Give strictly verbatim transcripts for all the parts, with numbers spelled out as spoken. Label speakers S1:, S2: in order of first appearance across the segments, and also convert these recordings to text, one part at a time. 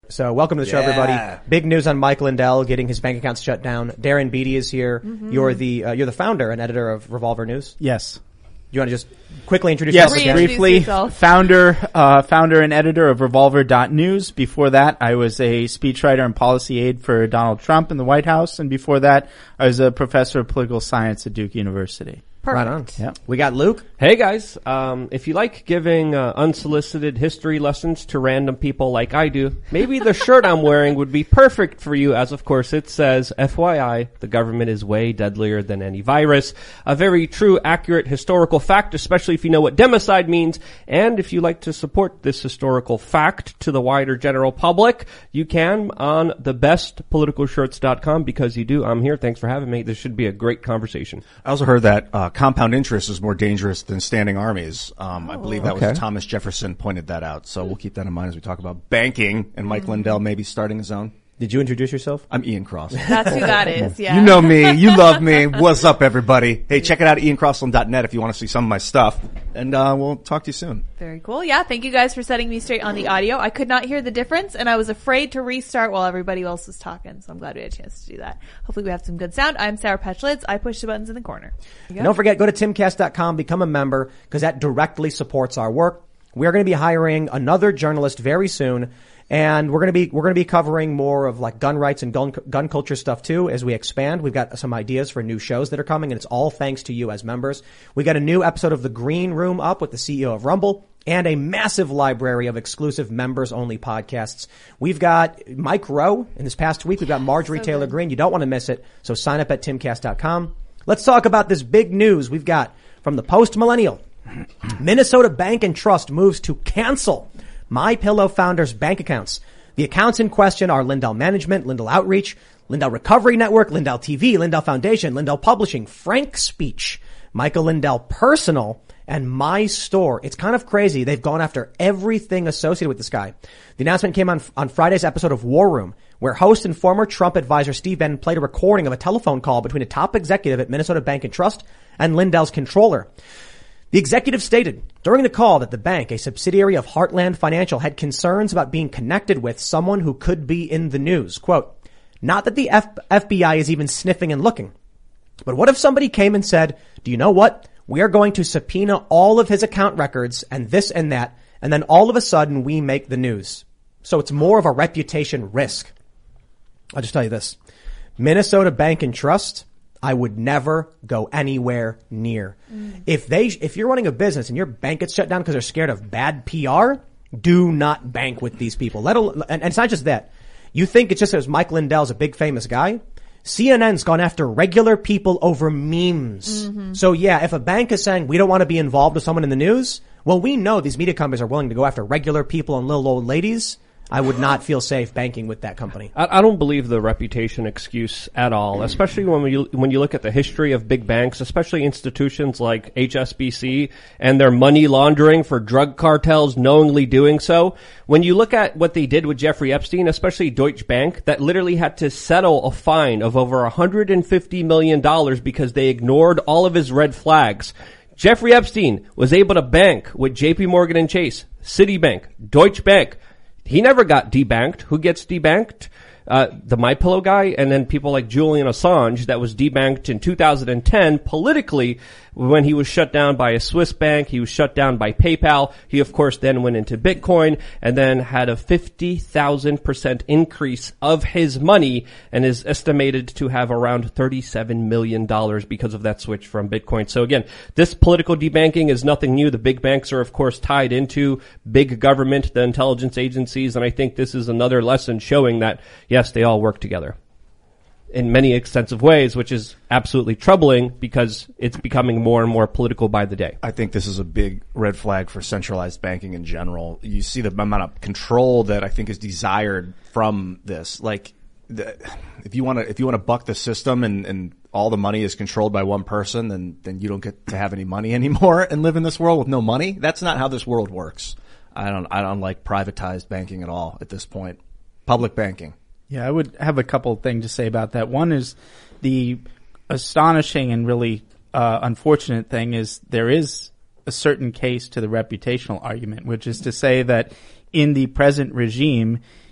S1: So welcome to the show,
S2: Yeah.
S1: everybody. Big news on Mike Lindell getting his bank accounts shut down. Darren Beatty is here. Mm-hmm. You're the uh, you're the founder and editor of Revolver News.
S3: Yes.
S1: You want to just quickly introduce
S3: yes,
S1: yourself?
S3: Yes, briefly. Founder, uh, founder and editor of Revolver dot news. Before that, I was a speechwriter and policy aide for Donald Trump in the White House. And before that, I was a professor of political science at Duke University.
S1: Perfect. Right on.
S3: Yep.
S1: We got Luke.
S4: Hey guys, um, if you like giving uh, unsolicited history lessons to random people like I do, maybe the shirt I'm wearing would be perfect for you, as of course it says, F Y I, the government is way deadlier than any virus. A very true, accurate historical fact, especially if you know what democide means. And if you like to support this historical fact to the wider general public, you can on the best political shirts dot com, because you do. I'm here. Thanks for having me. This should be a great conversation.
S2: I also heard that uh, compound interest is more dangerous than standing armies. Um, oh, I believe that okay. was Thomas Jefferson pointed that out. So we'll keep that in mind as we talk about banking and Mike mm-hmm. Lindell maybe starting his own.
S1: Did you introduce yourself?
S2: I'm Ian Cross.
S5: That's who that is, yeah.
S2: You know me. You love me. What's up, everybody? Hey, check it out at ian crossland dot net if you want to see some of my stuff. And uh we'll talk to you soon.
S5: Very cool. Yeah, thank you guys for setting me straight on the audio. I could not hear the difference, and I was afraid to restart while everybody else was talking, so I'm glad we had a chance to do that. Hopefully we have some good sound. I'm Sarah Petchlitz. I push the buttons in the corner.
S1: Don't forget, go to timcast dot com, become a member, because that directly supports our work. We are going to be hiring another journalist very soon. And we're going to be, we're going to be covering more of like gun rights and gun, gun culture stuff too as we expand. We've got some ideas for new shows that are coming, and it's all thanks to you as members. We got a new episode of The Green Room up with the C E O of Rumble and a massive library of exclusive members only podcasts. We've got Mike Rowe in this past week. We've got Marjorie so Taylor good. Greene. You don't want to miss it. So sign up at timcast dot com. Let's talk about this big news we've got from the Post Millennial. Minnesota Bank and Trust moves to cancel MyPillow founders' bank accounts. The accounts in question are Lindell Management, Lindell Outreach, Lindell Recovery Network, Lindell T V, Lindell Foundation, Lindell Publishing, Frank Speech, Michael Lindell Personal, and My Store. It's kind of crazy. They've gone after everything associated with this guy. The announcement came on on Friday's episode of War Room, where host and former Trump advisor Steve Bannon played a recording of a telephone call between a top executive at Minnesota Bank and Trust and Lindell's controller. The executive stated during the call that the bank, a subsidiary of Heartland Financial, had concerns about being connected with someone who could be in the news. Quote, not that the F- FBI is even sniffing and looking, but what if somebody came and said, do you know what? We are going to subpoena all of his account records and this and that, and then all of a sudden we make the news. So it's more of a reputation risk. I'll just tell you this. Minnesota Bank and Trust, I would never go anywhere near. Mm. If they, if you're running a business and your bank gets shut down because they're scared of bad P R, do not bank with these people. Let alone, and, and it's not just that. You think it's just because Mike Lindell's a big famous guy? C N N's gone after regular people over memes. Mm-hmm. So yeah, if a bank is saying we don't want to be involved with someone in the news, well, we know these media companies are willing to go after regular people and little old ladies. I would not feel safe banking with that company.
S4: I, I don't believe the reputation excuse at all, especially when you when you look at the history of big banks, especially institutions like H S B C and their money laundering for drug cartels knowingly doing so. When you look at what they did with Jeffrey Epstein, especially Deutsche Bank, that literally had to settle a fine of over one hundred fifty million dollars because they ignored all of his red flags. Jeffrey Epstein was able to bank with J P Morgan and Chase, Citibank, Deutsche Bank. He never got debanked. Who gets debanked? Uh, the MyPillow guy, and then people like Julian Assange that was debanked in two thousand ten politically when he was shut down by a Swiss bank. He was shut down by PayPal. He, of course, then went into Bitcoin and then had a fifty thousand percent increase of his money and is estimated to have around thirty-seven million dollars because of that switch from Bitcoin. So again, this political debanking is nothing new. The big banks are, of course, tied into big government, the intelligence agencies, and I think this is another lesson showing that, yes, they all work together in many extensive ways, which is absolutely troubling because it's becoming more and more political by the day.
S2: I think this is a big red flag for centralized banking in general. You see the amount of control that I think is desired from this. Like, the, if you want to, if you want to buck the system and, and all the money is controlled by one person, then, then you don't get to have any money anymore and live in this world with no money. That's not how this world works. I don't, I don't like privatized banking at all at this point. Public banking.
S3: Yeah, I would have a couple of things to say about that. One is the astonishing and really uh, unfortunate thing is there is a certain case to the reputational argument, which is to say that in the present regime,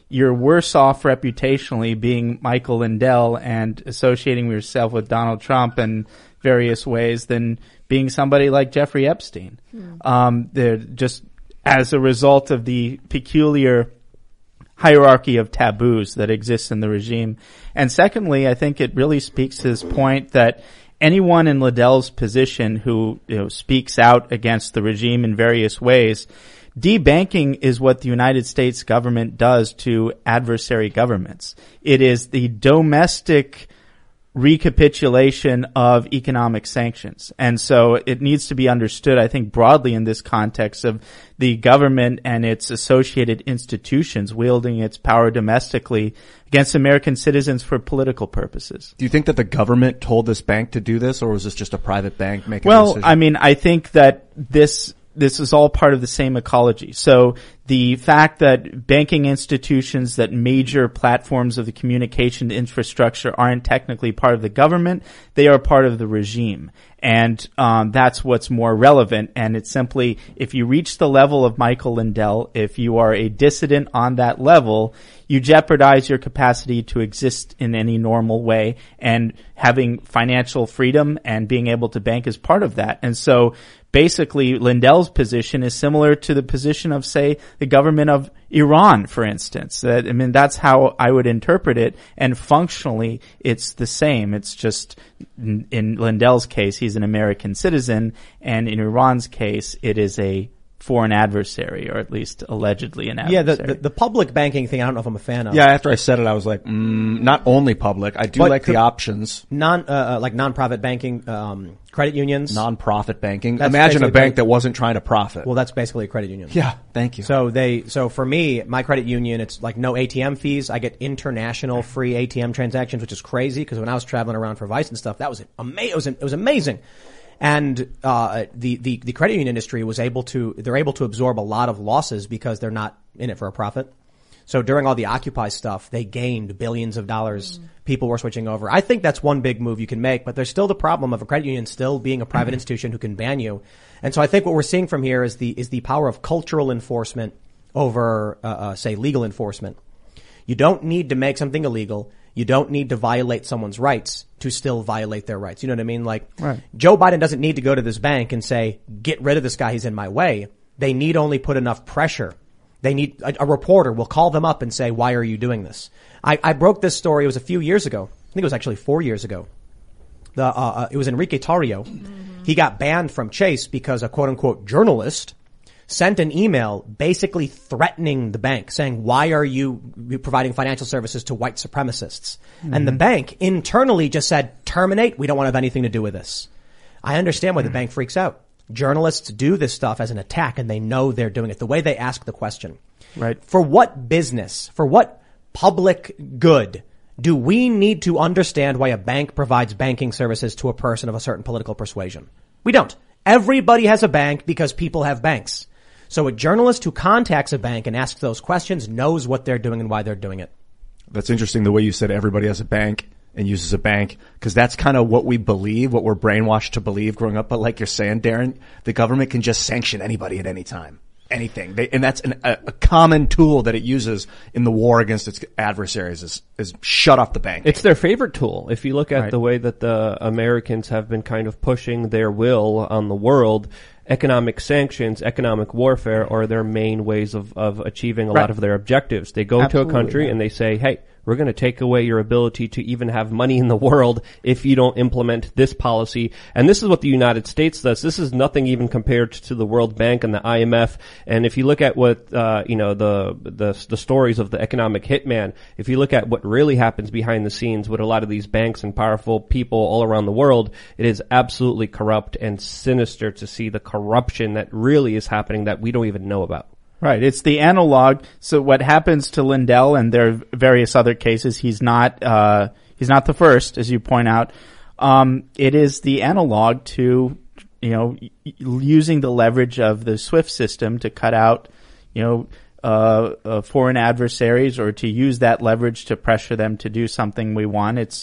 S3: you're worse off reputationally being Michael Lindell and associating yourself with Donald Trump in various ways than being somebody like Jeffrey Epstein. Mm. Um, they're just as a result of the peculiar hierarchy of taboos that exists in the regime. And secondly, I think it really speaks to this point that anyone in Lindell's position who, you know, speaks out against the regime in various ways, debanking is what the United States government does to adversary governments. It is the domestic recapitulation of economic sanctions. And so it needs to be understood, I think, broadly in this context of the government and its associated institutions wielding its power domestically against American citizens for political purposes.
S2: Do you think that the government told this bank to do this, or was this just a private bank making
S3: well,
S2: a decision?
S3: Well, I mean, I think that this This is all part of the same ecology. So the fact that banking institutions, that major platforms of the communication infrastructure aren't technically part of the government, they are part of the regime. And um, that's what's more relevant. And it's simply, if you reach the level of Michael Lindell, if you are a dissident on that level, you jeopardize your capacity to exist in any normal way. And having financial freedom and being able to bank is part of that. And so basically, Lindell's position is similar to the position of, say, the government of Iran, for instance. That, I mean, that's how I would interpret it. And functionally, it's the same. It's just, in, in Lindell's case, he's an American citizen. And in Iran's case, it is a foreign adversary, or at least allegedly an adversary.
S1: Yeah, the, the, the public banking thing, I don't know if I'm a fan of.
S2: Yeah, after I said it, I was like, mm, not only public. I do
S1: But
S2: like
S1: could-
S2: the options.
S1: Non, uh, uh, like non-profit banking, um, credit unions.
S2: Non-profit banking.
S1: That's
S2: Imagine a
S1: basically
S2: bank
S1: credit-
S2: that wasn't trying to profit.
S1: Well, that's basically a credit union.
S2: yeah, thank you.
S1: So they, so for me, my credit union, it's like no A T M fees. I get international free A T M transactions, which is crazy because when I was traveling around for Vice and stuff, that was ama- it was, it was amazing. And, uh, the, the, the credit union industry was able to, they're able to absorb a lot of losses because they're not in it for a profit. So during all the Occupy stuff, they gained billions of dollars. Mm. People were switching over. I think that's one big move you can make, but there's still the problem of a credit union still being a private institution who can ban you. And so I think what we're seeing from here is the, is the power of cultural enforcement over, uh, uh, say, legal enforcement. You don't need to make something illegal. You don't need to violate someone's rights to still violate their rights. You know what I mean? Like,
S3: right.
S1: Joe Biden doesn't need to go to this bank and say, get rid of this guy, he's in my way. They need only put enough pressure. They need, a, a reporter will call them up and say, why are you doing this? I, I broke this story, it was a few years ago. I think it was actually four years ago. The, uh, uh it was Enrique Tarrio. Mm-hmm. He got banned from Chase because a quote unquote journalist sent an email basically threatening the bank, saying, why are you providing financial services to white supremacists? Mm-hmm. And the bank internally just said, terminate. We don't want to have anything to do with this. I understand why mm-hmm. the bank freaks out. Journalists do this stuff as an attack and they know they're doing it. The way they ask the question.
S3: Right.
S1: For what business, for what public good do we need to understand why a bank provides banking services to a person of a certain political persuasion? We don't. Everybody has a bank because people have banks. So a journalist who contacts a bank and asks those questions knows what they're doing and why they're doing it.
S2: That's interesting the way you said everybody has a bank and uses a bank, because that's kind of what we believe, what we're brainwashed to believe growing up. But like you're saying, Darren, the government can just sanction anybody at any time. Anything. They, and that's an, a, a common tool that it uses in the war against its adversaries is, is shut off the bank.
S4: It's their favorite tool. If you look at
S3: right.
S4: the way that the Americans have been kind of pushing their will on the world, economic sanctions, economic warfare are their main ways of, of achieving a
S3: right.
S4: lot of their objectives. They go
S3: Absolutely,
S4: to a country
S3: yeah.
S4: and they say, hey, we're going to take away your ability to even have money in the world if you don't implement this policy. And this is what the United States does. This is nothing even compared to the World Bank and the I M F. And if you look at what, uh, you know, the, the, the stories of the economic hitman, if you look at what really happens behind the scenes with a lot of these banks and powerful people all around the world, it is absolutely corrupt and sinister to see the corruption that really is happening that we don't even know about.
S3: Right. It's the analog. So what happens to Lindell, and there are various other cases, he's not, uh, he's not the first, as you point out. Um, it is the analog to, you know, using the leverage of the SWIFT system to cut out, you know, uh, uh, foreign adversaries, or to use that leverage to pressure them to do something we want. It's,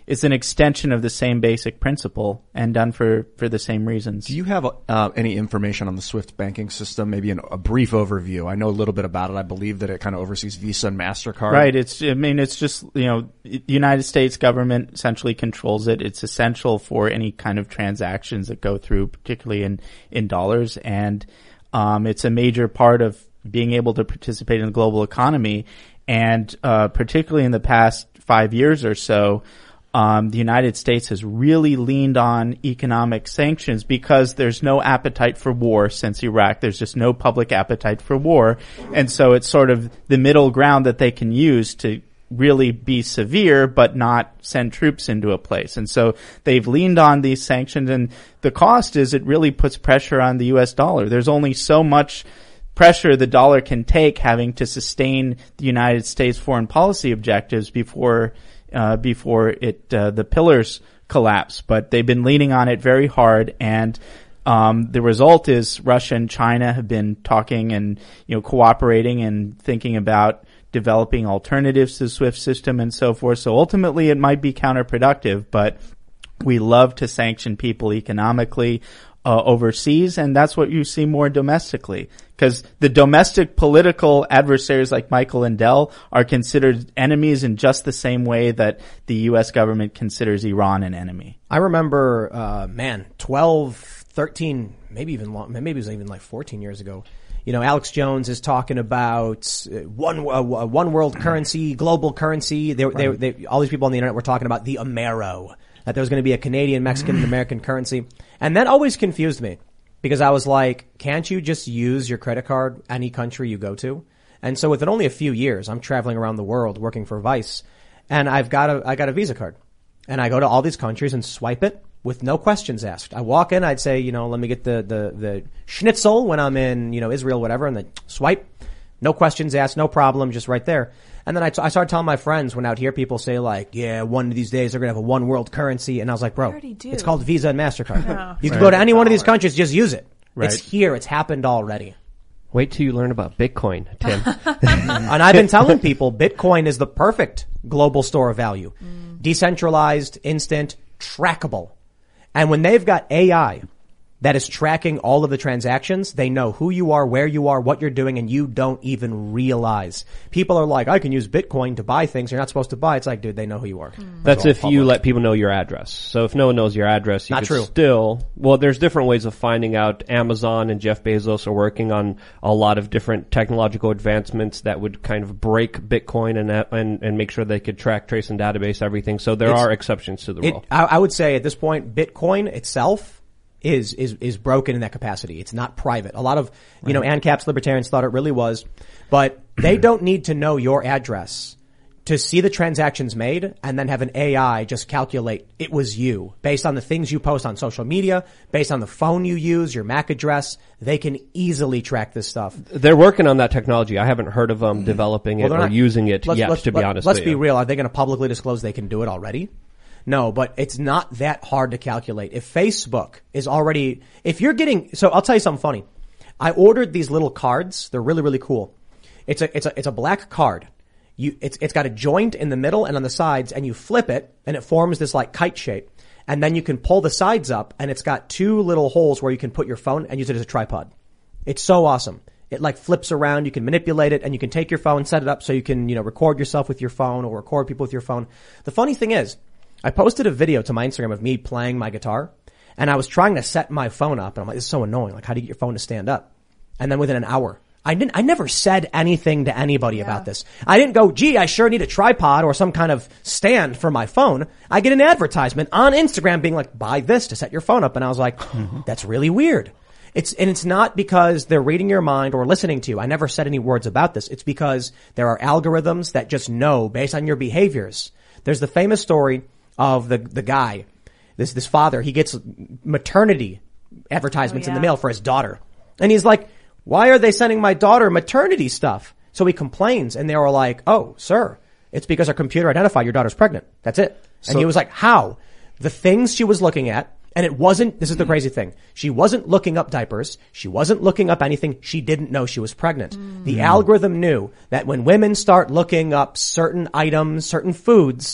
S3: it's an extension of the same basic principle and done for, for the same reasons.
S2: Do you have uh, any information on the SWIFT banking system? Maybe an, a brief overview. I know a little bit about it. I believe that it kind of oversees Visa and MasterCard.
S3: Right. It's, I mean, it's just, you know, the United States government essentially controls it. It's essential for any kind of transactions that go through, particularly in, in dollars. And, um, it's a major part of being able to participate in the global economy. And, uh, particularly in the past five years or so, Um, the United States has really leaned on economic sanctions because there's no appetite for war since Iraq. There's just no public appetite for war. And so it's sort of the middle ground that they can use to really be severe but not send troops into a place. And so they've leaned on these sanctions, and the cost is it really puts pressure on the U S dollar. There's only so much pressure the dollar can take having to sustain the United States foreign policy objectives before Uh, before it, uh, the pillars collapse. But they've been leaning on it very hard, and, um, the result is Russia and China have been talking and, you know, cooperating and thinking about developing alternatives to the SWIFT system and so forth. So ultimately it might be counterproductive, but we love to sanction people economically, uh, overseas, and that's what you see more domestically. Because the domestic political adversaries like Michael Lindell are considered enemies in just the same way that the U S government considers Iran an enemy.
S1: I remember, uh, man, twelve, thirteen, maybe even long, maybe it was even like fourteen years ago. You know, Alex Jones is talking about one, uh, one world currency, global currency. They, they, they, all these people on the internet were talking about the Amero, that there was going to be a Canadian, Mexican, and American currency. And that always confused me. Because I was like, can't you just use your credit card any country you go to? And so within only a few years, I'm traveling around the world working for Vice, and I've got a, I got a Visa card. And I go to all these countries and swipe it with no questions asked. I walk in, I'd say, you know, let me get the, the, the schnitzel when I'm in, you know, Israel, whatever, and then swipe. No questions asked, no problem, just right there. And then I, t- I started telling my friends when I'd hear people say like, yeah, one of these days they're going to have a one world currency. And I was like, bro, it's called Visa and MasterCard. No. You can right. go to any one of these countries, just use it. Right. It's here. It's happened already.
S4: Wait till you learn about Bitcoin, Tim.
S1: And I've been telling people Bitcoin is the perfect global store of value. Mm. Decentralized, instant, trackable. And when they've got A I that is tracking all of the transactions, they know who you are, where you are, what you're doing, and you don't even realize. People are like, I can use Bitcoin to buy things you're not supposed to buy. It's like, dude, they know who you are. Mm.
S4: That's if public. You let people know your address. So if no one knows your address, you
S1: not
S4: could
S1: true.
S4: still, well, there's different ways of finding out. Amazon and Jeff Bezos are working on a lot of different technological advancements that would kind of break Bitcoin and and, and make sure they could track, trace, and database everything. So there it's, are exceptions to the
S1: it,
S4: rule.
S1: I, I would say at this point, Bitcoin itself is, is, is broken in that capacity. It's not private. A lot of, you know, ANCAP's libertarians thought it really was, but they don't need to know your address to see the transactions made and then have an A I just calculate it was you based on the things you post on social media, based on the phone you use, your M A C address. They can easily track this stuff.
S4: They're working on that technology. I haven't heard of them developing it well, or not, using it yet, to be
S1: let,
S4: honest
S1: Let's
S4: with
S1: be
S4: you.
S1: real. Are they going to publicly disclose they can do it already? No, but it's not that hard to calculate. If Facebook is already, if you're getting, so I'll tell you something funny. I ordered these little cards. They're really, really cool. It's a, it's a, it's a black card. You, it's, it's got a joint in the middle and on the sides, and you flip it and it forms this like kite shape. And then you can pull the sides up and it's got two little holes where you can put your phone and use it as a tripod. It's so awesome. It like flips around. You can manipulate it and you can take your phone, set it up so you can, you know, record yourself with your phone or record people with your phone. The funny thing is, I posted a video to my Instagram of me playing my guitar, and I was trying to set my phone up, and I'm like, this is so annoying. Like, how do you get your phone to stand up? And then within an hour, I didn't, I never said anything to anybody yeah. about this. I didn't go, gee, I sure need a tripod or some kind of stand for my phone. I get an advertisement on Instagram being like, buy this to set your phone up. And I was like, mm-hmm. that's really weird. It's, and it's not because they're reading your mind or listening to you. I never said any words about this. It's because there are algorithms that just know based on your behaviors. There's the famous story of the, the guy, this, this father, he gets maternity advertisements oh, yeah. in the mail for his daughter. And he's like, why are they sending my daughter maternity stuff? So he complains and they were like, oh, sir, it's because our computer identified your daughter's pregnant. That's it. So, and he was like, how? The things she was looking at, and it wasn't, this is the crazy thing. She wasn't looking up diapers. She wasn't looking up anything. She didn't know she was pregnant. Mm. The algorithm knew that when women start looking up certain items, certain foods,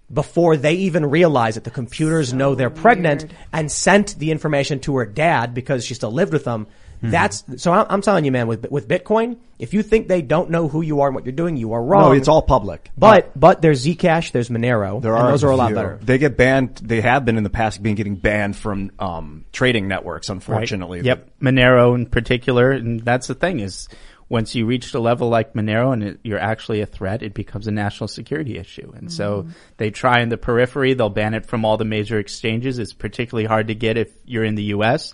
S1: before they even realize it. The computers
S5: So
S1: know they're pregnant
S5: weird.
S1: and sent the information to her dad because she still lived with them. Mm-hmm. That's so. I'm, I'm telling you, man. With with Bitcoin, if you think they don't know who you are and what you're doing, you are wrong.
S2: No, it's all public.
S1: But but there's Zcash, there's Monero,
S2: There
S1: and
S2: are
S1: those are a lot
S2: few.
S1: better.
S2: They get banned. They have been in the past been getting banned from um, trading networks. Unfortunately,
S3: Right. Yep. Monero in particular. And that's the thing is once you reach a level like Monero and it, you're actually a threat, it becomes a national security issue. And mm-hmm. so they try in the periphery. They'll ban it from all the major exchanges. It's particularly hard to get if you're in the U S.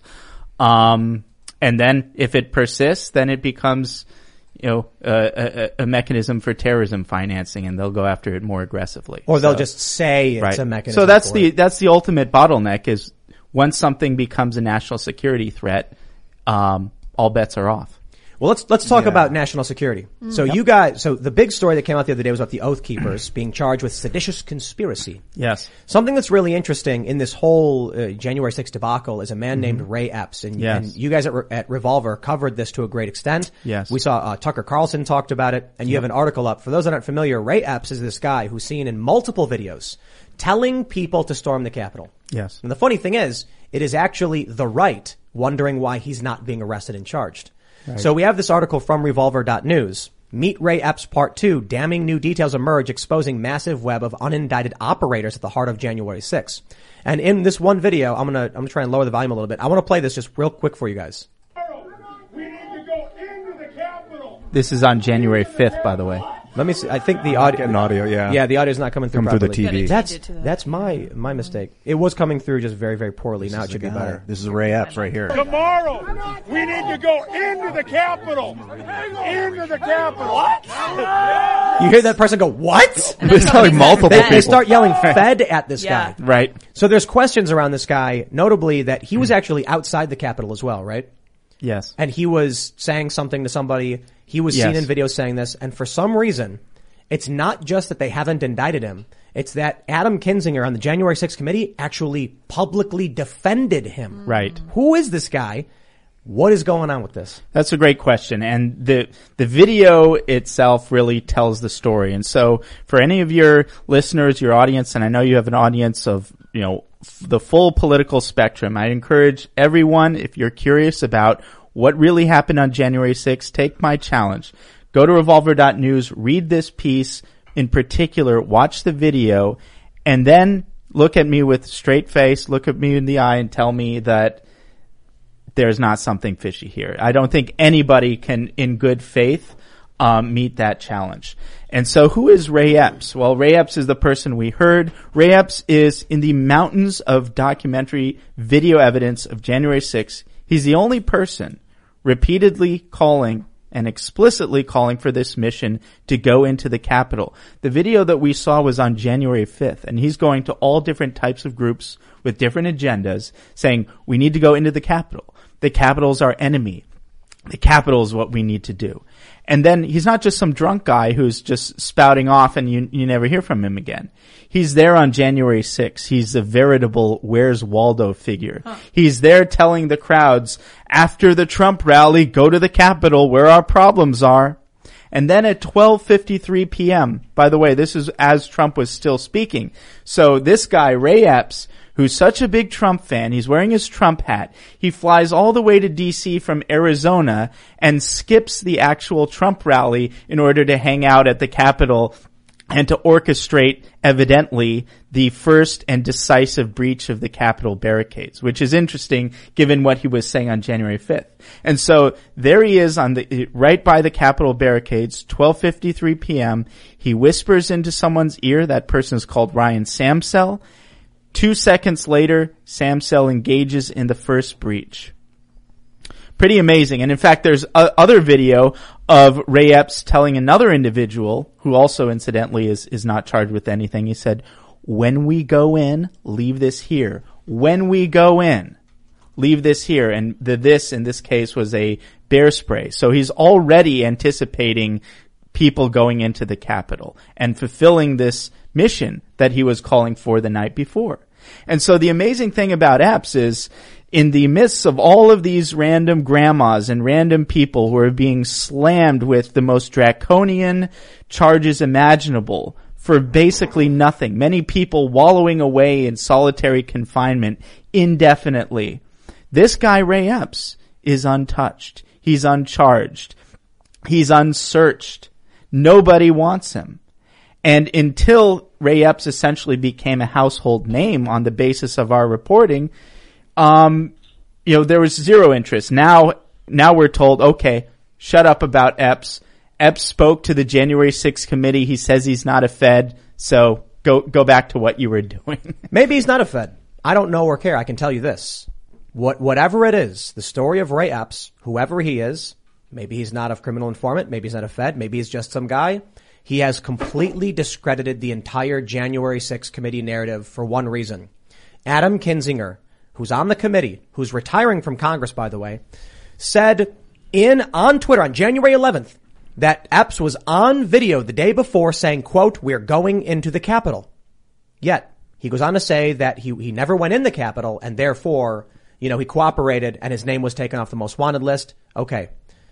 S3: Um, and then if it persists, then it becomes, you know, a, a, a mechanism for terrorism financing, and they'll go after it more aggressively.
S1: Or they'll
S3: So-
S1: just say it's
S3: right.
S1: a mechanism.
S3: So that's
S1: for
S3: the
S1: it.
S3: that's the ultimate bottleneck is once something becomes a national security threat, um, all bets are off.
S1: Well, let's let's talk
S2: Yeah.
S1: about national security. So you guys, so the big story that came out the other day was about the Oath Keepers being charged with seditious conspiracy.
S3: Yes.
S1: Something that's really interesting in this whole uh, January sixth debacle is a man named Ray Epps, and,
S3: Yes.
S1: and you guys at, Re- at Revolver covered this to a great extent.
S3: Yes.
S1: We saw uh, Tucker Carlson talked about it, and you have an article up. For those that aren't familiar, Ray Epps is this guy who's seen in multiple videos telling people to storm the Capitol.
S3: Yes.
S1: And the funny thing is, it is actually the right wondering why he's not being arrested and charged. Right. So we have this article from Revolver dot news. Meet Ray Epps Part two. Damning new details emerge exposing massive web of unindicted operators at the heart of January sixth. And in this one video, I'm gonna, I'm gonna try and lower the volume a little bit. I want to play this just real quick for you guys.
S6: We need to go into the Capitol.
S3: This is on January fifth, by the way.
S1: Let me see. I think the audio,
S2: Getting audio, yeah.
S1: Yeah, the audio's not coming through
S2: Coming through the
S1: properly.
S2: T V.
S5: Gotta
S1: That's,
S5: change it to the-
S1: that's my, my mistake. It was coming through just very, very poorly. Now it should be better.
S2: This is Ray Epps right here.
S6: Tomorrow, we need to go into the Capitol. Into the Capitol. What?
S1: You hear that person go, what?
S5: And that's
S2: It's
S5: how
S2: like
S5: he
S2: multiple
S5: said
S1: They,
S5: that.
S1: they start yelling Fed at this
S5: Yeah.
S1: guy.
S3: Right.
S1: So there's questions around this guy, notably that he was actually outside the Capitol as well, right?
S3: Yes.
S1: And he was saying something to somebody. He was
S3: Yes.
S1: seen in videos saying this. And for some reason, it's not just that they haven't indicted him. It's that Adam Kinzinger on the January sixth committee actually publicly defended him.
S3: Right.
S1: Who is this guy? What is going on with this?
S3: That's a great question. And the, the video itself really tells the story. And so for any of your listeners, your audience, and I know you have an audience of, you know, f- the full political spectrum, I encourage everyone, if you're curious about what really happened on January sixth, take my challenge. Go to Revolver dot news, read this piece in particular, watch the video, and then look at me with a straight face, look at me in the eye and tell me that there's not something fishy here. I don't think anybody can, in good faith, um, meet that challenge. And so who is Ray Epps? Well, Ray Epps is the person we heard. Ray Epps is in the mountains of documentary video evidence of January sixth. He's the only person repeatedly calling and explicitly calling for this mission to go into the Capitol. The video that we saw was on January fifth, and he's going to all different types of groups with different agendas saying, we need to go into the Capitol. The Capitol's our enemy. The Capitol is what we need to do. And then he's not just some drunk guy who's just spouting off and you, you never hear from him again. He's there on January sixth. He's a veritable Where's Waldo figure. Huh. He's there telling the crowds, after the Trump rally, go to the Capitol where our problems are. And then at twelve fifty-three p.m., by the way, this is as Trump was still speaking. So this guy, Ray Epps, who's such a big Trump fan, he's wearing his Trump hat. He flies all the way to D C from Arizona and skips the actual Trump rally in order to hang out at the Capitol and to orchestrate, evidently, the first and decisive breach of the Capitol barricades, which is interesting given what he was saying on January fifth. And so there he is on the, right by the Capitol barricades, twelve fifty-three p.m. He whispers into someone's ear. That person is called Ryan Samsel. Two seconds later, Samsel engages in the first breach. Pretty amazing. And in fact, there's a, other video of Ray Epps telling another individual, who also incidentally is, is not charged with anything. He said, when we go in, leave this here. When we go in, leave this here. And the this in this case was a bear spray. So he's already anticipating people going into the Capitol and fulfilling this mission that he was calling for the night before. And so the amazing thing about Epps is, in the midst of all of these random grandmas and random people who are being slammed with the most draconian charges imaginable for basically nothing. Many people wallowing away in solitary confinement indefinitely. This guy, Ray Epps, is untouched. He's uncharged. He's unsearched. Nobody wants him. And until Ray Epps essentially became a household name on the basis of our reporting, um, you know, there was zero interest. Now, now we're told, okay, shut up about Epps. Epps spoke to the January sixth committee. He says he's not a Fed. So go, go back to what you were doing.
S1: Maybe he's not a Fed. I don't know or care. I can tell you this. What, whatever it is, the story of Ray Epps, whoever he is, maybe he's not a criminal informant, maybe he's not a Fed, maybe he's just some guy. He has completely discredited the entire January sixth committee narrative for one reason. Adam Kinzinger, who's on the committee, who's retiring from Congress, by the way, said in, on Twitter on January eleventh, that Epps was on video the day before saying, quote, "We're going into the Capitol." Yet, he goes on to say that he, he never went in the Capitol and therefore, you know, he cooperated and his name was taken off the most wanted list. Okay.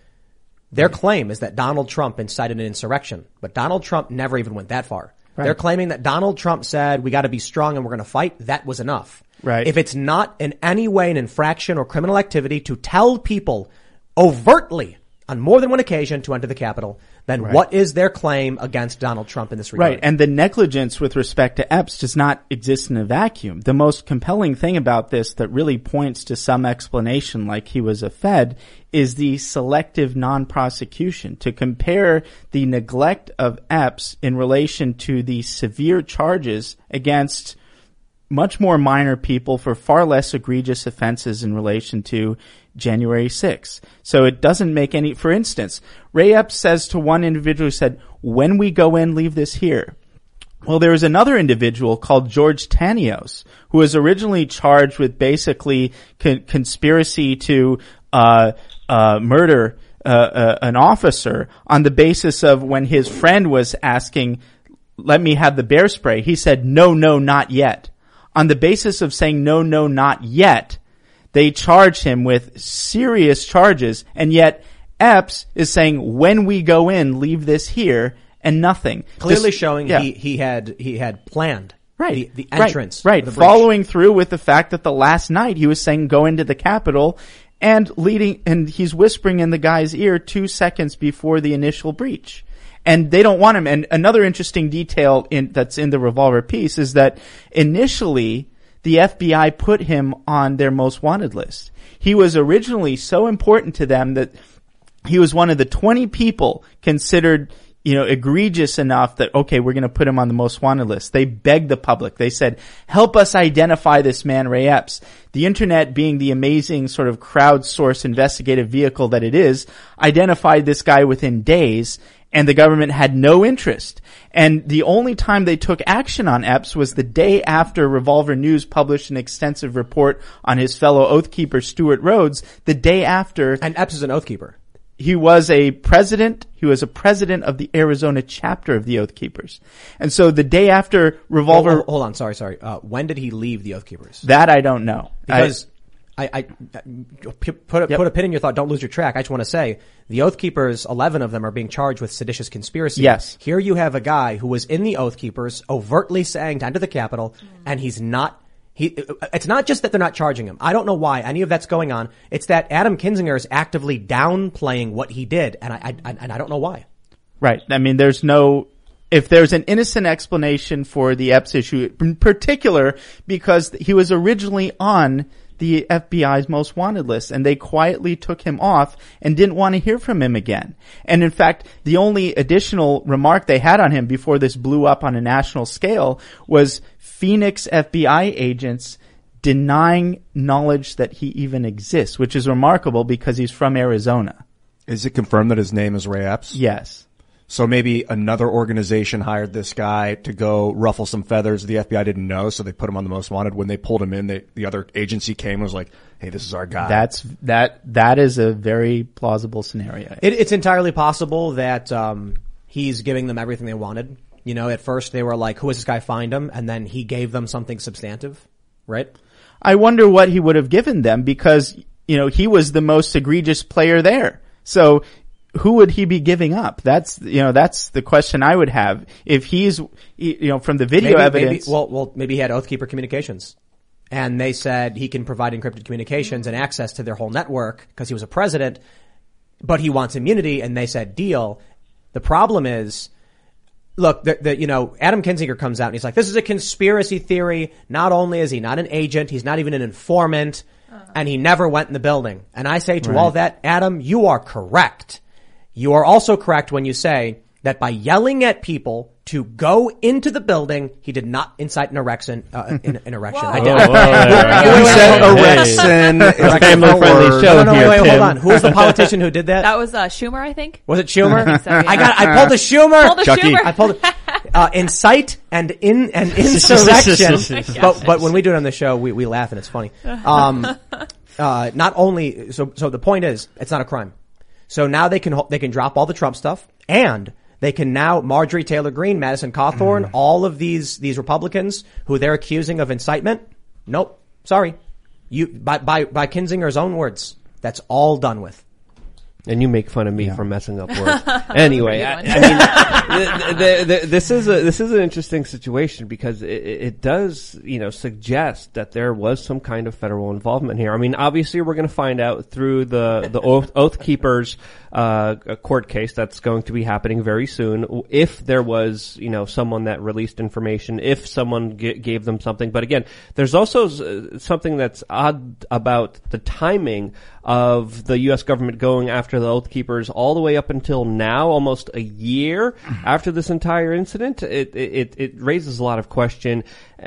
S1: Their claim is that Donald Trump incited an insurrection, but Donald Trump never even went that far. Right. They're claiming that Donald Trump said, we got to be strong and we're going to fight. That was enough.
S3: Right.
S1: If it's not in any way an infraction or criminal activity to tell people overtly on more than one occasion to enter the Capitol, then right. what is their claim against Donald Trump in this regard?
S3: Right. And the negligence with respect to Epps does not exist in a vacuum. The most compelling thing about this that really points to some explanation like he was a Fed is the selective non-prosecution. To compare the neglect of Epps in relation to the severe charges against much more minor people for far less egregious offenses in relation to January sixth. So it doesn't make any, for instance, Ray Epps says to one individual who said, when we go in, leave this here. Well, there was another individual called George Tanios who was originally charged with basically con- conspiracy to, uh, uh, murder, uh, uh, an officer on the basis of when his friend was asking, let me have the bear spray. He said, no, no, not yet. On the basis of saying no, no, not yet, they charged him with serious charges, and yet Epps is saying, when we go in, leave this here, and nothing.
S1: Clearly
S3: this,
S1: showing
S3: yeah.
S1: he, he had, he had planned
S3: right.
S1: the, the entrance.
S3: Right, right.
S1: The breach.
S3: Following through with the fact that the last night he was saying go into the Capitol, and leading, and he's whispering in the guy's ear two seconds before the initial breach. And they don't want him. And another interesting detail in, that's in the Revolver piece is that initially the F B I put him on their most wanted list. He was originally so important to them that he was one of the twenty people considered, you know, egregious enough that, okay, we're going to put him on the most wanted list. They begged the public. They said, help us identify this man, Ray Epps. The internet, being the amazing sort of crowdsourced investigative vehicle that it is, identified this guy within days. And the government had no interest. And the only time they took action on Epps was the day after Revolver News published an extensive report on his fellow Oath Keeper, Stuart Rhodes, the day after.
S1: And Epps is an Oath Keeper.
S3: He was a president. He was a president of the Arizona chapter of the Oath Keepers. And so the day after Revolver.
S1: Hold, hold on. Sorry, sorry. Uh, when did he leave the Oath Keepers?
S3: That I don't know.
S1: Because. I, I, I put a,
S3: yep.
S1: put a pin in your thought. Don't lose your track. I just want to say the Oath Keepers, eleven of them are being charged with seditious conspiracy.
S3: Yes.
S1: Here you have a guy who was in the Oath Keepers overtly saying to enter the Capitol, mm. and he's not, he, it's not just that they're not charging him. I don't know why any of that's going on. It's that Adam Kinzinger is actively downplaying what he did, and I, I, and I don't know why.
S3: Right. I mean, there's no, if there's an innocent explanation for the Epps issue, in particular, because he was originally on the F B I's most wanted list, and they quietly took him off and didn't want to hear from him again. And in fact, the only additional remark they had on him before this blew up on a national scale was Phoenix F B I agents denying knowledge that he even exists, which is remarkable because he's from Arizona.
S2: Is it confirmed that his name is Ray Epps?
S3: Yes.
S2: So maybe another organization hired this guy to go ruffle some feathers. The F B I didn't know, so they put him on the most wanted. When they pulled him in, they, the other agency came and was like, hey, this is our guy.
S3: That's, that, that is a very plausible scenario.
S1: It, it's entirely possible that, um, he's giving them everything they wanted. You know, at first they were like, who is this guy? Find him. And then he gave them something substantive, right?
S3: I wonder what he would have given them because, you know, he was the most egregious player there. So, who would he be giving up? That's, you know, that's the question I would have. If he's, you know, from the video
S1: maybe,
S3: evidence.
S1: Maybe, well, well, maybe he had Oathkeeper Communications. And they said he can provide encrypted communications and access to their whole network because he was a president, but he wants immunity. And they said, deal. The problem is, look, the, the, you know, Adam Kinzinger comes out and he's like, this is a conspiracy theory. Not only is he not an agent, he's not even an informant, and he never went in the building. And I say to
S3: Right.
S1: all that, Adam, you are correct. You are also correct when you say that by yelling at people to go into the building, he did not incite an erection. Uh, an, an erection. I did.
S4: Whoa, whoa, whoa,
S1: Wait,
S2: We
S1: wait,
S2: said
S1: wait, wait.
S2: erection. It's a
S4: family
S2: different
S4: friendly
S2: word.
S4: show.
S1: No, no,
S4: here,
S1: wait, wait, hold
S4: Tim.
S1: on. Who was the politician who did that?
S5: That was uh, Schumer, I think.
S1: Was it Schumer?
S5: I think so, yeah.
S1: I got. I pulled a Schumer.
S5: Pulled a
S2: Chucky.
S5: Schumer.
S1: I pulled uh, incite and in and insurrection. But but when we do it on the show, we we laugh and it's funny. Um, uh, not only so so the point is it's not a crime. So now they can they can drop all the Trump stuff and they can now Marjorie Taylor Greene, Madison Cawthorn,
S2: Mm.
S1: all of these these Republicans who they're accusing of incitement. Nope, sorry, you by by by Kinzinger's own words, that's all done with.
S4: And you make fun of me for messing up words. Anyway, I,
S5: That's a good
S4: I mean, the, the, the, this is a this is an interesting situation because it, it does, you know, suggest that there was some kind of federal involvement here. I mean, obviously, we're going to find out through the the Oath, Oath Keepers uh, a court case that's going to be happening very soon. If there was, you know, someone that released information, if someone g- gave them something, but again, there's also uh, something that's odd about the timing of the U S government going after the Oath Keepers all the way up until now, almost a year after this entire incident. It it, it raises a lot of question.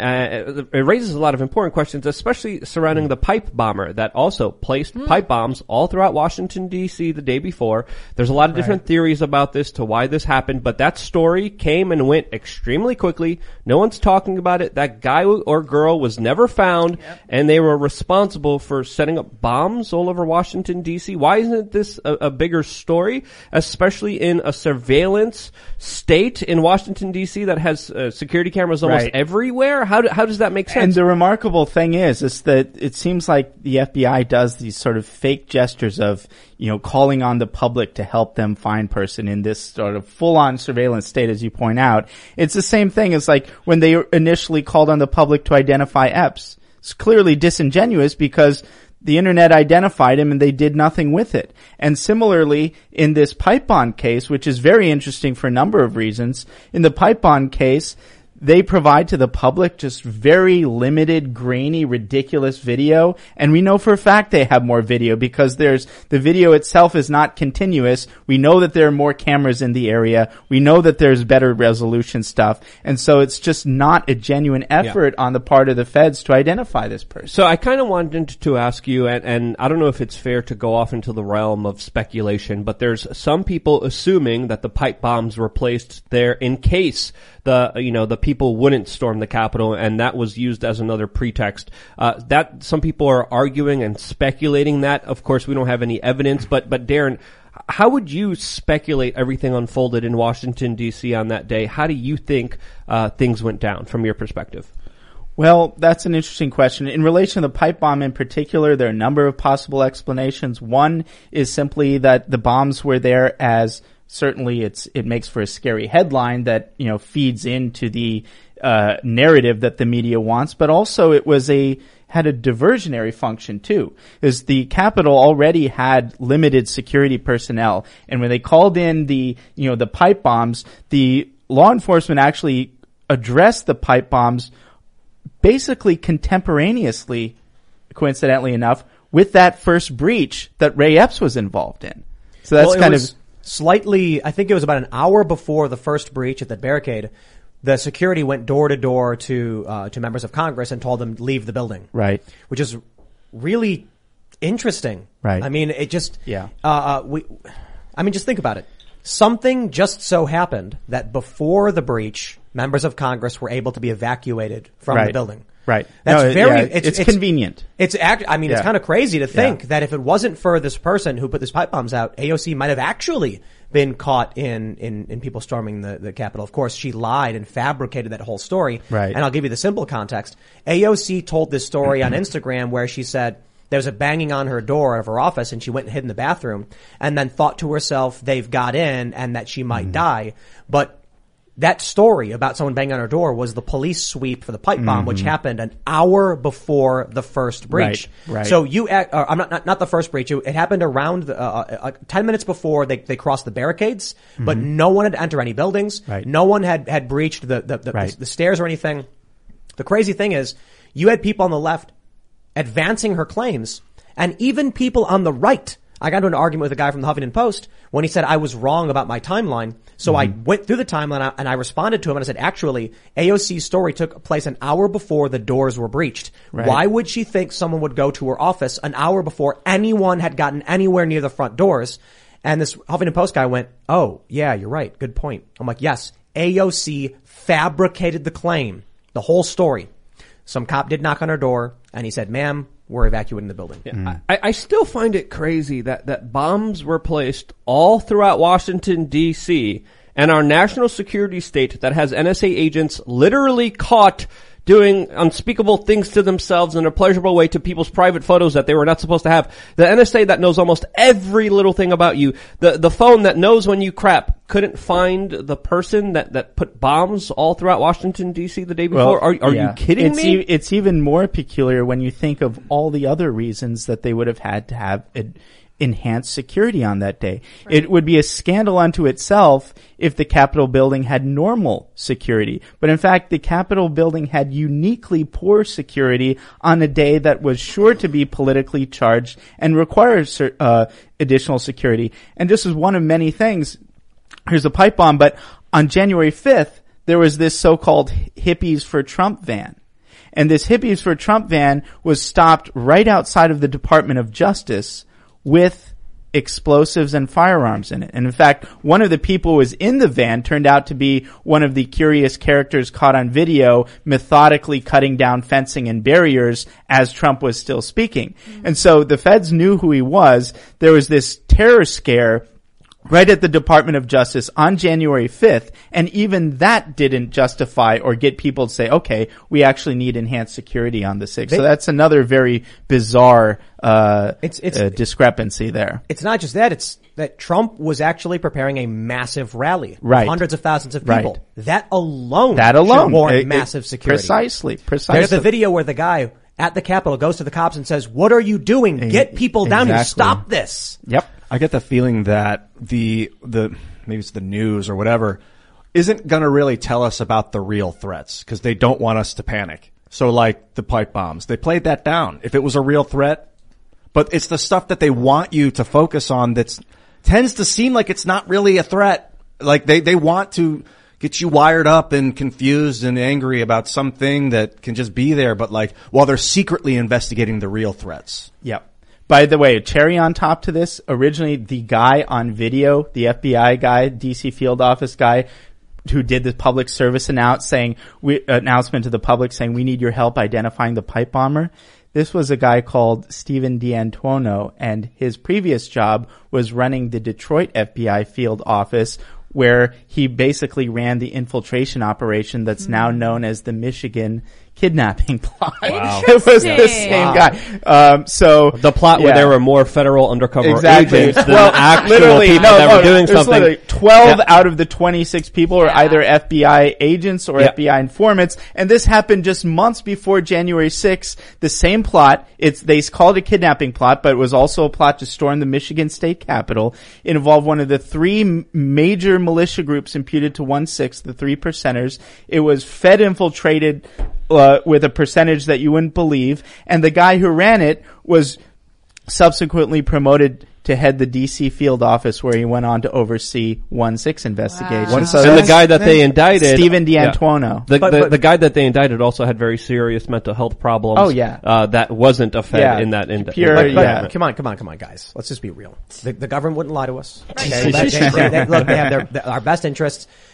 S4: Uh, it raises a lot of important questions, especially surrounding the pipe bomber that also placed
S5: Mm.
S4: pipe bombs all throughout Washington, D C the day before. There's a lot of different theories about this to why this happened, but that story came and went extremely quickly. No one's talking about it. That guy or girl was never found, yep. and they were responsible for setting up bombs all over Washington, D C. Why isn't this a, a bigger story, especially in a surveillance state in Washington, D C that has uh, security cameras almost
S3: Right.
S4: everywhere? How do, how does that make sense?
S3: And the remarkable thing is, is that it seems like the F B I does these sort of fake gestures of, you know, calling on the public to help them find person in this sort of full-on surveillance state, as you point out. It's the same thing as like when they initially called on the public to identify Epps. It's clearly disingenuous because the internet identified him and they did nothing with it. And similarly, in this pipe bomb case, which is very interesting for a number of reasons, in the pipe bomb case, they provide to the public just very limited, grainy, ridiculous video. And we know for a fact they have more video because there's, the video itself is not continuous. We know that there are more cameras in the area. We know that there's better resolution stuff. And so it's just not a genuine effort yeah. on the part of the feds to identify this person.
S4: So I kind of wanted to ask you, and, and I don't know if it's fair to go off into the realm of speculation, but there's some people assuming that the pipe bombs were placed there in case the, you know, the people wouldn't storm the Capitol, and that was used as another pretext. Uh, that, some people are arguing and speculating that. Of course, we don't have any evidence, but, but Darren, how would you speculate everything unfolded in Washington, D C on that day? How do you think, uh, things went down from your perspective?
S3: Well, that's an interesting question. In relation to the pipe bomb in particular, there are a number of possible explanations. One is simply that the bombs were there as certainly it's, it makes for a scary headline that, you know, feeds into the, uh, narrative that the media wants, but also it was a, had a diversionary function too, is the Capitol already had limited security personnel. And when they called in the, you know, the pipe bombs, the law enforcement actually addressed the pipe bombs basically contemporaneously, coincidentally enough, with that first breach that Ray Epps was involved in. So that's
S1: well,
S3: kind
S1: was-
S3: of,
S1: Slightly, I think it was about an hour before the first breach at the barricade, the security went door to door to uh, to members of Congress and told them to leave the building.
S3: Right.
S1: Which is really interesting.
S3: Right.
S1: I mean, it just
S3: Yeah.
S1: Uh, uh, we. I mean, just think about it. Something just so happened that before the breach, members of Congress were able to be evacuated from
S3: Right.
S1: the building.
S3: Right.
S1: That's
S3: No, it-
S1: very.
S3: yeah,
S1: it's,
S3: it's
S1: it's
S3: convenient.
S1: It's act. I mean, it's
S3: Yeah.
S1: kind of crazy to think
S3: Yeah.
S1: that if it wasn't for this person who put these pipe bombs out, A O C might have actually been caught in in, in people storming the the Capitol. Of course, she lied and fabricated that whole story.
S3: Right.
S1: And I'll give you the simple context. A O C told this story on Instagram where she said there was a banging on her door of her office, and she went and hid in the bathroom, and then thought to herself they've got in and that she might mm-hmm. die. But that story about someone banging on her door was the police sweep for the pipe bomb, mm-hmm. which happened an hour before the first breach.
S3: Right, right.
S1: So you, uh, I'm not, not, not the first breach. It happened around, the, uh, uh, ten minutes before they, they crossed the barricades, mm-hmm. but no one had to enter any buildings.
S3: Right.
S1: No one had, had breached the, the, the,
S3: right.
S1: the, the stairs or anything. The crazy thing is, you had people on the left advancing her claims, and even people on the right. I got into an argument with a guy from the Huffington Post when he said I was wrong about my timeline. So mm-hmm. I went through the timeline and I responded to him and I said, actually, A O C's story took place an hour before the doors were breached. Right. Why would she think someone would go to her office an hour before anyone had gotten anywhere near the front doors? And this Huffington Post guy went, oh, yeah, you're right. Good point. I'm like, yes, A O C fabricated the claim, the whole story. Some cop did knock on her door and he said, ma'am, we're evacuating the building.
S4: Yeah, mm. I, I still find it crazy that, that bombs were placed all throughout Washington, D C, and our national security state that has N S A agents literally caught doing unspeakable things to themselves in a pleasurable way to people's private photos that they were not supposed to have. The N S A that knows almost every little thing about you. The the phone that knows when you crap couldn't find the person that, that put bombs all throughout Washington, D C the day before. Well, are are yeah. you kidding
S3: it's
S4: me?
S3: E- it's even more peculiar when you think of all the other reasons that they would have had to have it. Enhanced security on that day. Right. It would be a scandal unto itself if the Capitol building had normal security. But in fact, the Capitol building had uniquely poor security on a day that was sure to be politically charged and requires uh, additional security. And this is one of many things. Here's a pipe bomb, but on January fifth, there was this so-called Hippies for Trump van. And this Hippies for Trump van was stopped right outside of the Department of Justice with explosives and firearms in it. And in fact, one of the people who was in the van turned out to be one of the curious characters caught on video methodically cutting down fencing and barriers as Trump was still speaking. Mm-hmm. And so the feds knew who he was. There was this terror scare right at the Department of Justice on January fifth, and even that didn't justify or get people to say, okay, we actually need enhanced security on the sixth. So that's another very bizarre uh, it's, it's, uh discrepancy there.
S1: It's not just that, it's that Trump was actually preparing a massive rally.
S3: Right.
S1: Hundreds of thousands of people.
S3: Right.
S1: That alone
S3: that alone
S1: should warrant
S3: it,
S1: massive
S3: it,
S1: security.
S3: Precisely. Precisely.
S1: There's the video where the guy at the Capitol goes to the cops and says, what are you doing? Get people down
S3: exactly.
S1: here. Stop this.
S3: Yep.
S2: I get the feeling that the, the, maybe it's the news or whatever, isn't gonna really tell us about the real threats, cause they don't want us to panic. So like the pipe bombs, they played that down. If it was a real threat, but it's the stuff that they want you to focus on that's, tends to seem like it's not really a threat. Like they, they want to get you wired up and confused and angry about something that can just be there, but like, while they're secretly investigating the real threats.
S3: Yep. By the way, cherry on top to this, originally the guy on video, the F B I guy, D C field office guy, who did the public service announce saying, we, announcement to the public saying, we need your help identifying the pipe bomber. This was a guy called Stephen D'Antuono, and his previous job was running the Detroit F B I field office, where he basically ran the infiltration operation that's mm. now known as the Michigan kidnapping plot.
S5: Wow.
S3: It was the same
S5: wow.
S3: guy. Um, so
S4: the plot yeah. where there were more federal undercover
S3: exactly.
S4: agents than
S3: well,
S4: actual
S3: literally,
S4: people
S3: no,
S4: that
S3: no,
S4: were doing
S3: there's
S4: something.
S3: Literally twelve
S4: yeah.
S3: out of the twenty-six people are
S5: yeah.
S3: either F B I agents or
S4: yeah.
S3: F B I informants, and this happened just months before January sixth. The same plot. It's they called it a kidnapping plot, but it was also a plot to storm the Michigan State Capitol. It involved one of the three m- major militia groups imputed to one sixth, the three percenters. It was Fed infiltrated uh, with a percentage that you wouldn't believe, and the guy who ran it was subsequently promoted to head the D C field office, where he went on to oversee one six investigations.
S5: Wow.
S3: So
S4: and the guy that they indicted,
S3: Stephen D'Antuono.
S4: Yeah. The,
S1: but,
S4: the,
S1: but,
S4: the guy that they indicted also had very serious mental health problems.
S3: Oh, yeah.
S4: Uh, that wasn't a Fed
S3: Yeah.
S4: in that ind-
S3: Pure,
S1: But, but
S3: yeah.
S1: come on, come on, come on, guys. Let's just be real. The, the government wouldn't lie to us. Okay? they, they, they, they, look, they have their, their, our best interests.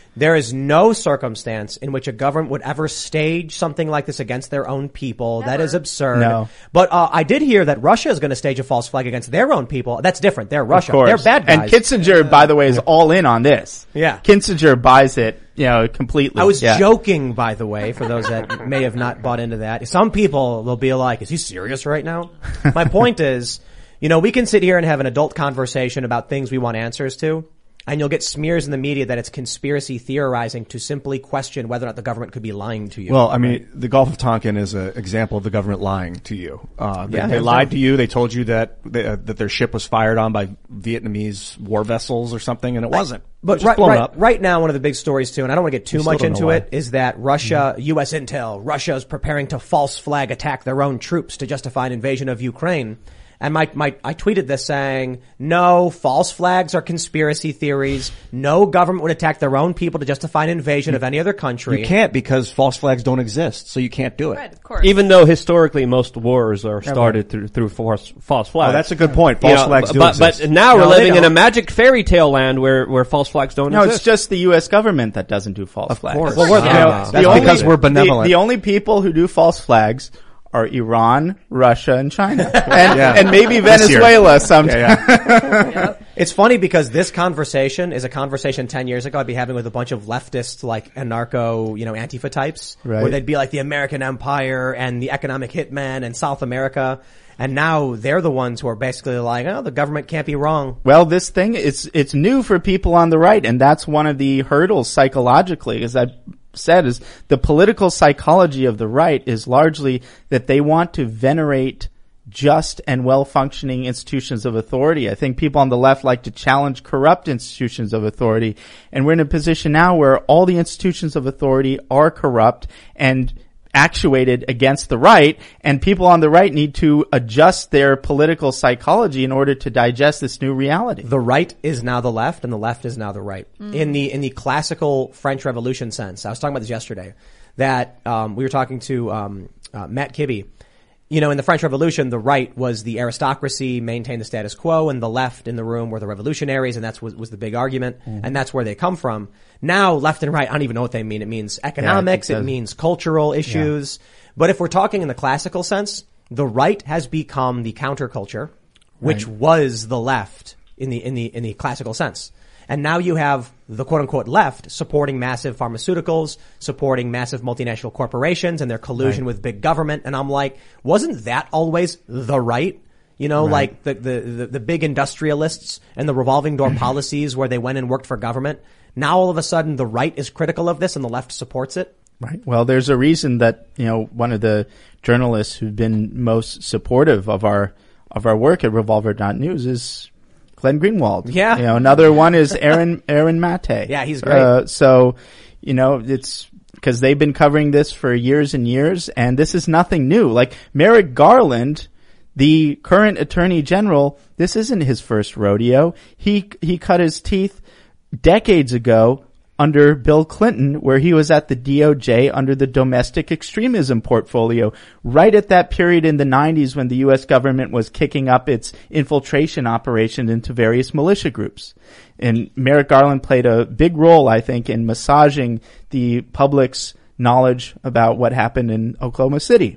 S1: There is no circumstance in which a government would ever stage something like this against their own people.
S5: Never.
S1: That is absurd.
S3: No.
S1: But uh, I did hear that Russia is going to stage a false flag against their own people. That's different. They're Russia.
S3: Of course.
S1: They're bad guys.
S3: And Kissinger, by the way, is all in on this.
S1: Yeah.
S3: Kissinger buys it, you know, completely.
S1: I was
S3: yeah.
S1: joking, by the way, for those that may have not bought into that. Some people will be like, is he serious right now? My point is, you know, we can sit here and have an adult conversation about things we want answers to. And you'll get smears in the media that it's conspiracy theorizing to simply question whether or not the government could be lying to you.
S2: Well, I mean, the Gulf of Tonkin is an example of the government lying to you. Uh, they,
S1: Yeah,
S2: they
S1: that's
S2: lied
S1: right.
S2: to you. They told you that they, uh, that their ship was fired on by Vietnamese war vessels or something, and it wasn't.
S1: But
S2: it was just
S1: right,
S2: blown
S1: right,
S2: up.
S1: right now, one of the big stories too, and I don't want to get too
S2: We still
S1: much
S2: don't know
S1: into
S2: why.
S1: it, is that Russia, U S intel, Russia is preparing to false flag attack their own troops to justify an invasion of Ukraine. And my, my, I tweeted this saying, no, false flags are conspiracy theories. No government would attack their own people to justify an invasion of any other country.
S2: You can't because false flags don't exist, so you can't do it.
S5: Right, of course.
S4: Even though historically most wars are started through through false, false flags.
S2: Oh, that's a good point. False
S4: You know,
S2: flags do
S4: but,
S2: exist.
S4: but now
S1: No,
S4: we're
S1: they
S4: living in a
S1: don't.
S4: magic fairy tale land where, where false flags don't
S3: No,
S4: exist.
S3: it's just the U S government that doesn't do false flags.
S1: course.
S2: Well, we're,
S1: Ah.
S2: you know,
S1: That's
S2: that's
S3: only-
S2: because we're
S3: the-
S2: benevolent.
S3: The, only people who do false flags are Iran, Russia, and China. And,
S2: Yeah.
S3: and maybe
S2: This year.
S3: Venezuela sometimes.
S2: yeah, yeah.
S1: It's funny because this conversation is a conversation ten years ago I'd be having with a bunch of leftist, like, anarcho, you know, Antifa types.
S3: Right.
S1: Where they'd be like the American empire and the economic hitman and South America. And now they're the ones who are basically like, oh, the government can't be wrong.
S3: Well, this thing, it's, it's new for people on the right, and that's one of the hurdles psychologically, as I said, is the political psychology of the right is largely that they want to venerate just and well-functioning institutions of authority. I think people on the left like to challenge corrupt institutions of authority, and we're in a position now where all the institutions of authority are corrupt and actuated against the right, and people on the right need to adjust their political psychology in order to digest this new reality.
S1: The right is now the left and the left is now the right. In the, in the classical French Revolution sense, I was talking about this yesterday, that, um, we were talking to, um, uh, Matt Kibbe. You know, in the French Revolution, the right was the aristocracy, maintained the status quo, and the left in the room were the revolutionaries, and that's was, was the big argument, mm-hmm. and that's where they come from. Now, left and right, I don't even know what they mean. It means economics,
S3: Yeah, it
S1: it means cultural issues. Yeah. But if we're talking in the classical sense, the right has become the counterculture, which right. was the left in the in the in the classical sense. And now you have the quote-unquote left supporting massive pharmaceuticals, supporting massive multinational corporations and their collusion right. with big government. And I'm like, wasn't that always the right? You know, right. like the, the, the, the big industrialists and the revolving door policies where they went and worked for government. Now all of a sudden the right is critical of this and the left supports it.
S3: Right. Well, there's a reason that, you know, one of the journalists who've been most supportive of our, of our work at Revolver dot news is Glenn Greenwald.
S1: Yeah.
S3: You know, another one is Aaron, Aaron Mate.
S1: Yeah, he's great.
S3: Uh, so, you know, it's because they've been covering this for years and years, and this is nothing new. Like Merrick Garland, the current attorney general, this isn't his first rodeo. He, he cut his teeth decades ago under Bill Clinton, where he was at the D O J under the domestic extremism portfolio, right at that period in the nineties when the U S government was kicking up its infiltration operation into various militia groups. And Merrick Garland played a big role, I think, in massaging the public's knowledge about what happened in Oklahoma City.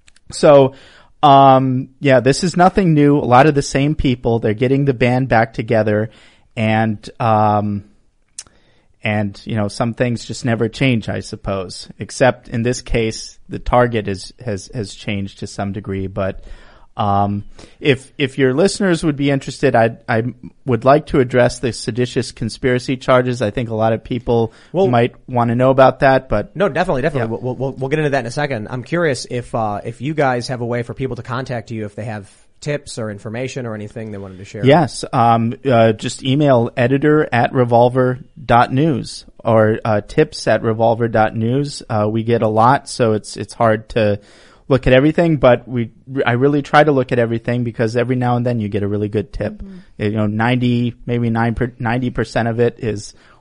S3: So, um, yeah, this is nothing new. A lot of the same people, they're getting the band back together, and, um, And, you know, some things just never change, I suppose, except in this case, the target is, has, has changed to some degree. But, um, if, if your listeners would be interested, I, I would like to address the seditious conspiracy charges. I think a lot of people
S1: well,
S3: might want to know about that, but.
S1: No, definitely, definitely.
S3: Yeah.
S1: We'll, we'll, we'll get into that in a second. I'm curious if, uh, if you guys have a way for people to contact you if they have tips or information or anything they wanted to share.
S3: Yes. Um, uh, just email editor at revolver dot news or, uh, tips at revolver dot news. Uh, we get a lot, so it's, it's hard to look at everything, but we, I really try to look at everything because every now and then you get a really good tip. Mm-hmm. You know, ninety, maybe nine, ninety percent of it is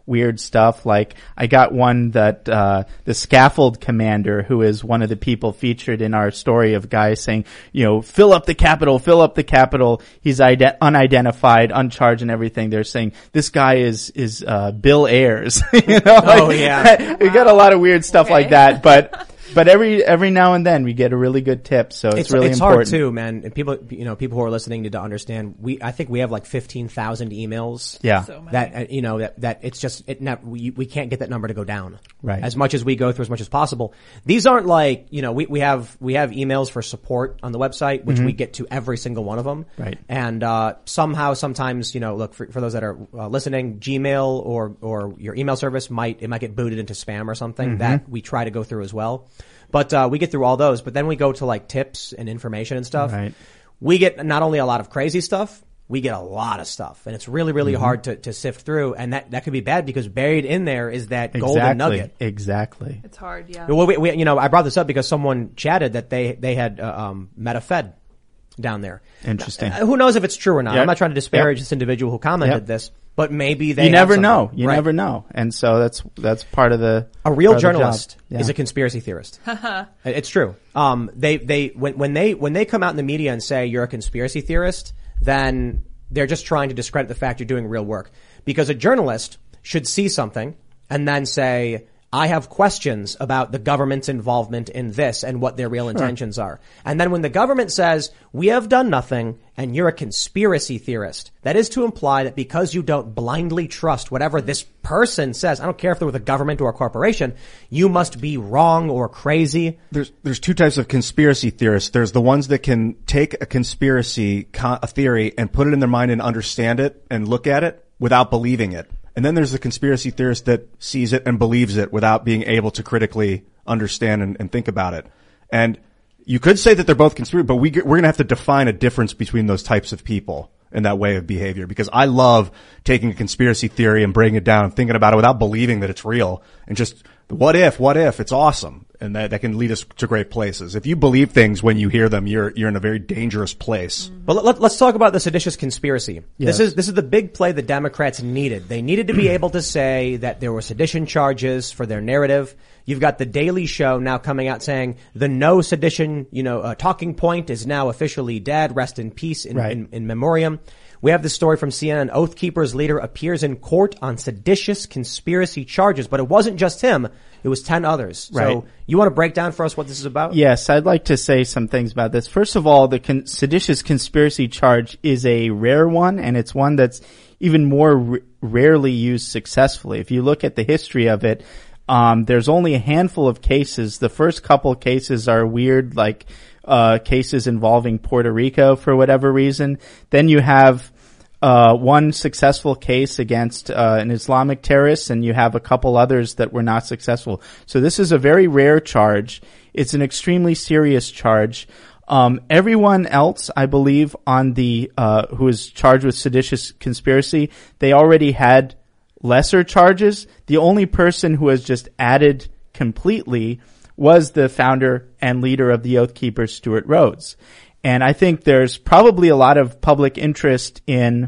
S3: weird stuff. Like I got one that uh the scaffold commander, who is one of the people featured in our story of guys saying, you know, fill up the Capitol, fill up the Capitol. He's ide- unidentified, uncharged, and everything. They're saying this guy is is uh Bill Ayers. you know,
S1: Oh,
S3: like,
S1: yeah.
S3: we got a lot of weird stuff
S5: Okay.
S3: like that, but. But every every now and then we get a really good tip, so it's,
S1: It's,
S3: really
S1: it's
S3: important.
S1: hard too, man. And people, you know, people who are listening need to understand. We, I think we have like fifteen thousand emails.
S3: Yeah.
S5: So many.
S1: That uh, you know that that it's just it. Not, we we can't get that number to go down.
S3: Right.
S1: As much as we go through, as much as possible. These aren't like you know we we have we have emails for support on the website, which we get to every single one of them.
S3: Right.
S1: And uh somehow, sometimes you know, look for, for those that are uh, listening, Gmail or or your email service might it might get booted into spam or something. That we try to go through as well. But uh we get through all those. But then we go to like tips and information and stuff.
S3: Right.
S1: We get not only a lot of crazy stuff, we get a lot of stuff. And it's really, really hard to, to sift through. And that, that could be bad because buried in there is that golden
S3: Exactly.
S1: nugget.
S3: Exactly.
S5: It's hard, yeah.
S1: Well, we, we, you know, I brought this up because someone chatted that they, they had, uh, um, met a Fed down there.
S3: Interesting.
S1: Uh, who knows if it's true or not?
S3: Yep.
S1: I'm not trying to disparage
S3: Yep.
S1: this individual who commented
S3: Yep.
S1: this, but maybe they
S3: You
S1: have
S3: never
S1: something.
S3: know. You
S1: Right.
S3: never know. And so that's that's part of the
S1: A real
S3: part of the job.
S1: journalist
S3: Yeah.
S1: is a conspiracy theorist. It's true. Um, they, they, when, when they, when they come out in the media and say you're a conspiracy theorist, then they're just trying to discredit the fact you're doing real work. Because a journalist should see something and then say, I have questions about the government's involvement in this and what their real intentions are. And then when the government says, we have done nothing and you're a conspiracy theorist, that is to imply that because you don't blindly trust whatever this person says, I don't care if they're with a government or a corporation, you must be wrong or crazy.
S2: There's there's two types of conspiracy theorists. There's the ones that can take a conspiracy co- a theory and put it in their mind and understand it and look at it without believing it. And then there's the conspiracy theorist that sees it and believes it without being able to critically understand and, and think about it. And you could say that they're both conspiracy, but we get, we're going to have to define a difference between those types of people and that way of behavior, because I love taking a conspiracy theory and breaking it down and thinking about it without believing that it's real and just what if, what if, it's awesome. And that, that can lead us to great places. If you believe things when you hear them, you're, you're in a very dangerous place.
S1: But let, let's talk about the seditious conspiracy.
S3: Yes.
S1: This is this is the big play the Democrats needed. They needed to be able to say that there were sedition charges for their narrative. You've got the Daily Show now coming out saying the no sedition, you know, uh, talking point is now officially dead. Rest in peace in,
S3: Right.
S1: in, in memoriam. We have this story from C N N. Oath Keepers leader appears in court on seditious conspiracy charges, but it wasn't just him. It was ten others.
S3: Right.
S1: So you want to break down for us what this is about?
S3: Yes, I'd like to say some things about this. First of all, the con- seditious conspiracy charge is a rare one, and it's one that's even more r- rarely used successfully. If you look at the history of it, um, there's only a handful of cases. The first couple cases are weird, like uh cases involving Puerto Rico for whatever reason. Then you have uh one successful case against uh an Islamic terrorist, and you have a couple others that were not successful. So this is a very rare charge. It's an extremely serious charge. Um everyone else, I believe, on the uh who is charged with seditious conspiracy, they already had lesser charges. The only person who has just added completely was the founder and leader of the Oath Keepers, Stuart Rhodes. And I think there's probably a lot of public interest in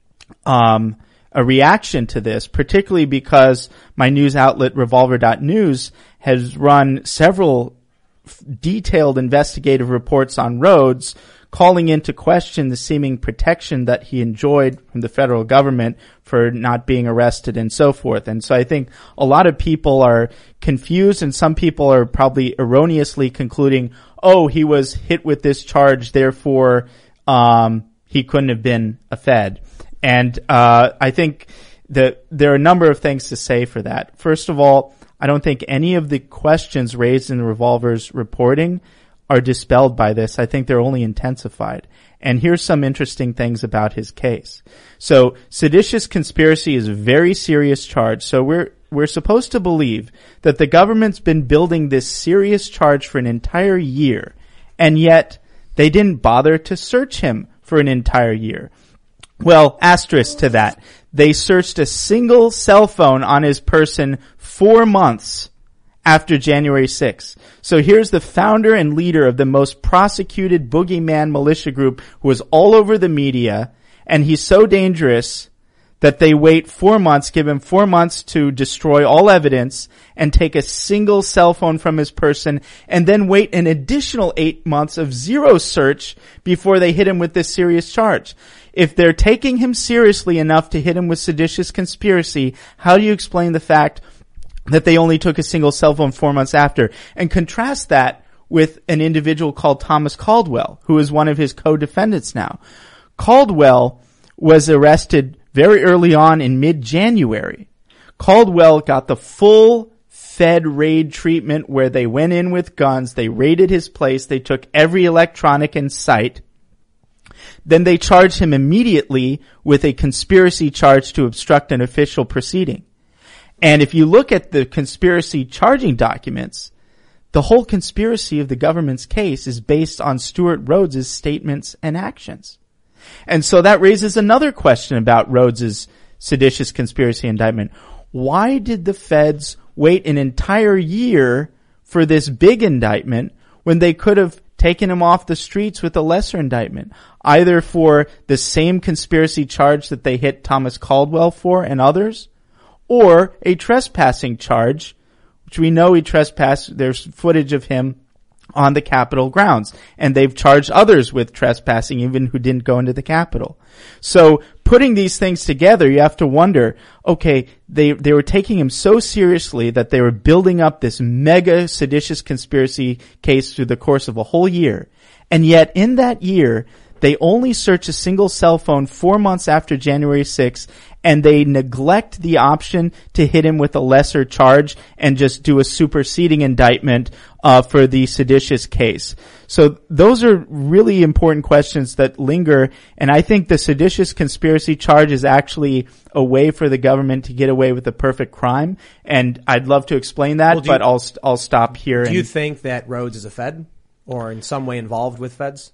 S3: um a reaction to this, particularly because my news outlet revolver dot news has run several f- detailed investigative reports on Rhodes, calling into question the seeming protection that he enjoyed from the federal government for not being arrested and so forth. And so I think a lot of people are confused, and some people are probably erroneously concluding, oh, he was hit with this charge, therefore um he couldn't have been a Fed. And uh I think that there are a number of things to say for that. First of all, I don't think any of the questions raised in the Revolver's reporting are dispelled by this. I think they're only intensified. And here's some interesting things about his case. So, seditious conspiracy is a very serious charge. So we're we're supposed to believe that the government's been building this serious charge for an entire year, and yet they didn't bother to search him for an entire year. Well, asterisk to that. They searched a single cell phone on his person four months after January sixth. So here's the founder and leader of the most prosecuted boogeyman militia group who was all over the media, and he's so dangerous that they wait four months, give him four months to destroy all evidence and take a single cell phone from his person, and then wait an additional eight months of zero search before they hit him with this serious charge. If they're taking him seriously enough to hit him with seditious conspiracy, how do you explain the fact that they only took a single cell phone four months after? And contrast that with an individual called Thomas Caldwell, who is one of his co-defendants now. Caldwell was arrested very early on in mid-January. Caldwell got the full Fed raid treatment where they went in with guns, they raided his place, they took every electronic in sight. Then they charged him immediately with a conspiracy charge to obstruct an official proceeding. And if you look at the conspiracy charging documents, the whole conspiracy of the government's case is based on Stewart Rhodes's statements and actions. And so that raises another question about Rhodes's seditious conspiracy indictment. Why did the feds wait an entire year for this big indictment when they could have taken him off the streets with a lesser indictment, either for the same conspiracy charge that they hit Thomas Caldwell for and others, or a trespassing charge, which we know he trespassed. There's footage of him on the Capitol grounds, and they've charged others with trespassing, even who didn't go into the Capitol. So putting these things together, you have to wonder, okay, they they were taking him so seriously that they were building up this mega seditious conspiracy case through the course of a whole year, and yet in that year, they only search a single cell phone four months after January sixth, and they neglect the option to hit him with a lesser charge and just do a superseding indictment uh for the seditious case. So those are really important questions that linger, and I think the seditious conspiracy charge is actually a way for the government to get away with a perfect crime, and I'd love to explain that,
S1: well,
S3: but
S1: you,
S3: I'll I'll stop here.
S1: Do
S3: and,
S1: you think that Rhodes is a Fed or in some way involved with Feds?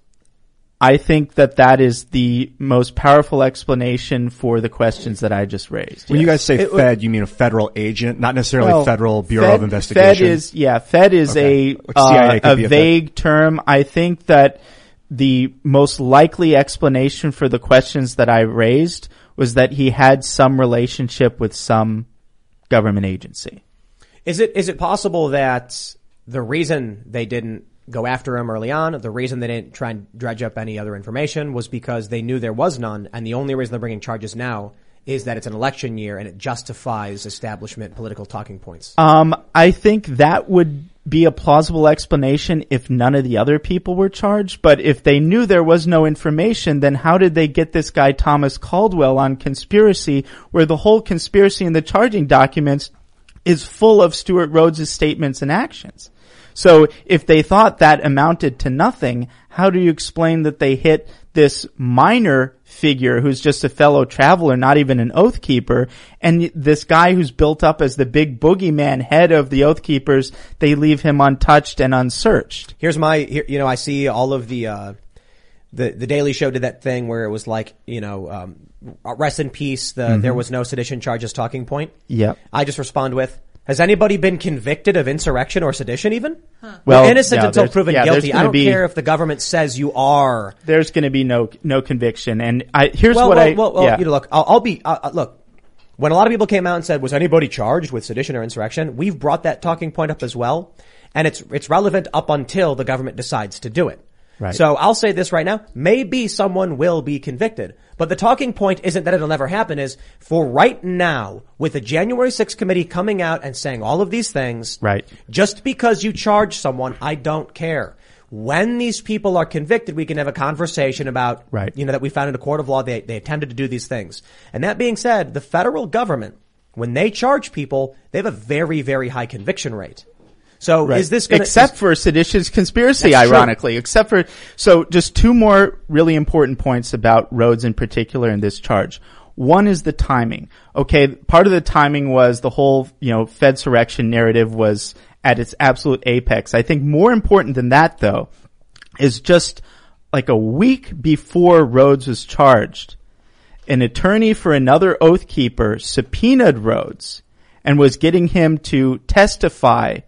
S3: I think that that is the most powerful explanation for the questions that I just raised.
S2: When
S3: yes.
S2: you guys say
S1: It,
S2: Fed, you mean a federal agent, not necessarily
S3: Well,
S2: Federal Bureau
S3: Fed,
S2: of Investigation?
S3: Fed is, yeah, Fed is
S2: Okay.
S3: a,
S2: Like C I A
S3: uh,
S2: could
S3: a
S2: be a Fed.
S3: vague term. I think that the most likely explanation for the questions that I raised was that he had some relationship with some government agency.
S1: Is it is it possible that the reason they didn't go after him early on, the reason they didn't try and dredge up any other information was because they knew there was none, and the only reason they're bringing charges now is that it's an election year and it justifies establishment political talking points?
S3: Um, I think that would be a plausible explanation if none of the other people were charged. But if they knew there was no information, then how did they get this guy Thomas Caldwell on conspiracy, where the whole conspiracy in the charging documents is full of Stewart Rhodes' statements and actions? So if they thought that amounted to nothing, how do you explain that they hit this minor figure who's just a fellow traveler, not even an oath keeper, and this guy who's built up as the big boogeyman head of the Oath Keepers, they leave him untouched and unsearched?
S1: Here's my, here, you know, I see all of the, uh, the, the Daily Show did that thing where it was like, you know, um, rest in peace, the, mm-hmm. there was no sedition charges talking point.
S3: Yep.
S1: I just respond with, has anybody been convicted of insurrection or sedition even?
S5: Huh.
S3: Well,
S1: You're innocent
S3: yeah,
S1: until
S3: there's-
S1: proven
S3: yeah, there's
S1: guilty. I
S3: gonna
S1: don't
S3: be-
S1: care if the government says you are.
S3: There's going to be no no conviction, and I here's
S1: Well,
S3: what
S1: well,
S3: I
S1: well, well
S3: yeah.
S1: you know, look, I'll, I'll be, uh, uh, look, when a lot of people came out and said, was anybody charged with sedition or insurrection? We've brought that talking point up as well. And it's, it's relevant up until the government decides to do it.
S3: Right.
S1: So I'll say this right now. Maybe someone will be convicted. But the talking point isn't that it'll never happen, is for right now, with the January sixth committee coming out and saying all of these things,
S3: Right.
S1: just because you charge someone, I don't care. When these people are convicted, we can have a conversation about,
S3: Right.
S1: you know, that we found in a court of law, they, they attempted to do these things. And that being said, the federal government, when they charge people, they have a very, very high conviction rate. So
S3: Right.
S1: is this going to...
S3: Except for seditious conspiracy,
S1: That's
S3: ironically.
S1: true.
S3: Except for, so just two more really important points about Rhodes in particular in this charge. One is the timing. Okay, part of the timing was the whole, you know, Fedsurrection narrative was at its absolute apex. I think more important than that, though, is just like a week before Rhodes was charged, an attorney for another Oath Keeper subpoenaed Rhodes and was getting him to testify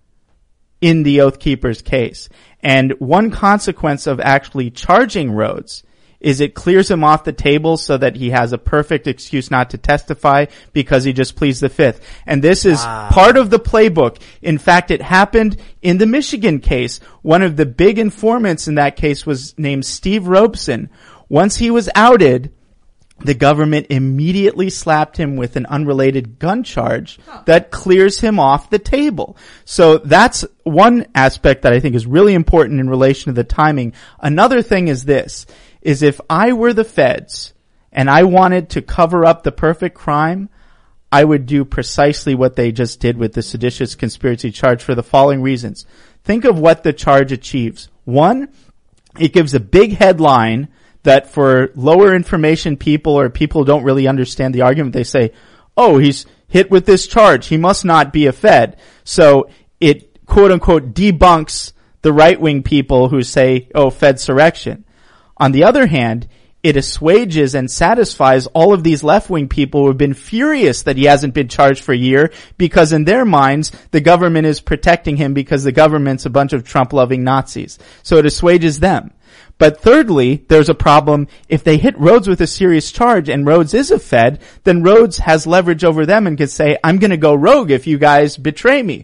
S3: in the Oath Keeper's case. And one consequence of actually charging Rhodes is it clears him off the table so that he has a perfect excuse not to testify because he just pleads the fifth. And this is
S1: Wow.
S3: part of the playbook. In fact, it happened in the Michigan case. One of the big informants in that case was named Steve Robeson. Once he was outed, the government immediately slapped him with an unrelated gun charge that clears him off the table. So that's one aspect that I think is really important in relation to the timing. Another thing is this, is if I were the feds and I wanted to cover up the perfect crime, I would do precisely what they just did with the seditious conspiracy charge for the following reasons. Think of what the charge achieves. One, it gives a big headline that for lower information people or people who don't really understand the argument, they say, oh, he's hit with this charge. He must not be a Fed. So it quote unquote debunks the right wing people who say, oh, Fedsurrection. On the other hand, it assuages and satisfies all of these left-wing people who have been furious that he hasn't been charged for a year because in their minds, the government is protecting him because the government's a bunch of Trump-loving Nazis. So it assuages them. But thirdly, there's a problem. If they hit Rhodes with a serious charge and Rhodes is a Fed, then Rhodes has leverage over them and can say, I'm going to go rogue if you guys betray me.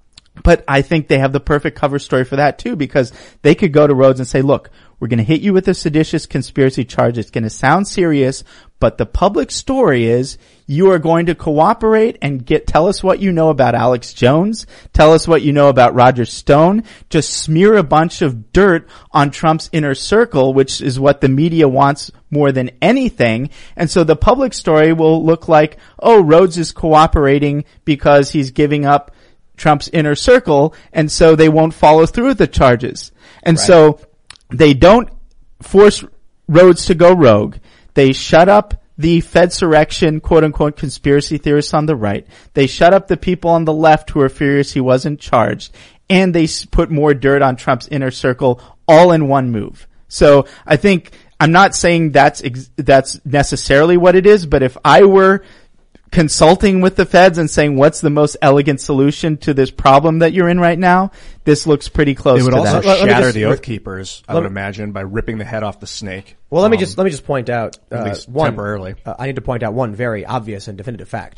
S3: But I think they have the perfect cover story for that too, because they could go to Rhodes and say, look, we're going to hit you with a seditious conspiracy charge. It's going to sound serious, but the public story is you are going to cooperate and get, tell us what you know about Alex Jones. Tell us what you know about Roger Stone. Just smear a bunch of dirt on Trump's inner circle, which is what the media wants more than anything. And so the public story will look like, oh, Rhodes is cooperating because he's giving up Trump's inner circle, and so they won't follow through with the charges. And
S1: Right.
S3: so they don't force Rhodes to go rogue. They shut up the Fedsurrection, quote-unquote, conspiracy theorists on the right. They shut up the people on the left who are furious he wasn't charged. And they s- put more dirt on Trump's inner circle all in one move. So I think, I'm not saying that's ex- that's necessarily what it is, but if I were consulting with the feds and saying what's the most elegant solution to this problem that you're in right now, this looks pretty close
S2: It would
S3: to
S2: also
S3: that.
S1: Let- let me
S2: shatter
S1: just-
S2: the Oath Keepers, I
S1: let
S2: would
S1: me-
S2: imagine, by ripping the head off the snake.
S1: Well, let me
S2: Um,
S1: just let me just point out uh,
S2: at least
S1: one,
S2: temporarily.
S1: Uh, I need to point out one very obvious and definitive fact: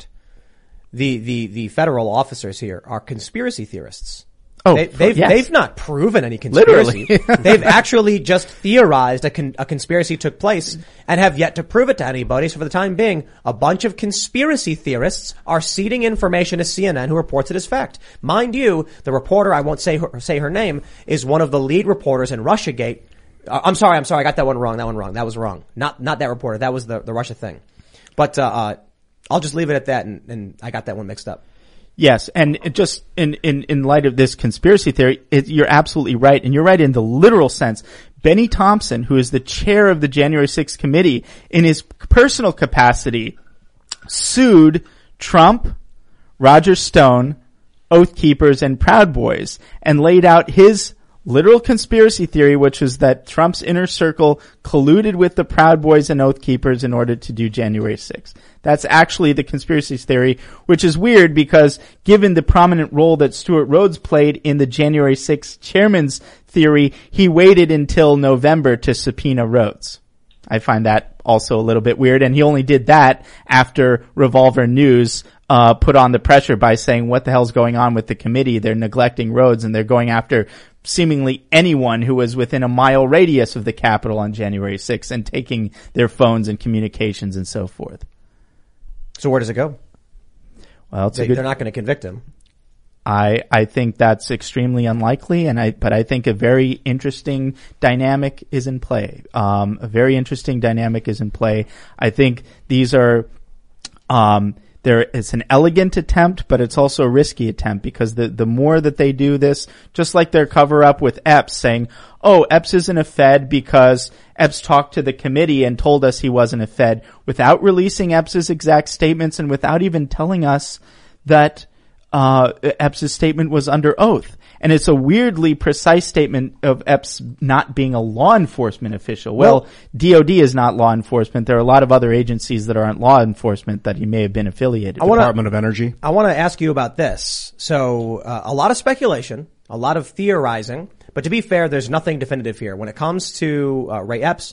S1: the the the federal officers here are conspiracy theorists.
S3: Oh,
S1: they, they've
S3: yes.
S1: they've not proven any conspiracy.
S3: Literally.
S1: They've actually just theorized a, con- a conspiracy took place and have yet to prove it to anybody. So for the time being, a bunch of conspiracy theorists are seeding information to C N N, who reports it as fact. Mind you, the reporter, I won't say her, say her name, is one of the lead reporters in Russiagate. Uh, I'm sorry, I'm sorry, I got that one wrong. That one wrong. That was wrong. Not not that reporter. That was the the Russia thing. But uh, uh I'll just leave it at that, and, and I got that one mixed up.
S3: Yes, and it just in, in, in light of this conspiracy theory, it, you're absolutely right, and you're right in the literal sense. Benny Thompson, who is the chair of the January sixth committee, in his personal capacity, sued Trump, Roger Stone, Oath Keepers, and Proud Boys, and laid out his literal conspiracy theory, which was that Trump's inner circle colluded with the Proud Boys and Oath Keepers in order to do January sixth. That's actually the conspiracy theory, which is weird because given the prominent role that Stuart Rhodes played in the January sixth chairman's theory, he waited until November to subpoena Rhodes. I find that also a little bit weird, and he only did that after Revolver News uh put on the pressure by saying, what the hell's going on with the committee? They're neglecting Rhodes, and they're going after seemingly anyone who was within a mile radius of the Capitol on January sixth and taking their phones and communications and so forth.
S1: So where does it go?
S3: Well, it's
S1: They,
S3: a good,
S1: they're not going to convict him.
S3: I, I think that's extremely unlikely, and I, but I think a very interesting dynamic is in play. Um, a very interesting dynamic is in play. I think these are, um, there, it's an elegant attempt, but it's also a risky attempt because the, the more that they do this, just like their cover up with Epps saying, oh, Epps isn't a Fed because Epps talked to the committee and told us he wasn't a Fed, without releasing Epps's exact statements and without even telling us that uh Epps's statement was under oath. And it's a weirdly precise statement of Epps not being a law enforcement official. Well,
S1: Well,
S3: D O D is not law enforcement. There are a lot of other agencies that aren't law enforcement that he may have been affiliated
S1: I
S3: with.
S1: wanna-
S2: Department of Energy.
S1: I want to ask you about this. So, uh, a lot of speculation, a lot of theorizing, but to be fair, there's nothing definitive here. When it comes to uh, Ray Epps,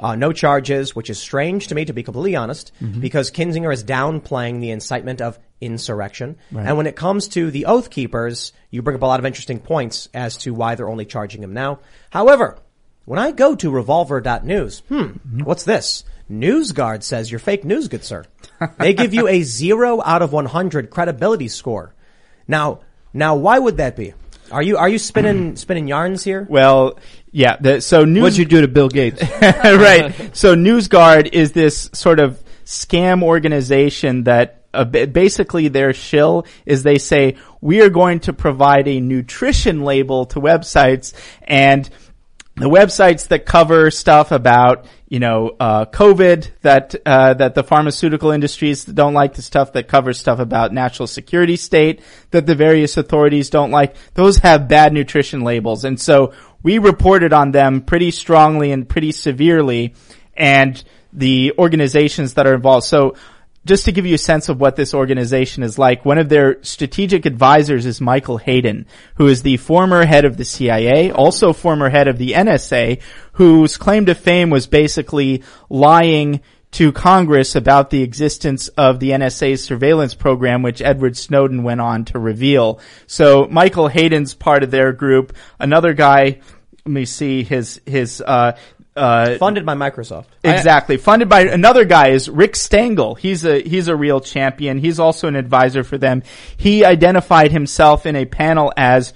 S1: Uh, no charges, which is strange to me, to be completely honest, mm-hmm. because Kinzinger is downplaying the incitement of insurrection. Right. And when it comes to the Oath Keepers, you bring up a lot of interesting points as to why they're only charging him now. However, when I go to revolver dot news, hmm, mm-hmm. what's this? NewsGuard says you're fake news, good sir. They give you a zero out of one hundred credibility score. Now, now why would that be? Are you, are you spinning, spinning yarns here?
S3: Well, yeah, the, so news.
S4: What'd you do to Bill Gates?
S3: Right. So NewsGuard is this sort of scam organization that uh, basically their shill is they say, we are going to provide a nutrition label to websites, and the websites that cover stuff about, you know, uh, COVID, that, uh, that the pharmaceutical industries don't like, the stuff that covers stuff about national security state that the various authorities don't like, those have bad nutrition labels. And so we reported on them pretty strongly and pretty severely, and the organizations that are involved. So just to give you a sense of what this organization is like, one of their strategic advisors is Michael Hayden, who is the former head of the C I A, also former head of the N S A, whose claim to fame was basically lying to Congress about the existence of the N S A's surveillance program, which Edward Snowden went on to reveal. So Michael Hayden's part of their group. Another guy, let me see his, his, uh,
S1: Uh, funded by Microsoft.
S3: Exactly. Funded by another guy is Rick Stengel. He's a, he's a real champion. He's also an advisor for them. He identified himself in a panel as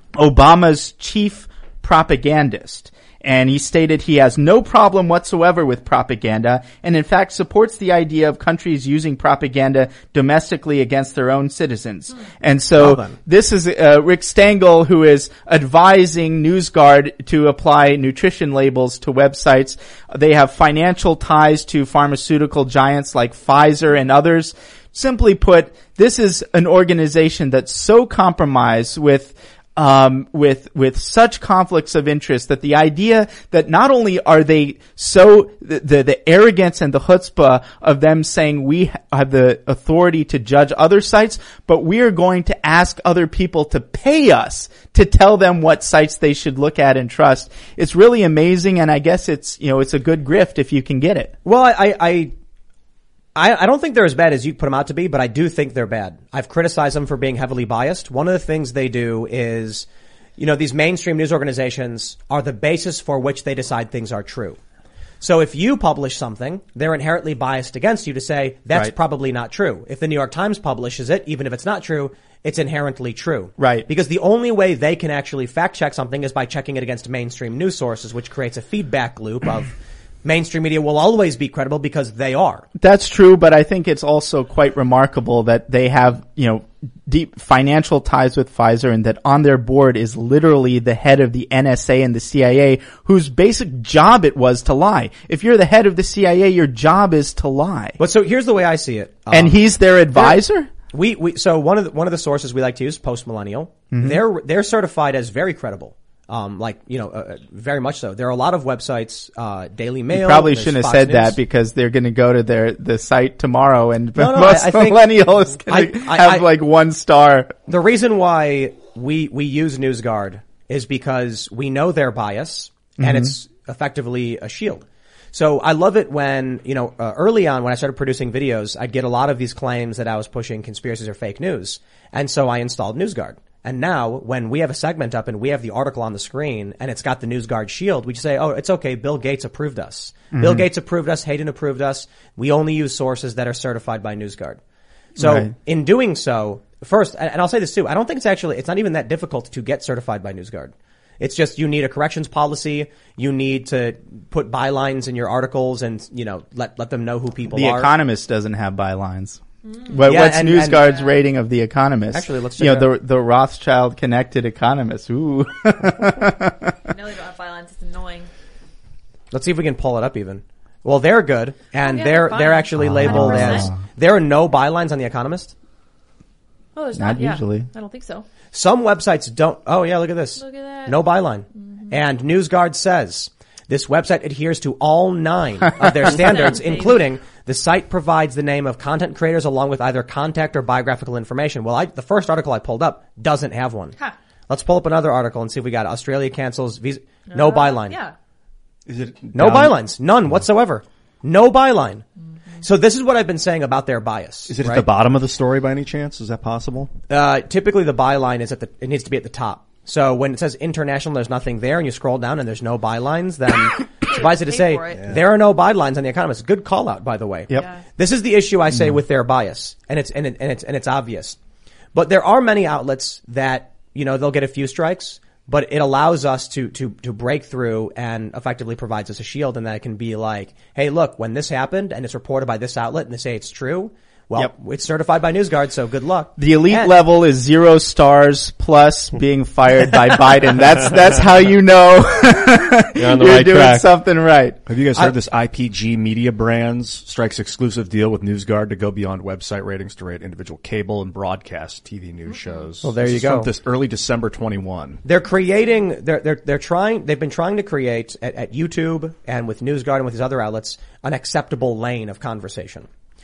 S3: Obama's chief propagandist. And he stated he has no problem whatsoever with propaganda, and in fact supports the idea of countries using propaganda domestically against their own citizens. Mm. And so well this is uh, Rick Stengel, who is advising NewsGuard to apply nutrition labels to websites. They have financial ties to pharmaceutical giants like Pfizer and others. Simply put, this is an organization that's so compromised with Um, with, with such conflicts of interest that the idea that not only are they so, the, the, the arrogance and the chutzpah of them saying we have the authority to judge other sites, but we are going to ask other people to pay us to tell them what sites they should look at and trust. It's really amazing, and I guess it's, you know, it's a good grift if you can get it.
S1: Well, I, I, I, I don't think they're as bad as you put them out to be, but I do think they're bad. I've criticized them for being heavily biased. One of the things they do is, you know, these mainstream news organizations are the basis for which they decide things are true. So if you publish something, they're inherently biased against you to say that's right. Probably not true. If the New York Times publishes it, even if it's not true, it's inherently true.
S3: Right.
S1: Because the only way they can actually fact check something is by checking it against mainstream news sources, which creates a feedback loop of mainstream media will always be credible because they are.
S3: That's true, but I think it's also quite remarkable that they have, you know, deep financial ties with Pfizer, and that on their board is literally the head of the N S A and the C I A, whose basic job it was to lie. If you're the head of the C I A, your job is to lie.
S1: But so here's the way I see it. Um,
S3: and he's their advisor?
S1: We, we, so one of the, one of the sources we like to use, Post Millennial, mm-hmm. they're, they're certified as very credible. Um, like, you know, uh, very much so. There are a lot of websites, uh, Daily Mail.
S3: You probably shouldn't have
S1: Fox
S3: said
S1: News.
S3: That because they're going to go to their, the site tomorrow, and
S1: no, no,
S3: most
S1: I, I think,
S3: millennial is going to have
S1: I,
S3: like one star.
S1: The reason why we, we use NewsGuard is because we know their bias, mm-hmm. and it's effectively a shield. So I love it when, you know, uh, early on when I started producing videos, I'd get a lot of these claims that I was pushing conspiracies or fake news. And so I installed NewsGuard. And now, when we have a segment up and we have the article on the screen and it's got the NewsGuard shield, we just say, oh, it's okay, Bill Gates approved us. Mm-hmm. Bill Gates approved us, Hayden approved us. We only use sources that are certified by NewsGuard. So, right. in doing so, first, and I'll say this too, I don't think it's actually, it's not even that difficult to get certified by NewsGuard. It's just you need a corrections policy, you need to put bylines in your articles and, you know, let, let them know who people
S3: the
S1: are.
S3: The Economist doesn't have bylines. Mm. What,
S1: yeah,
S3: what's
S1: and,
S3: NewsGuard's
S1: and,
S3: rating of The Economist?
S1: Actually, let's check
S3: You know,
S1: out.
S3: the the Rothschild connected Economist. Ooh.
S5: No, they don't have bylines. It's annoying.
S1: Let's see if we can pull it up even. Well, they're good, and
S5: oh, yeah,
S1: they're
S5: they're,
S1: they're actually
S3: Oh.
S1: labeled
S5: one hundred
S1: as,
S5: percent.
S1: there are no bylines on The Economist.
S5: Oh, there's
S3: Not
S5: not, yeah.
S3: usually.
S5: I don't think so.
S1: Some websites don't, oh yeah, look at this.
S5: Look at that.
S1: No byline. Mm-hmm. And NewsGuard says, this website adheres to all nine of their standards, including the site provides the name of content creators along with either contact or biographical information. Well, I, the first article I pulled up doesn't have one.
S5: Huh.
S1: Let's pull up another article and see if we got it. Australia cancels visa. No
S5: uh,
S1: byline.
S5: Yeah.
S2: Is it
S1: No
S2: down-
S1: bylines. None whatsoever. No byline. So this is what I've been saying about their bias.
S2: Is it
S1: right?
S2: at the bottom of the story by any chance? Is that possible?
S1: Uh, typically the byline is at the, it needs to be at the top. So when it says international, there's nothing there, and you scroll down and there's no bylines, then suffice it to
S5: Pay
S1: say,
S5: for it. Yeah.
S1: there are no bylines on The Economist. Good call out, by the way.
S2: Yep.
S5: Yeah.
S1: This is the issue I say with their bias, and it's, and, it, and it's, and it's obvious. But there are many outlets that, you know, they'll get a few strikes, but it allows us to, to, to break through and effectively provides us a shield, and that it can be like, hey, look, when this happened and it's reported by this outlet and they say it's true, well,
S3: Yep.
S1: it's certified by NewsGuard, so good luck.
S3: The elite
S1: And-
S3: level is zero stars plus being fired by Biden. That's that's how you know
S4: You're on the
S3: you're
S4: right
S3: doing
S4: track.
S3: something right.
S2: Have you guys heard
S1: I-
S2: this I P G Media Brands strikes exclusive deal with NewsGuard to go beyond website ratings to rate individual cable and broadcast T V news shows?
S1: Well, there
S2: This
S1: you
S2: is
S1: go.
S2: From this early December twenty-one.
S1: They're creating, they're, they're, they're trying, they've been trying to create at, at YouTube and with NewsGuard and with these other outlets an acceptable lane of conversation.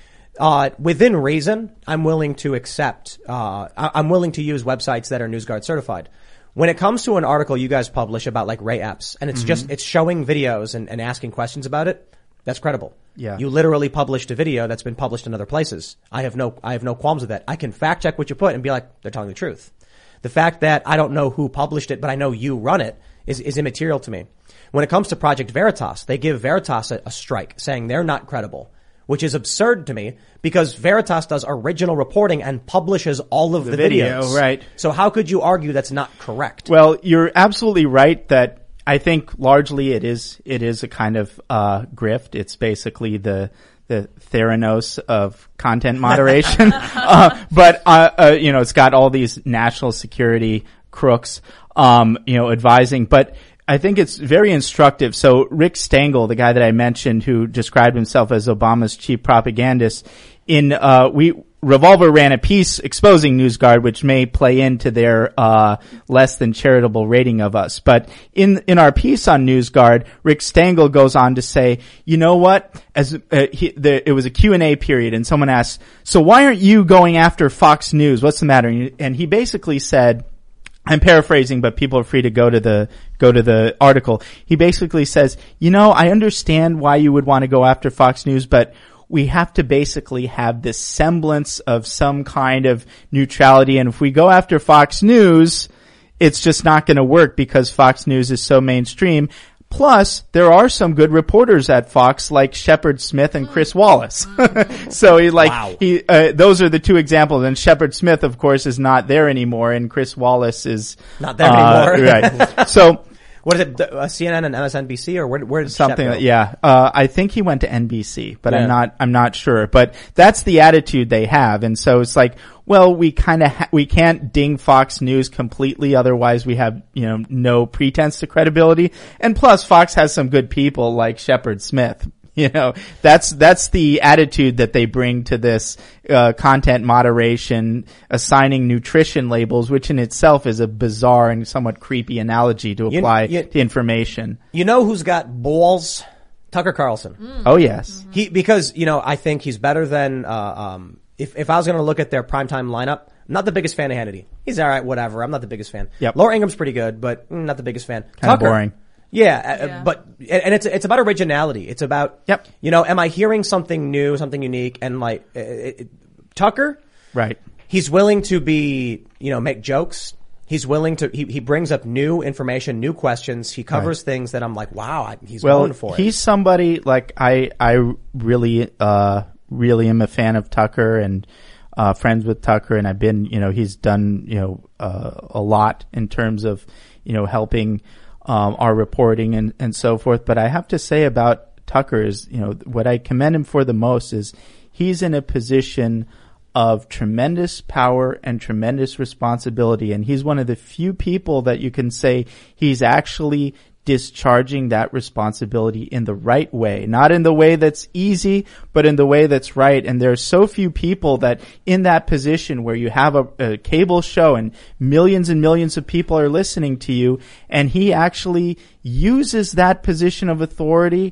S1: Uh, within reason, I'm willing to accept, uh, I, I'm willing to use websites that are NewsGuard certified. When it comes to an article you guys publish about like Ray Epps, and it's just, it's showing videos and, and asking questions about it, that's credible.
S3: Yeah.
S1: You literally published a video that's been published in other places. I have no, I have no qualms with that. I can fact check what you put and be like, they're telling the truth. The fact that I don't know who published it, but I know you run it is, is immaterial to me. When it comes to Project Veritas, they give Veritas a, a strike saying they're not credible, which is absurd to me because Veritas does original reporting and publishes all of the,
S3: The video,
S1: videos.
S3: right.
S1: So how could you argue that's not correct?
S3: Well, you're absolutely right that I think largely it is it is a kind of uh grift. It's basically the the Theranos of content moderation. uh, but uh, uh you know, it's got all these national security crooks um you know advising, but I think it's very instructive. So Rick Stengel, the guy that I mentioned who described himself as Obama's chief propagandist, in uh we Revolver ran a piece exposing NewsGuard, which may play into their uh less than charitable rating of us. But in in our piece on NewsGuard, Rick Stengel goes on to say, you know what? As uh, he, the, it was a Q and A period, and someone asked, so why aren't you going after Fox News? What's the matter? And he basically said, I'm paraphrasing, but people are free to go to the, go to the article. He basically says, you know, I understand why you would want to go after Fox News, but we have to basically have this semblance of some kind of neutrality. And if we go after Fox News, it's just not going to work because Fox News is so mainstream. Plus, there are some good reporters at Fox like Shepard Smith and Chris Wallace. So he like,
S1: Wow.
S3: he, uh, those are the two examples. And Shepard Smith, of course, is not there anymore, and Chris Wallace is
S1: Not there
S3: uh,
S1: anymore.
S3: Right. So
S1: What is it? Uh, C N N and M S N B C or where, where did
S3: something
S1: Shep
S3: that,
S1: go?
S3: yeah. Uh, I think he went to N B C, but
S1: Yeah.
S3: I'm not, I'm not sure. But that's the attitude they have. And so it's like, well, we kind of, ha- we can't ding Fox News completely. Otherwise we have, you know, no pretense to credibility. And plus Fox has some good people like Shepard Smith. You know, that's, that's the attitude that they bring to this, uh, content moderation, assigning nutrition labels, which in itself is a bizarre and somewhat creepy analogy to
S1: You-
S3: apply
S1: you-
S3: to information.
S1: You know who's got balls? Tucker Carlson.
S3: Oh, yes.
S1: He, because, you know, I think he's better than, uh, um, if, if I was going to look at their primetime lineup, I'm not the biggest fan of Hannity. He's alright, whatever. I'm not the biggest fan.
S3: Yep.
S1: Laura Ingram's pretty good, but mm, not the biggest fan.
S3: Kinda
S1: Tucker.
S3: boring.
S1: Yeah, uh,
S5: Yeah.
S1: but, and, and it's, it's about originality. It's about,
S3: Yep.
S1: you know, am I hearing something new, something unique? And like, uh, it, it, Tucker,
S3: Right.
S1: he's willing to be, you know, make jokes. He's willing to, he, he brings up new information, new questions. He covers things that I'm like, wow, I, he's
S3: Well,
S1: going for it.
S3: he's somebody like I, I really, uh, really am a fan of Tucker and, uh, friends with Tucker. And I've been, you know, he's done, you know, uh, a lot in terms of, you know, helping, um, our reporting and, and so forth. But I have to say about Tucker is, you know, what I commend him for the most is he's in a position of tremendous power and tremendous responsibility. And he's one of the few people that you can say he's actually discharging that responsibility in the right way, not in the way that's easy, but in the way that's right. And there's so few people that in that position where you have a, a cable show and millions and millions of people are listening to you, and he actually uses that position of authority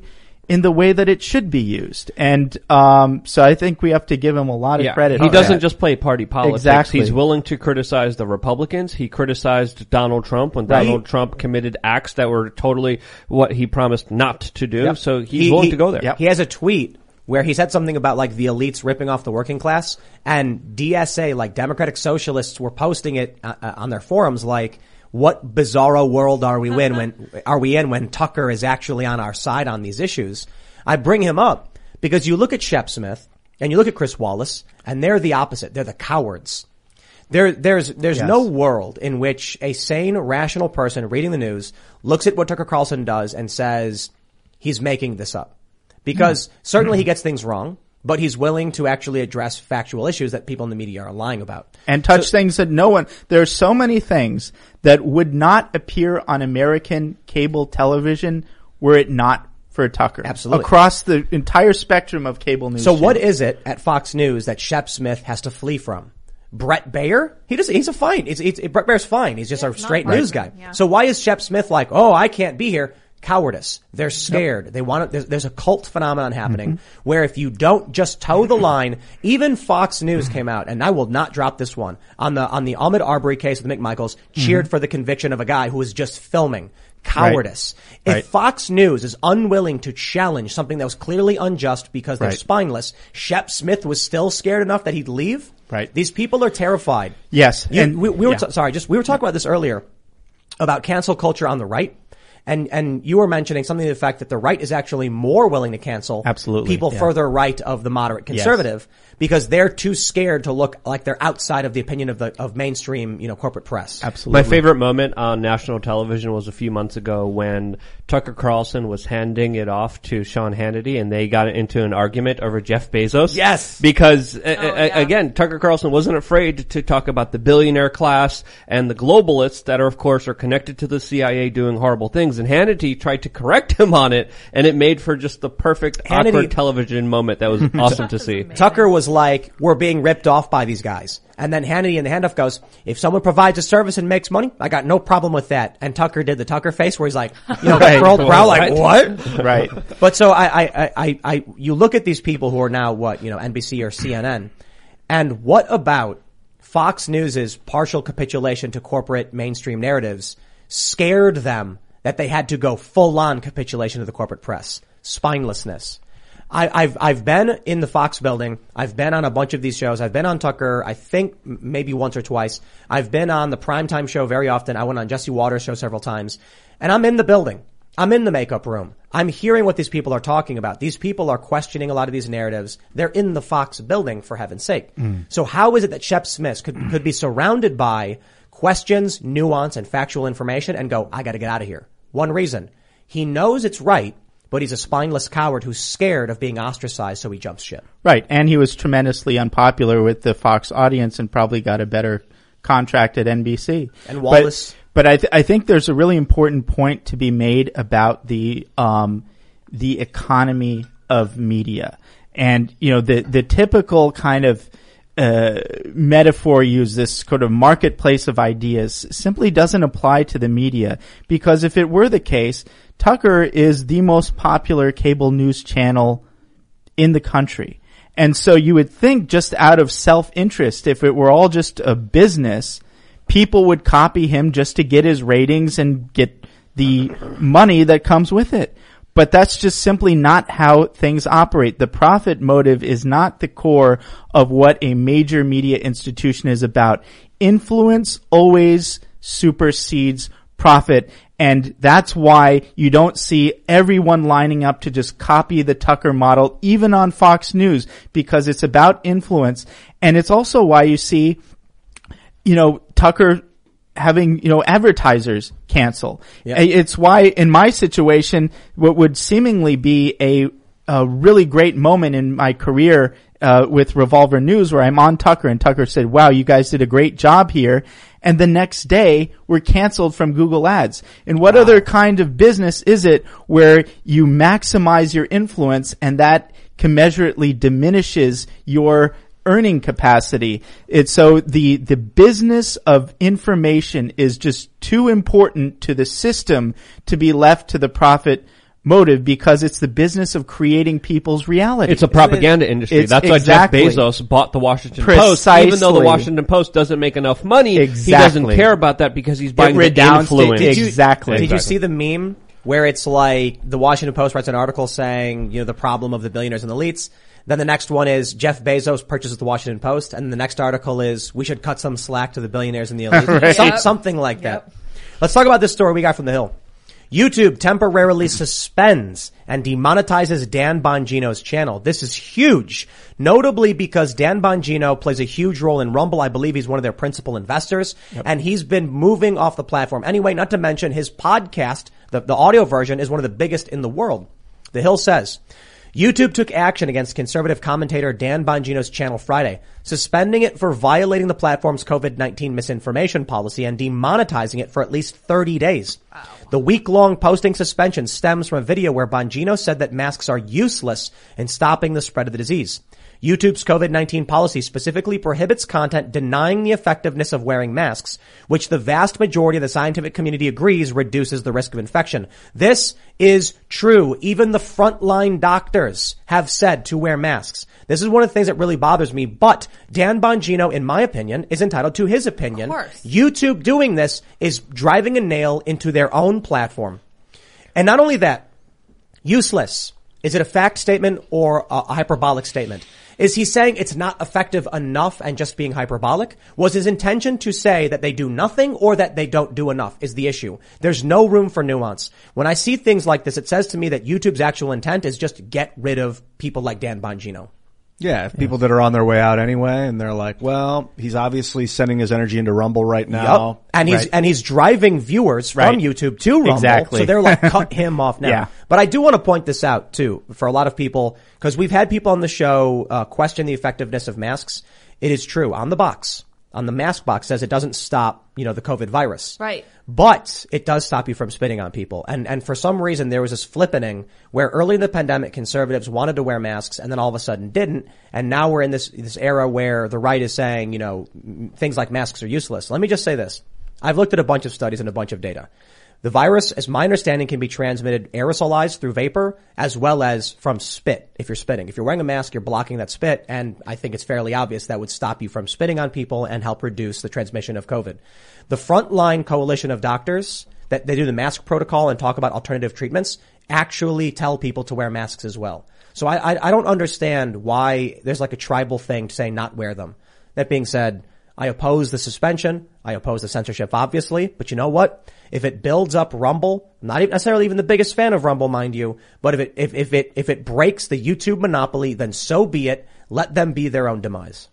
S3: in the way that it should be used. And um, so I think we have to give him a lot of
S4: Yeah.
S3: credit.
S4: He
S3: on
S4: doesn't
S3: that.
S4: just play party politics.
S3: Exactly.
S4: He's willing to criticize the Republicans. He criticized Donald Trump when
S1: Right.
S4: Donald Trump committed acts that were totally what he promised not to do.
S1: Yep.
S4: So he's
S1: He-
S4: willing
S1: he-
S4: to go there.
S3: Yep.
S1: He has a tweet where he said something about like the elites ripping off the working class, and D S A, like Democratic Socialists, were posting it uh, uh, on their forums like, what bizarro world are we in when are we in when Tucker is actually on our side on these issues? I bring him up because you look at Shep Smith and you look at Chris Wallace, and they're the opposite. They're the cowards. There, there's, there's
S3: Yes.
S1: no world in which a sane, rational person reading the news looks at what Tucker Carlson does and says he's making this up. Because certainly he gets things wrong, but he's willing to actually address factual issues that people in the media are lying about.
S3: And touch things that no one, there are so many things that would not appear on American cable television were it not for Tucker.
S1: Absolutely.
S3: Across the entire spectrum of cable news.
S1: So what
S3: channels.
S1: is it at Fox News that Shep Smith has to flee from? Brett Baer? He does, he's a fine. It's, it's, Brett Baer's fine. He's just
S5: Yeah,
S1: a
S5: it's
S1: straight
S5: not
S1: news
S5: right.
S1: guy.
S5: Yeah.
S1: So why is Shep Smith like, oh, I can't be here? Cowardice. They're scared. They want to, there's, there's a cult phenomenon happening
S3: Mm-hmm.
S1: where if you don't just toe the line, even Fox News came out, and I will not drop this one, on the, on the Ahmaud Arbery case with McMichaels, cheered
S3: Mm-hmm.
S1: for the conviction of a guy who was just filming. Cowardice.
S3: Right.
S1: If
S3: Right.
S1: Fox News is unwilling to challenge something that was clearly unjust because they're
S3: Right.
S1: spineless, Shep Smith was still scared enough that he'd leave?
S3: Right.
S1: These people are terrified.
S3: Yes.
S1: You-
S3: and
S1: we, we were
S3: yeah.
S1: t- sorry, just we were talking about this earlier about cancel culture on the right. And, and you were mentioning something to the fact that the right is actually more willing to cancel
S3: Absolutely,
S1: people
S3: yeah.
S1: further right of the moderate conservative because they're too scared to look like they're outside of the opinion of the, of mainstream, you know, corporate press.
S3: Absolutely.
S4: My favorite moment on national television was a few months ago when Tucker Carlson was handing it off to Sean Hannity and they got into an argument over Jeff Bezos.
S1: Yes.
S4: Because, a-
S5: Oh,
S4: a-
S5: yeah.
S4: again, Tucker Carlson wasn't afraid to talk about the billionaire class and the globalists that are, of course, are connected to the C I A doing horrible things. And Hannity tried to correct him on it, and it made for just the perfect
S1: Hannity-
S4: awkward television moment that was awesome to see.
S1: Tucker was like, we're being ripped off by these guys. And then Hannity in the handoff goes, if someone provides a service and makes money, I got no problem with that. And Tucker did the Tucker face where he's like, you know,
S3: Right.
S1: the curled brow, like,
S4: Right.
S1: what?
S3: Right.
S1: But so I, I, I, I, you look at these people who are now what, you know, N B C or C N N, and what about Fox News's partial capitulation to corporate mainstream narratives scared them that they had to go full on capitulation to the corporate press? Spinelessness. I, I've, I've been in the Fox building. I've been on a bunch of these shows. I've been on Tucker, I think m- maybe once or twice. I've been on the primetime show very often. I went on Jesse Waters' show several times. And I'm in the building. I'm in the makeup room. I'm hearing what these people are talking about. These people are questioning a lot of these narratives. They're in the Fox building, for heaven's sake. So how is it that Shep Smith could, could be surrounded by questions, nuance, and factual information and go, I gotta get out of here? One reason. He knows it's right, but he's a spineless coward who's scared of being ostracized, so he jumps ship.
S3: Right. And he was tremendously unpopular with the Fox audience and probably got a better contract at N B C.
S1: And Wallace.
S3: But, but I, th- I think there's a really important point to be made about the, um, the economy of media. And, you know, the, the typical kind of, uh, metaphor used, this sort of marketplace of ideas, simply doesn't apply to the media. Because if it were the case, Tucker is the most popular cable news channel in the country. And so you would think, just out of self-interest, if it were all just a business, people would copy him just to get his ratings and get the money that comes with it. But that's just simply not how things operate. The profit motive is not the core of what a major media institution is about. Influence always supersedes profit. And that's why you don't see everyone lining up to just copy the Tucker model, even on Fox News, because it's about influence. And it's also why you see, you know, Tucker having, you know, advertisers cancel.
S1: Yeah.
S3: It's why, in my situation, what would seemingly be a, a really great moment in my career, uh, with Revolver News, where I'm on Tucker and Tucker said, wow, you guys did a great job here. And the next day we're canceled from Google Ads. And what wow. other kind of business is it where you maximize your influence and that commensurately diminishes your earning capacity? It's so the, the business of information is just too important to the system to be left to the profit motive because it's the business of creating people's reality.
S4: It's a propaganda industry.
S3: It's
S4: That's
S3: exactly.
S4: why Jeff Bezos bought the Washington
S3: Precisely.
S4: Post. Even though the Washington Post doesn't make enough money,
S3: Exactly.
S4: he doesn't care about that because he's buying the
S3: redounds to-
S4: influence.
S3: Did you- Exactly.
S1: Did you see the meme where it's like the Washington Post writes an article saying, you know, the problem of the billionaires and elites? Then the next one is Jeff Bezos purchases the Washington Post, and the next article is we should cut some slack to the billionaires and the elites.
S3: Right.
S1: Some,
S5: Yep.
S1: something like
S5: Yep.
S1: that. Let's talk about this story we got from The Hill. YouTube temporarily suspends and demonetizes Dan Bongino's channel. This is huge, notably because Dan Bongino plays a huge role in Rumble. I believe he's one of their principal investors, yep. and he's been moving off the platform. Anyway, not to mention his podcast, the, the audio version, is one of the biggest in the world. The Hill says, YouTube took action against conservative commentator Dan Bongino's channel Friday, suspending it for violating the platform's COVID nineteen misinformation policy and demonetizing it for at least thirty days. Wow. The week-long posting suspension stems from a video where Bongino said that masks are useless in stopping the spread of the disease. YouTube's COVID nineteen policy specifically prohibits content denying the effectiveness of wearing masks, which the vast majority of the scientific community agrees reduces the risk of infection. This is true. Even the frontline doctors have said to wear masks. This is one of the things that really bothers me, but Dan Bongino, in my opinion, is entitled to his opinion.
S5: Of course.
S1: YouTube doing this is driving a nail into their own platform. And not only that, useless. Is it a fact statement or a hyperbolic statement? Is he saying it's not effective enough and just being hyperbolic? Was his intention to say that they do nothing or that they don't do enough is the issue? There's no room for nuance. When I see things like this, it says to me that YouTube's actual intent is just to get rid of people like Dan Bongino.
S2: Yeah, if people that are on their way out anyway, and they're like, well, he's obviously sending his energy into Rumble right now.
S1: Yep. And he's,
S3: Right.
S1: and he's driving viewers from
S3: Right.
S1: YouTube to Rumble.
S3: Exactly.
S1: So they're like, cut him off now.
S3: Yeah.
S1: But I do want to point this out too, for a lot of people, because we've had people on the show, uh, question the effectiveness of masks. It is true. On the box, on the mask box says it doesn't stop, you know, the COVID virus.
S5: Right.
S1: But it does stop you from spitting on people. And, and for some reason there was this flippening where early in the pandemic conservatives wanted to wear masks and then all of a sudden didn't. And now we're in this, this era where the right is saying, you know, things like masks are useless. Let me just say this. I've looked at a bunch of studies and a bunch of data. The virus, as my understanding, can be transmitted aerosolized through vapor as well as from spit if you're spitting. If you're wearing a mask, you're blocking that spit, and I think it's fairly obvious that would stop you from spitting on people and help reduce the transmission of COVID. The Frontline Coalition of Doctors, that they do the mask protocol and talk about alternative treatments, actually tell people to wear masks as well. So I, I, I don't understand why there's like a tribal thing to say not wear them. That being said, I oppose the suspension. I oppose the censorship, obviously. But you know what? If it builds up Rumble, not even necessarily even the biggest fan of Rumble, mind you, but if it, if, if it, if it breaks the YouTube monopoly, then so be it. Let them be their own demise.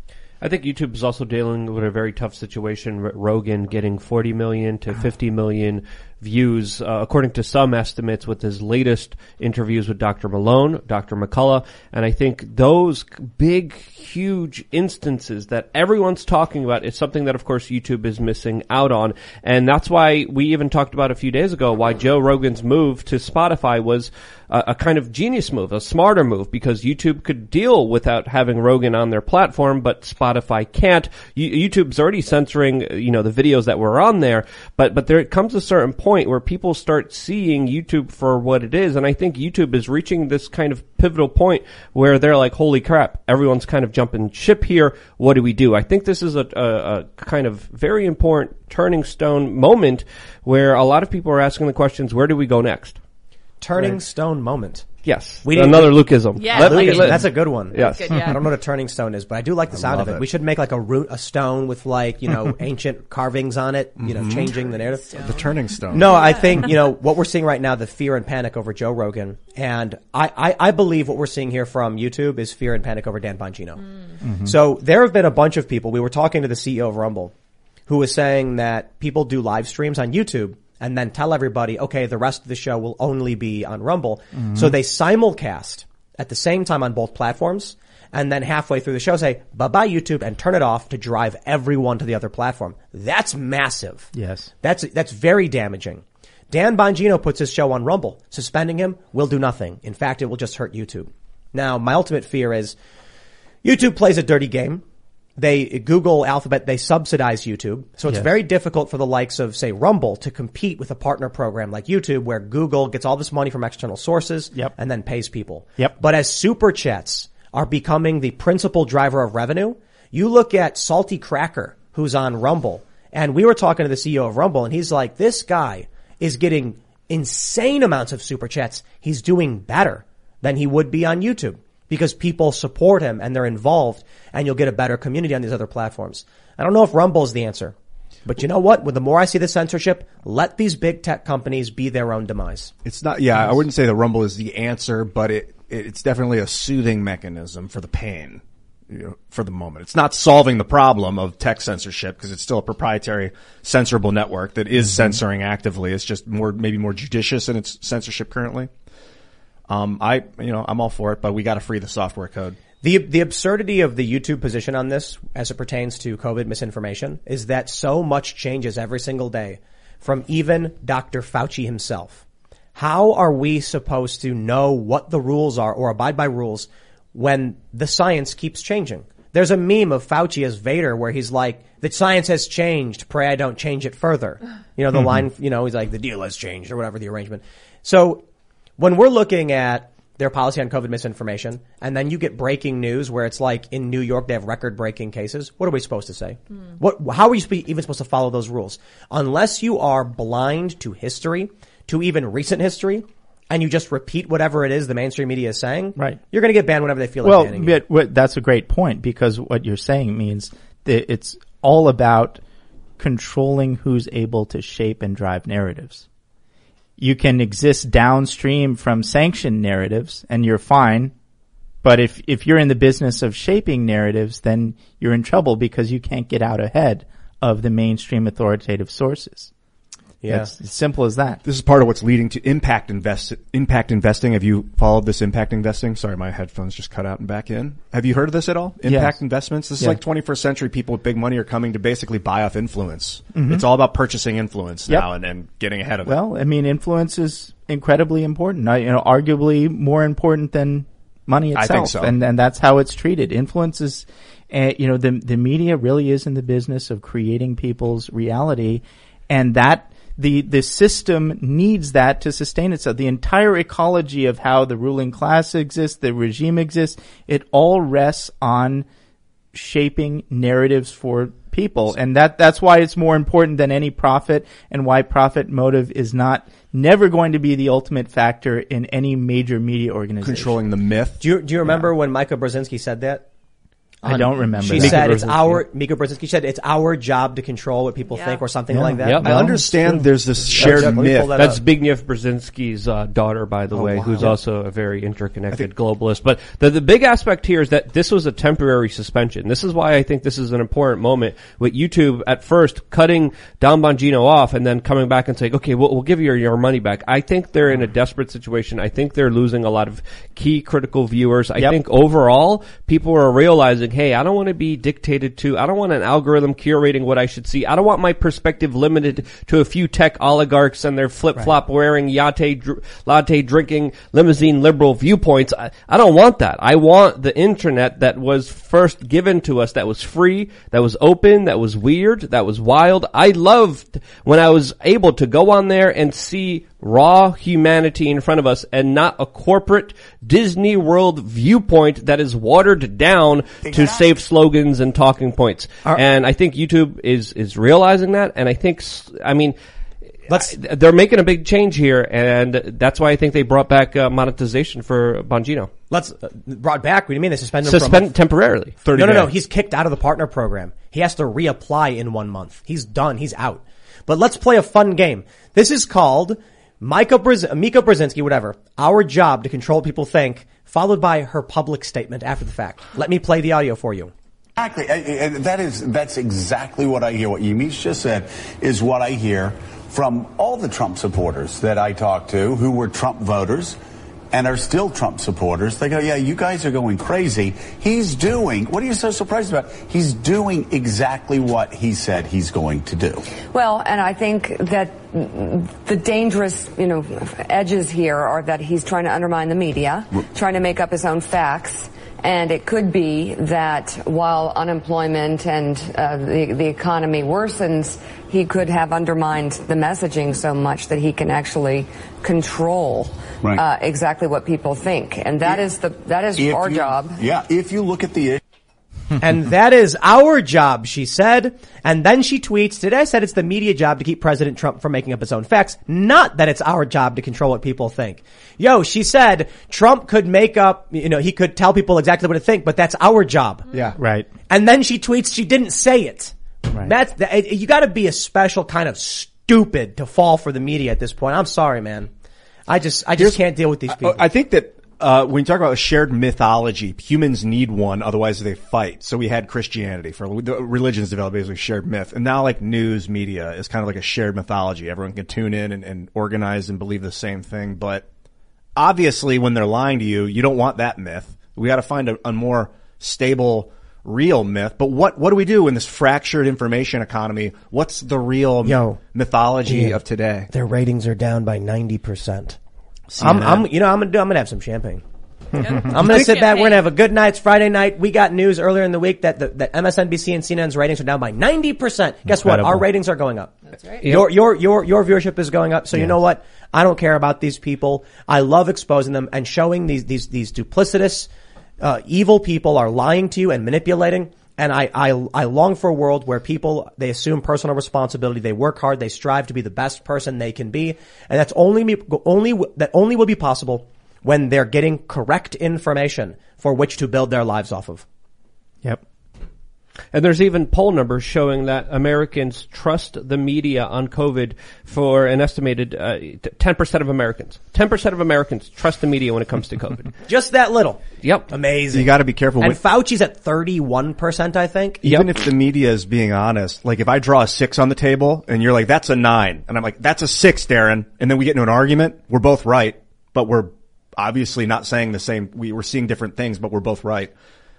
S4: I think YouTube is also dealing with a very tough situation. R- Rogan getting forty million to fifty million views, uh, according to some estimates, with his latest interviews with Doctor Malone, Doctor McCullough. And I think those big, huge instances that everyone's talking about is something that, of course, YouTube is missing out on. And that's why we even talked about a few days ago why Joe Rogan's move to Spotify was a, a kind of genius move, a smarter move, because YouTube could deal without having Rogan on their platform, but Spotify can't. You, YouTube's already censoring, you know, the videos that were on there, but, but there comes a certain point where people start seeing YouTube for what it is. And I think YouTube is reaching this kind of pivotal point where they're like, holy crap, everyone's kind of jumping ship here. What do we do? I think this is a, a, a kind of very important turning stone moment where a lot of people are asking the questions, where do we go next?
S1: Turning
S4: Right.
S1: stone moment.
S4: Yes.
S1: We didn't-
S4: Another Lukeism.
S5: Yeah,
S4: Let-
S5: Luke-
S4: let-
S1: That's a good one.
S4: Yes.
S5: Good, yeah.
S1: I don't know what a turning stone is, but I do like the sound of
S2: love
S1: it.
S2: it.
S1: We should make like a root, a stone with like, you know, ancient carvings on it, you know, changing the narrative.
S2: The turning stone.
S1: No, I think, you know, what we're seeing right now, the fear and panic over Joe Rogan. And I, I, I believe what we're seeing here from YouTube is fear and panic over Dan Bongino. Mm-hmm. So there have been a bunch of people. We were talking to the C E O of Rumble who was saying that people do live streams on YouTube and then tell everybody, okay, the rest of the show will only be on Rumble. Mm-hmm. So they simulcast at the same time on both platforms, and then halfway through the show say, bye-bye YouTube, and turn it off to drive everyone to the other platform. That's massive.
S3: Yes.
S1: That's, that's very damaging. Dan Bongino puts his show on Rumble. Suspending him will do nothing. In fact, it will just hurt YouTube. Now, my ultimate fear is YouTube plays a dirty game. they, Google, Alphabet, they subsidize YouTube. So it's
S3: Yes.
S1: very difficult for the likes of, say, Rumble to compete with a partner program like YouTube, where Google gets all this money from external sources
S3: Yep.
S1: and then pays people.
S3: Yep.
S1: But as super chats are becoming the principal driver of revenue, you look at Salty Cracker, who's on Rumble, and we were talking to the C E O of Rumble, and he's like, this guy is getting insane amounts of super chats. He's doing better than he would be on YouTube because people support him and they're involved, and you'll get a better community on these other platforms. I don't know if Rumble's the answer, but you know what? With the more I see the censorship, let these big tech companies be their own demise.
S2: It's not, yeah, I wouldn't say the Rumble is the answer, but it, it it's definitely a soothing mechanism for the pain, you know, for the moment. It's not solving the problem of tech censorship because it's still a proprietary censorable network that is censoring actively. It's just more, maybe more judicious in its censorship currently. Um, I, you know, I'm all for it, but we got to free the software code.
S1: The the absurdity of the YouTube position on this, as it pertains to COVID misinformation, is that so much changes every single day, from even Doctor Fauci himself. How are we supposed to know what the rules are or abide by rules when the science keeps changing? There's a meme of Fauci as Vader where he's like, the science has changed, pray I don't change it further. You know, the line, you know, he's like, the deal has changed, or whatever the arrangement. So when we're looking at their policy on COVID misinformation, and then you get breaking news where it's like in New York they have record-breaking cases, what are we supposed to say? Mm. What? How are you even supposed to follow those rules? Unless you are blind to history, to even recent history, and you just repeat whatever it is the mainstream media is saying,
S3: right,
S1: you're going to get banned whenever they feel like
S3: well,
S1: banning
S3: but,
S1: you.
S3: Well, that's a great point, because what you're saying means that it's all about controlling who's able to shape and drive narratives. You can exist downstream from sanctioned narratives and you're fine. But if, if you're in the business of shaping narratives, then you're in trouble because you can't get out ahead of the mainstream authoritative sources.
S1: Yeah.
S3: It's as simple as that.
S2: This is part of what's leading to impact invest, impact investing. Have you followed this impact investing? Sorry, my headphones just cut out and back in. Have you heard of this at all? Impact
S3: yes.
S2: investments? This is
S3: yeah.
S2: like twenty-first century people with big money are coming to basically buy off influence. Mm-hmm. It's all about purchasing influence
S3: yep.
S2: now and, and getting ahead of
S3: well,
S2: it.
S3: Well, I mean, influence is incredibly important. You know, arguably more important than money itself.
S2: I think so.
S3: And, and that's how it's treated. Influence is, uh, you know, the, the media really is in the business of creating people's reality, and that The, the system needs that to sustain itself. The entire ecology of how the ruling class exists, the regime exists, it all rests on shaping narratives for people. And that, that's why it's more important than any profit, and why profit motive is not, never going to be the ultimate factor in any major media organization.
S2: Controlling the myth.
S1: Do you, do you remember yeah. when Mika Brzezinski said that?
S3: I don't remember.
S1: She
S3: that.
S1: said it's our, Mika Brzezinski said it's our job to control what people
S5: yeah.
S1: think, or something
S3: yeah.
S1: like that.
S4: Yep.
S2: I understand there's this shared
S1: yeah,
S2: myth.
S1: that
S4: That's
S1: up.
S4: Zbigniew Brzezinski's uh, daughter, by the
S2: oh,
S4: way,
S2: wow.
S4: who's
S2: yeah.
S4: also a very interconnected globalist. But the, the big aspect here is that this was a temporary suspension. This is why I think this is an important moment with YouTube at first cutting Don Bongino off and then coming back and saying, okay, we'll, we'll give you your, your money back. I think they're in a desperate situation. I think they're losing a lot of key critical viewers. I
S3: yep.
S4: think overall people are realizing, hey, I don't want to be dictated to. I don't want an algorithm curating what I should see. I don't want my perspective limited to a few tech oligarchs and their flip-flop right. wearing, latte, dr- latte drinking, limousine liberal viewpoints. I, I don't want that. I want the internet that was first given to us, that was free, that was open, that was weird, that was wild. I loved when I was able to go on there and see raw humanity in front of us, and not a corporate Disney World viewpoint that is watered down exactly. to save slogans and talking points. Are, and I think YouTube is, is realizing that. And I think, I mean, let's, they're making a big change here. And that's why I think they brought back uh, monetization for Bongino.
S1: Let's, uh, brought back, what do you mean they suspended
S4: him? Suspend
S1: from
S4: temporarily.
S1: No, no, no. He's kicked out of the partner program. He has to reapply in one month. He's done. He's out. But let's play a fun game. This is called Mika, Brz- Mika Brzezinski, whatever. Our job to control what people think, followed by her public statement after the fact. Let me play the audio for you.
S7: Exactly. That is, that's exactly what I hear. What Yamiche just said is what I hear from all the Trump supporters that I talk to who were Trump voters and are still Trump supporters. They go, yeah, you guys are going crazy. He's doing, what are you so surprised about? He's doing exactly what he said he's going to do.
S8: Well, and I think that the dangerous, you know, edges here are that he's trying to undermine the media, trying to make up his own facts, And it could be that while unemployment and uh, the, the economy worsens, he could have undermined the messaging so much that he can actually control
S7: Right.
S8: uh, exactly what people think. And that is the that is
S7: If
S8: our
S7: you-
S8: job.
S7: Yeah, if you look at the issue.
S1: And that is our job, she said. And then she tweets, today I said it's the media job to keep President Trump from making up his own facts, not that it's our job to control what people think. Yo, she said Trump could make up, you know, he could tell people exactly what to think, but that's our job.
S2: Yeah.
S3: Right.
S1: And then she tweets she didn't say it.
S3: Right.
S1: That's the, you got to be a special kind of stupid to fall for the media at this point. I'm sorry, man. I just I just can't deal with these people.
S2: I, I think that uh when you talk about a shared mythology, humans need one, otherwise they fight. So we had Christianity for the religions developed basically shared myth, and now like news media is kind of like a shared mythology. Everyone can tune in and, and organize and believe the same thing, but obviously when they're lying to you, you don't want that myth. We got to find a, a more stable, real myth. But what what do we do in this fractured information economy? What's the real
S1: Yo,
S2: mythology
S1: Ian,
S2: of today?
S1: Their ratings are down by ninety percent. I'm, I'm, you know, I'm gonna do, I'm gonna have some champagne. I'm gonna sit back. We're gonna have a good night. It's Friday night. We got news earlier in the week that the, that M S N B C and C N N's ratings are down by ninety percent. Guess
S3: Incredible.
S1: what? Our ratings are going up.
S5: That's right.
S1: Your, your, your, your viewership is going up. So you know what? I don't care about these people. I love exposing them and showing these, these, these duplicitous, uh, evil people are lying to you and manipulating. And I, I, I long for a world where people, they assume personal responsibility, they work hard, they strive to be the best person they can be. And that's only, only, that only will be possible when they're getting correct information for which to build their lives off of.
S3: Yep.
S4: And there's even poll numbers showing that Americans trust the media on COVID for an estimated uh, ten percent of Americans. ten percent of Americans trust the media when it comes to COVID.
S1: Just that little.
S4: Yep.
S1: Amazing.
S2: You got to be careful.
S1: And
S2: with,
S1: Fauci's at thirty-one percent, I think.
S2: even if the media is being honest, like if I draw a six on the table and you're like, that's a nine, and I'm like, that's a six, Darren, and then we get into an argument, we're both right, but we're obviously not saying the same, we, we're seeing different things, but we're both right.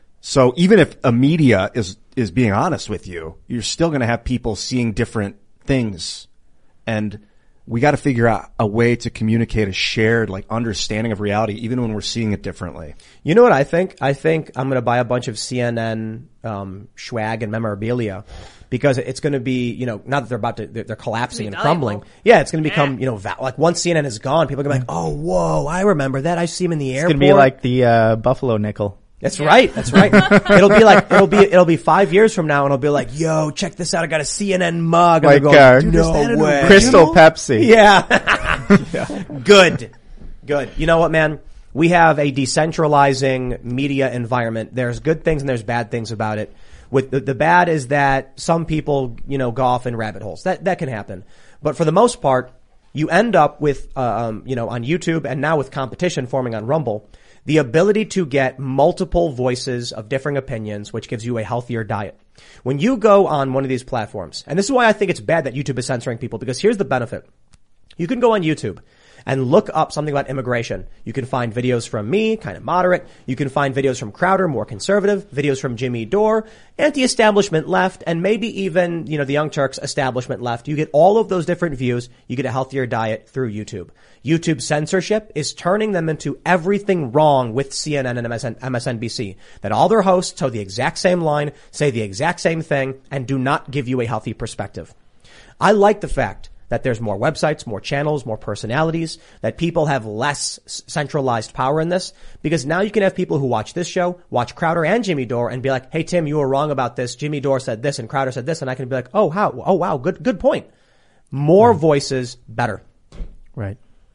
S2: So even if a media is, is being honest with you, you're still going to have people seeing different things. And we got to figure out a way to communicate a shared, like, understanding of reality, even when we're seeing it differently.
S1: You know what I think? I think I'm going to buy a bunch of C N N, um, swag and memorabilia because it's going to be, you know, not that they're about to, they're, they're collapsing and crumbling. Yeah, it's going to become, you know, va- like once C N N is gone, people are going to be like, oh, whoa, I remember that. I see him in the
S3: It's
S1: airport.
S3: going to be like the uh, Buffalo nickel.
S1: That's right. That's right. It'll be like, it'll be, it'll be five years from now and it'll be like, yo, check this out. I got a C N N mug. And
S3: Like,
S1: they're going,
S3: uh,
S1: Dude,
S3: no
S1: is that an
S3: way.
S1: original?
S3: Crystal Pepsi.
S1: Yeah. yeah. Good. Good. You know what, man? We have a decentralizing media environment. There's good things and there's bad things about it. With the, the bad is that some people, you know, go off in rabbit holes. That, that can happen. But for the most part, you end up with, uh, um, you know, on YouTube and now with competition forming on Rumble, the ability to get multiple voices of differing opinions, which gives you a healthier diet. When you go on one of these platforms, and this is why I think it's bad that YouTube is censoring people, because here's the benefit. You can go on YouTube and look up something about immigration. You can find videos from me, kind of moderate. You can find videos from Crowder, more conservative, videos from Jimmy Dore, anti-establishment left, and maybe even, you know, the Young Turks establishment left. You get all of those different views. You get a healthier diet through YouTube. YouTube censorship is turning them into everything wrong with C N N and M S N B C. That all their hosts toe the exact same line, say the exact same thing, and do not give you a healthy perspective. I like the fact that there's more websites, more channels, more personalities, that people have less centralized power in this, because now you can have people who watch this show, watch Crowder and Jimmy Dore, and be like, hey, Tim, you were wrong about this. Jimmy Dore said this and Crowder said this, and I can be like, oh, how? Oh, wow, good, good point. More voices, better.
S3: Right.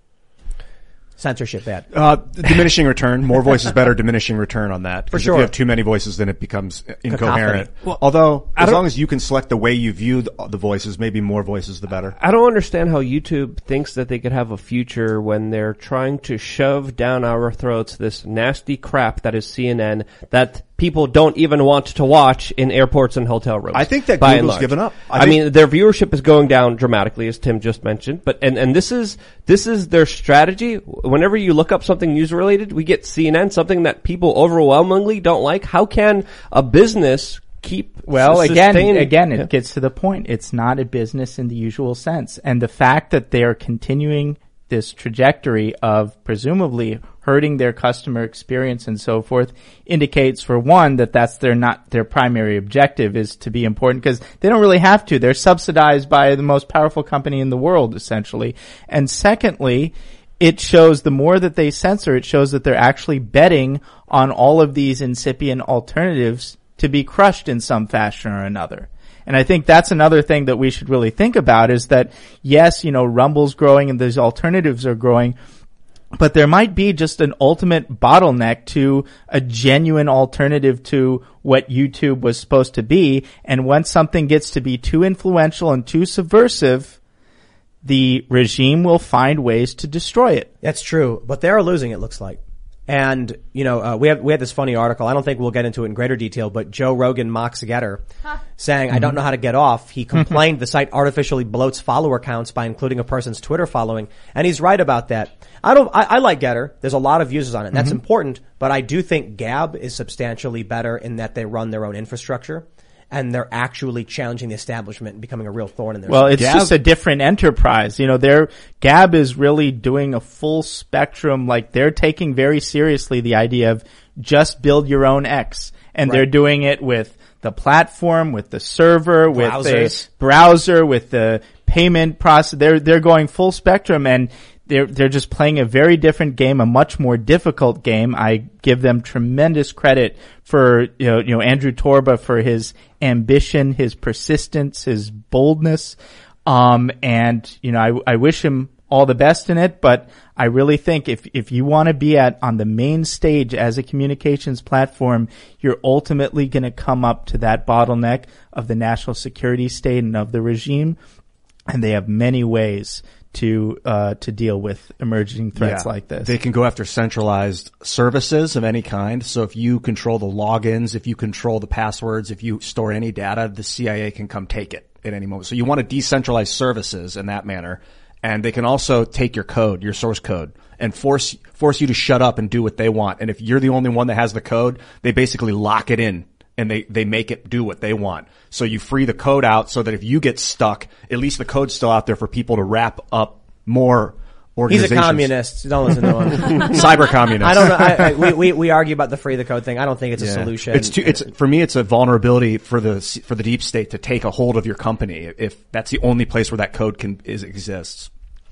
S1: Censorship bad.
S2: Uh, diminishing return. More voices better, diminishing return on that.
S1: For
S2: If
S1: sure.
S2: you have too many voices, then it becomes incoherent.
S4: Well,
S2: Although,
S4: I
S2: as
S4: don't-
S2: long as you can select the way you view the, the voices, maybe more voices the better.
S4: I don't understand how YouTube thinks that they could have a future when they're trying to shove down our throats this nasty crap that is C N N that people don't even want to watch in airports and hotel rooms.
S2: I think that
S4: by and
S2: Google's
S4: large.
S2: given up. I
S4: I,
S2: think-
S4: mean, their viewership is going down dramatically, as Tim just mentioned. But and and this is this is their strategy. Whenever you look up something news related, we get C N N, something that people overwhelmingly don't like. How can a business keep
S3: Well,
S4: s-
S3: again,
S4: sustain-
S3: again, it
S4: Yeah.
S3: gets to the point. It's not a business in the usual sense. And the fact that they are continuing this trajectory of presumably hurting their customer experience and so forth indicates, for one, that that's their not their primary objective is to be important, because they don't really have to. They're subsidized by the most powerful company in the world, essentially. And secondly, it shows the more that they censor, it shows that they're actually betting on all of these incipient alternatives to be crushed in some fashion or another. And I think that's another thing that we should really think about, is that, yes, you know, Rumble's growing and these alternatives are growing, but there might be just an ultimate bottleneck to a genuine alternative to what YouTube was supposed to be. And once something gets to be too influential and too subversive, the regime will find ways to destroy it.
S1: That's true, but they're losing, it looks like. And, you know, uh, we have, we had this funny article. I don't think we'll get into it in greater detail, but Joe Rogan mocks Getter, huh. saying, mm-hmm. I don't know how to get off. He complained the site artificially bloats follower counts by including a person's Twitter following. And he's right about that. I don't, I, I like Getter. There's a lot of users on it. And that's mm-hmm. important, but I do think Gab is substantially better in that they run their own infrastructure. And they're actually challenging the establishment and becoming a real thorn in their side.
S3: Well, it's Gab, just a different enterprise. You know, they're, Gab is really doing a full spectrum, like they're taking very seriously the idea of just build your own X. And right. they're doing it with the platform, with the server, with
S1: Browsers.
S3: the browser, with the payment process. They're, they're going full spectrum, and they're, they're just playing a very different game, a much more difficult game. I give them tremendous credit for, you know, you know, Andrew Torba for his ambition, his persistence, his boldness. Um, and, you know, I, I wish him all the best in it, but I really think if, if you want to be at, on the main stage as a communications platform, you're ultimately going to come up to that bottleneck of the national security state and of the regime. And they have many ways to uh to deal with emerging threats
S2: yeah.
S3: like this.
S2: They can go after centralized services of any kind. So if you control the logins, if you control the passwords, if you store any data, the C I A can come take it at any moment. So you want to decentralize services in that manner. And they can also take your code, your source code, and force force you to shut up and do what they want. And if you're the only one that has the code, they basically lock it in. And they, they make it do what they want. So you free the code out so that if you get stuck, at least the code's still out there for people to wrap up more organizations.
S1: He's a communist. Don't listen to him.
S2: Cyber communist.
S1: I don't know. I, I, we, we, we argue about the free the code thing. I don't think it's a
S2: yeah.
S1: solution.
S2: It's too, it's, for me, it's a vulnerability for the, for the deep state to take a hold of your company if that's the only place where that code can, is, exists.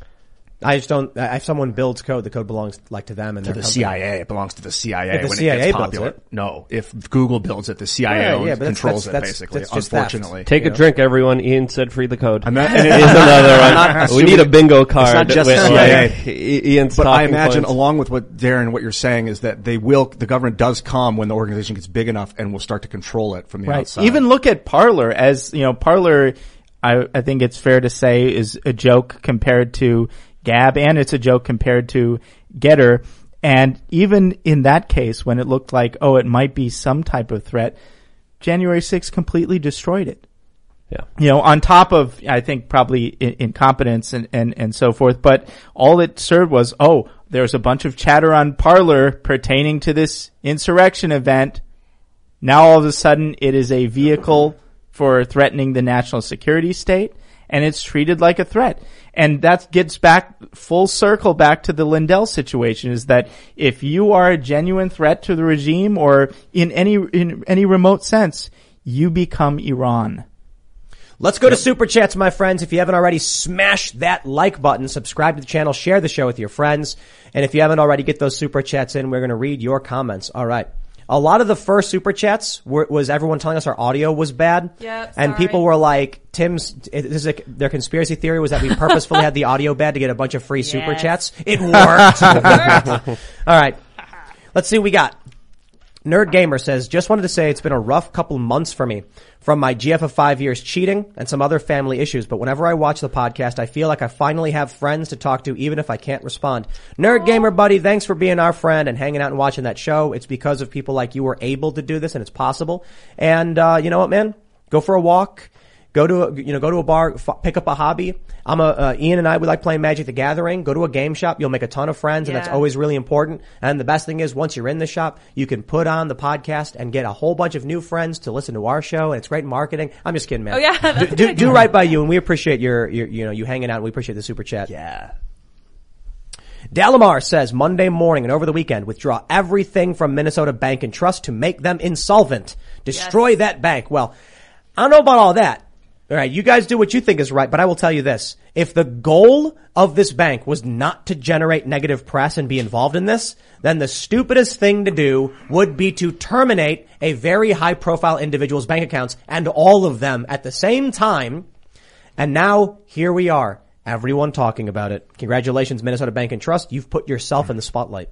S1: I just don't, if someone builds code, the code belongs like to them and
S2: to
S1: their
S2: the
S1: company.
S2: C I A. It belongs to the C I A
S1: if the
S2: when
S1: C I A
S2: it gets
S1: builds
S2: popular.
S1: It.
S2: No, if Google builds it, the C I A
S1: yeah,
S2: owns,
S1: yeah, but
S2: controls
S1: that's, that's,
S2: it basically.
S1: That's, that's
S2: unfortunately,
S4: take a
S1: know?
S4: drink, everyone. Ian said, "Free the code."
S2: I'm not,
S4: and it is another one.
S2: Not
S4: we need a bingo card.
S2: It's not just
S4: with,
S2: the C I A.
S4: Like, Ian's
S2: but I
S4: talking
S2: imagine,
S4: points.
S2: along with what Darren, what you're saying is that they will. The government does come when the organization gets big enough and will start to control it from the
S3: right.
S2: outside.
S3: Even look at Parler as you know. Parler, I, I think it's fair to say, is a joke compared to Gab, and it's a joke compared to Getter. And even in that case, when it looked like, oh, it might be some type of threat, January sixth completely destroyed it.
S4: Yeah.
S3: You know, on top of, I think, probably in- incompetence and, and, and so forth, but all it served was, oh, there's a bunch of chatter on Parler pertaining to this insurrection event. Now all of a sudden it is a vehicle for threatening the national security state, and it's treated like a threat. And that gets back full circle back to the Lindell situation, is that if you are a genuine threat to the regime or in any, in any remote sense, you become Iran.
S1: Let's go to Super Chats, my friends. If you haven't already, smash that like button, subscribe to the channel, share the show with your friends. And if you haven't already, get those Super Chats in. We're going to read your comments. All right. A lot of the first Super Chats were, was everyone telling us our audio was bad.
S5: Yep,
S1: and
S5: sorry.
S1: people were like, Tim's, this is a, their conspiracy theory was that we purposefully had the audio bad to get a bunch of free
S5: Yes.
S1: Super Chats. It worked.
S5: It worked.
S1: All right. Let's see what we got. Nerd Gamer says, just wanted to say it's been a rough couple months for me from my G F of five years cheating and some other family issues. But whenever I watch the podcast, I feel like I finally have friends to talk to, even if I can't respond. Nerd Gamer buddy, thanks for being our friend and hanging out and watching that show. It's because of people like you we're able to do this, and it's possible. And, uh, you know what, man? Go for a walk. Go to a, you know, go to a bar, f- pick up a hobby. I'm a, uh, Ian and I, we like playing Magic the Gathering. Go to a game shop. You'll make a ton of friends, and
S5: Yeah.
S1: that's always really important. And the best thing is, once you're in the shop, you can put on the podcast and get a whole bunch of new friends to listen to our show, and it's great marketing. I'm just kidding, man.
S5: Oh, yeah, that's
S1: Do,
S5: a
S1: do,
S5: good
S1: do
S5: idea.
S1: right by you, and we appreciate your, your, you know, you hanging out, and we appreciate the super chat.
S2: yeah.
S1: Dalamar says Monday morning and over the weekend, withdraw everything from Minnesota Bank and Trust to make them insolvent. Destroy
S5: Yes.
S1: that bank. Well, I don't know about all that. All right, you guys do what you think is right, but I will tell you this. If the goal of this bank was not to generate negative press and be involved in this, then the stupidest thing to do would be to terminate a very high-profile individual's bank accounts and all of them at the same time. And now, here we are. Everyone talking about it. Congratulations, Minnesota Bank and Trust. You've put yourself in the spotlight.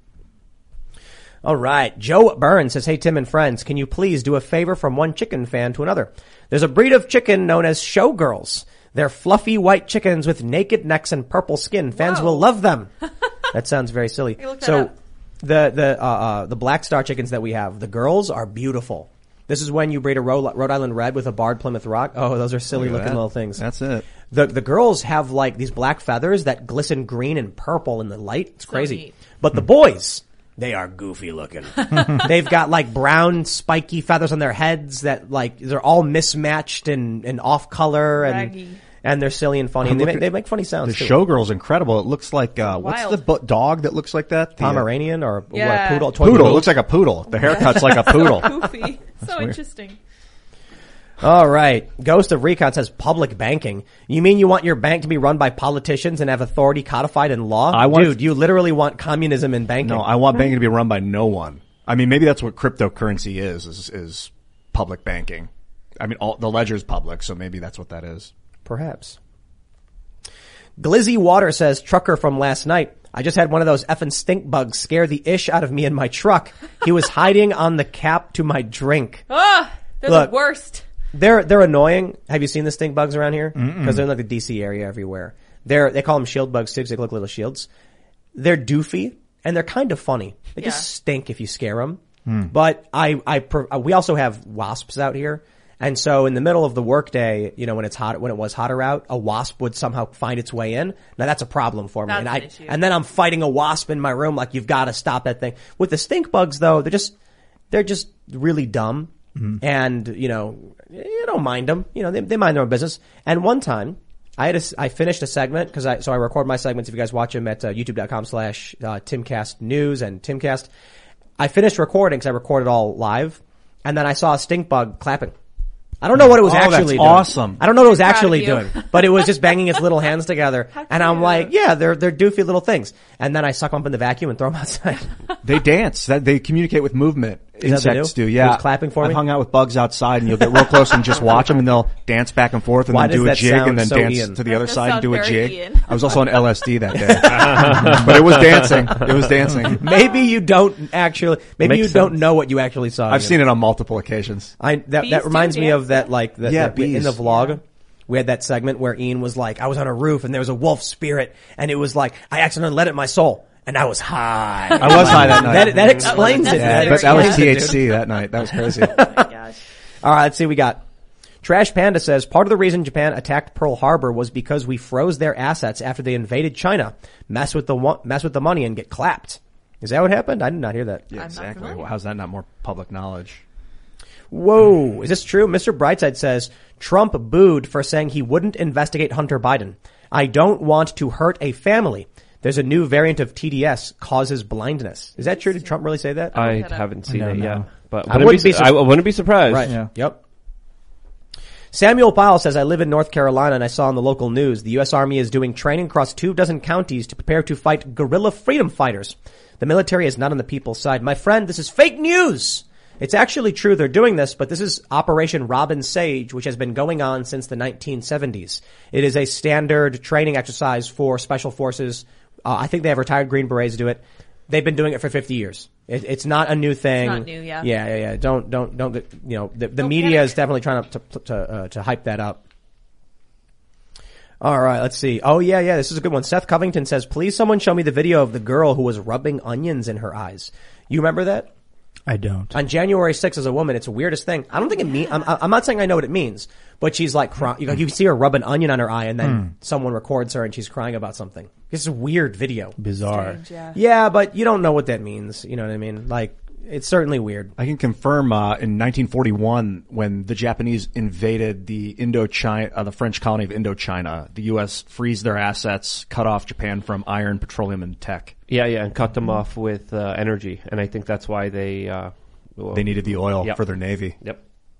S1: All right. Joe Burns says, hey, Tim and friends, can you please do a favor from one chicken fan to another? There's a breed of chicken known as showgirls. They're fluffy white chickens with naked necks and purple skin. Fans
S5: Whoa.
S1: will love them. That sounds very silly.
S5: look that
S1: So
S5: up.
S1: the, the, uh, uh, the Black Star chickens that we have, the girls are beautiful. This is when you breed a Rhode, Rhode Island Red with a barred Plymouth Rock. Oh, those are silly
S2: Look at
S1: looking
S2: that.
S1: little things.
S2: That's it.
S1: The the girls have like these black feathers that glisten green and purple in the light. It's crazy.
S5: neat.
S1: But the boys, they are goofy looking. They've got like brown spiky feathers on their heads that like they're all mismatched and, and off color and
S5: Raggy.
S1: and they're silly and funny and they
S2: Look
S1: make,
S2: at-
S1: they make funny sounds
S2: The
S1: too.
S2: showgirl's incredible. It looks like, uh, what's
S5: Wild.
S2: the bu- dog that looks like that? The, uh,
S1: Pomeranian or
S5: Yeah.
S1: what, poodle? Toy
S2: Poodle.
S1: poodle.
S2: It looks like a poodle. The haircut's like a poodle.
S5: Goofy. So
S2: weird.
S5: interesting.
S1: All right. Ghost of Recon says public banking. You mean you want your bank to be run by politicians and have authority codified in law?
S2: I want-
S1: Dude, you literally want communism in banking.
S2: No, I want banking to be run by no one. I mean, maybe that's what cryptocurrency is, is, is public banking. I mean, all, the ledger's public, so maybe that's what that is.
S1: Perhaps. Glizzy Water says, trucker from last night. I just had one of those effing stink bugs scare the ish out of me in my truck. He was hiding on the cap to my drink.
S5: Ah, they're
S1: Look.
S5: the worst.
S1: They're, they're annoying. Have you seen the stink bugs around here? Because they're in like the D C area everywhere. They're, they call them shield bugs too because they look like little shields. They're doofy and they're kind of funny. They
S5: Yeah.
S1: just stink if you scare them. But I, I, per- we also have wasps out here. And so in the middle of the workday, you know, when it's hot, when it was hotter out, a wasp would somehow find its way in. Now that's a problem for me.
S5: That's
S1: and
S5: an
S1: I,
S5: issue.
S1: and then I'm fighting a wasp in my room like, you've got to stop that thing. With the stink bugs though, they're just, they're just really dumb. And, you know, you don't mind them. You know, they, they mind their own business. And one time, I had a, I finished a segment because I, so I record my segments if you guys watch them at uh, youtube.com slash uh, Timcast News and Timcast. I finished recording because I recorded all live. And then I saw a stink bug clapping. I don't know what it was
S2: Oh, that's
S1: actually doing.
S2: awesome.
S1: I don't know what it was
S5: Proud of
S1: actually
S5: you.
S1: doing, but it was just banging its little hands together.
S5: How
S1: And I'm
S5: cute.
S1: like, yeah, they're, they're doofy little things. And then I suck them up in the vacuum and throw them outside.
S2: They dance. That they communicate with movement.
S1: Is that what they
S2: Insects
S1: do?
S2: do. Yeah.
S1: He was clapping for
S2: I've
S1: me?
S2: hung out with bugs outside, and you'll get real close and just watch them, and they'll dance back and forth, and
S1: Why
S2: then
S1: does
S2: do a
S1: that
S2: jig,
S1: sound
S2: and then
S1: so
S2: dance
S1: Ian?
S2: to the
S5: That
S2: other
S5: does
S2: side and
S5: sound
S2: do a
S5: very
S2: jig.
S5: Ian.
S2: I was also on L S D that day, but it was dancing. It was dancing.
S1: Maybe you don't actually, maybe
S4: Makes
S1: you don't
S4: sense.
S1: know what you actually saw.
S2: I've
S1: Ian.
S2: seen it on multiple occasions.
S1: I that
S5: Bees
S1: that
S5: do
S1: reminds me
S5: dance,
S1: of that
S5: yeah.
S1: like the,
S2: Yeah,
S1: the- in the
S2: bees.
S1: vlog. We had that segment where Ian was like, I was on a roof and there was a wolf spirit and it was like, I accidentally let it in my soul and I was high.
S2: I was high that night.
S1: That, that explains
S5: That
S1: it.
S5: was
S2: Yeah,
S1: That
S2: but that was
S1: explains
S2: T
S1: it,
S2: H
S1: dude.
S2: C that night. That was crazy.
S5: Oh my gosh.
S1: All right, let's see what we got. Trash Panda says, part of the reason Japan attacked Pearl Harbor was because we froze their assets after they invaded China. Mess with the wa- mess with the money and get clapped. Is that what happened? I did not hear that.
S2: Yeah,
S5: not
S2: exactly.
S5: familiar.
S2: Well, how's that not more public knowledge?
S1: Whoa, is this true? Mister Brightside says, Trump booed for saying he wouldn't investigate Hunter Biden. I don't want to hurt a family. There's a new variant of T D S causes blindness. Is that true? Did Trump really say that?
S4: I
S5: looked that up.
S4: haven't seen
S3: I
S4: it
S3: don't
S4: yet,
S3: know.
S4: but
S1: I
S4: wouldn't
S1: wouldn't
S4: be,
S1: be
S4: su- I wouldn't be surprised.
S1: Right.
S3: Yeah.
S1: Yep. Samuel Powell says, I live in North Carolina and I saw on the local news the U S Army is doing training across two dozen counties to prepare to fight guerrilla freedom fighters. The military is not on the people's side. My friend, this is fake news. It's actually true they're doing this, but this is Operation Robin Sage, which has been going on since the nineteen seventies. It is a standard training exercise for special forces. Uh, I think they have retired Green Berets do it. They've been doing it for fifty years. It, it's not a new thing.
S5: It's not new, yeah.
S1: Yeah, yeah, yeah. Don't, don't, don't get, you know, the, the
S5: Don't
S1: media
S5: panic.
S1: is definitely trying to, to, to, uh, to hype that up. All right, let's see. Oh, yeah, yeah, this is a good one. Seth Covington says, please someone show me the video of the girl who was rubbing onions in her eyes. You remember that?
S3: I don't.
S1: On January sixth as a woman, it's the weirdest thing. I don't think it mean, I'm, I'm not saying I know what it means, but she's like, cry, you, you see her rub an onion on her eye and then someone records her and she's crying about something. It's a weird video.
S3: Bizarre.
S5: Strange, yeah.
S1: Yeah, but you don't know what that means. You know what I mean? Like, It's certainly weird.
S2: I can confirm, uh, in nineteen forty-one, when the Japanese invaded the Indochina, uh, the French colony of Indochina, the U S freezed their assets, cut off Japan from iron, petroleum, and tech.
S4: Yeah, yeah, and cut them off with uh, energy, and I think that's why they uh, well,
S2: They needed the oil
S4: yep.
S2: for their navy.
S4: Yep.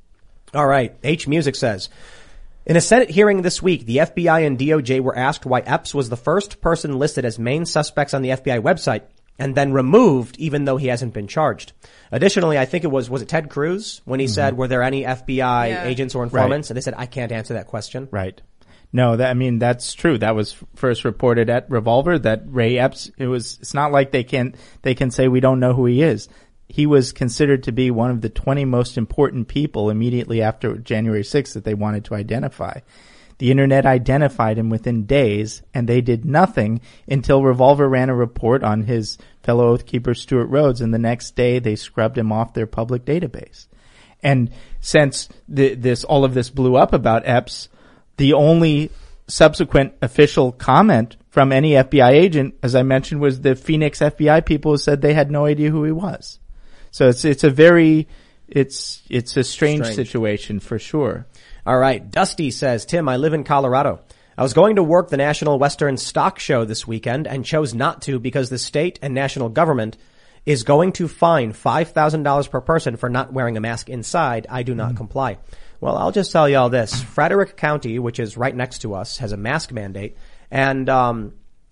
S1: All right. H Music says, in a Senate hearing this week, the F B I and D O J were asked why Epps was the first person listed as main suspects on the F B I website and then removed even though he hasn't been charged. Additionally, I think it was, was it Ted Cruz when he mm-hmm. said, were there any F B I yeah. agents or informants? Right. And they said, I can't answer that question.
S3: Right. No, that, I mean, that's true. That was first reported at Revolver that Ray Epps, it was, it's not like they can, they can say we don't know who he is. He was considered to be one of the twenty most important people immediately after January sixth that they wanted to identify. The internet identified him within days, and they did nothing until Revolver ran a report on his fellow Oath Keeper Stuart Rhodes, and the next day they scrubbed him off their public database. And since the, this, all of this blew up about Epps, the only subsequent official comment from any F B I agent, as I mentioned, was the Phoenix F B I people who said they had no idea who he was. So it's, it's a very, it's, it's a strange, strange situation for sure.
S1: All right. Dusty says, Tim, I live in Colorado. I was going to work the National Western Stock Show this weekend and chose not to because the state and national government is going to fine five thousand dollars per person for not wearing a mask inside. I do not mm. comply. Well, I'll just tell you all this. Frederick County, which is right next to us, has a mask mandate. And, um,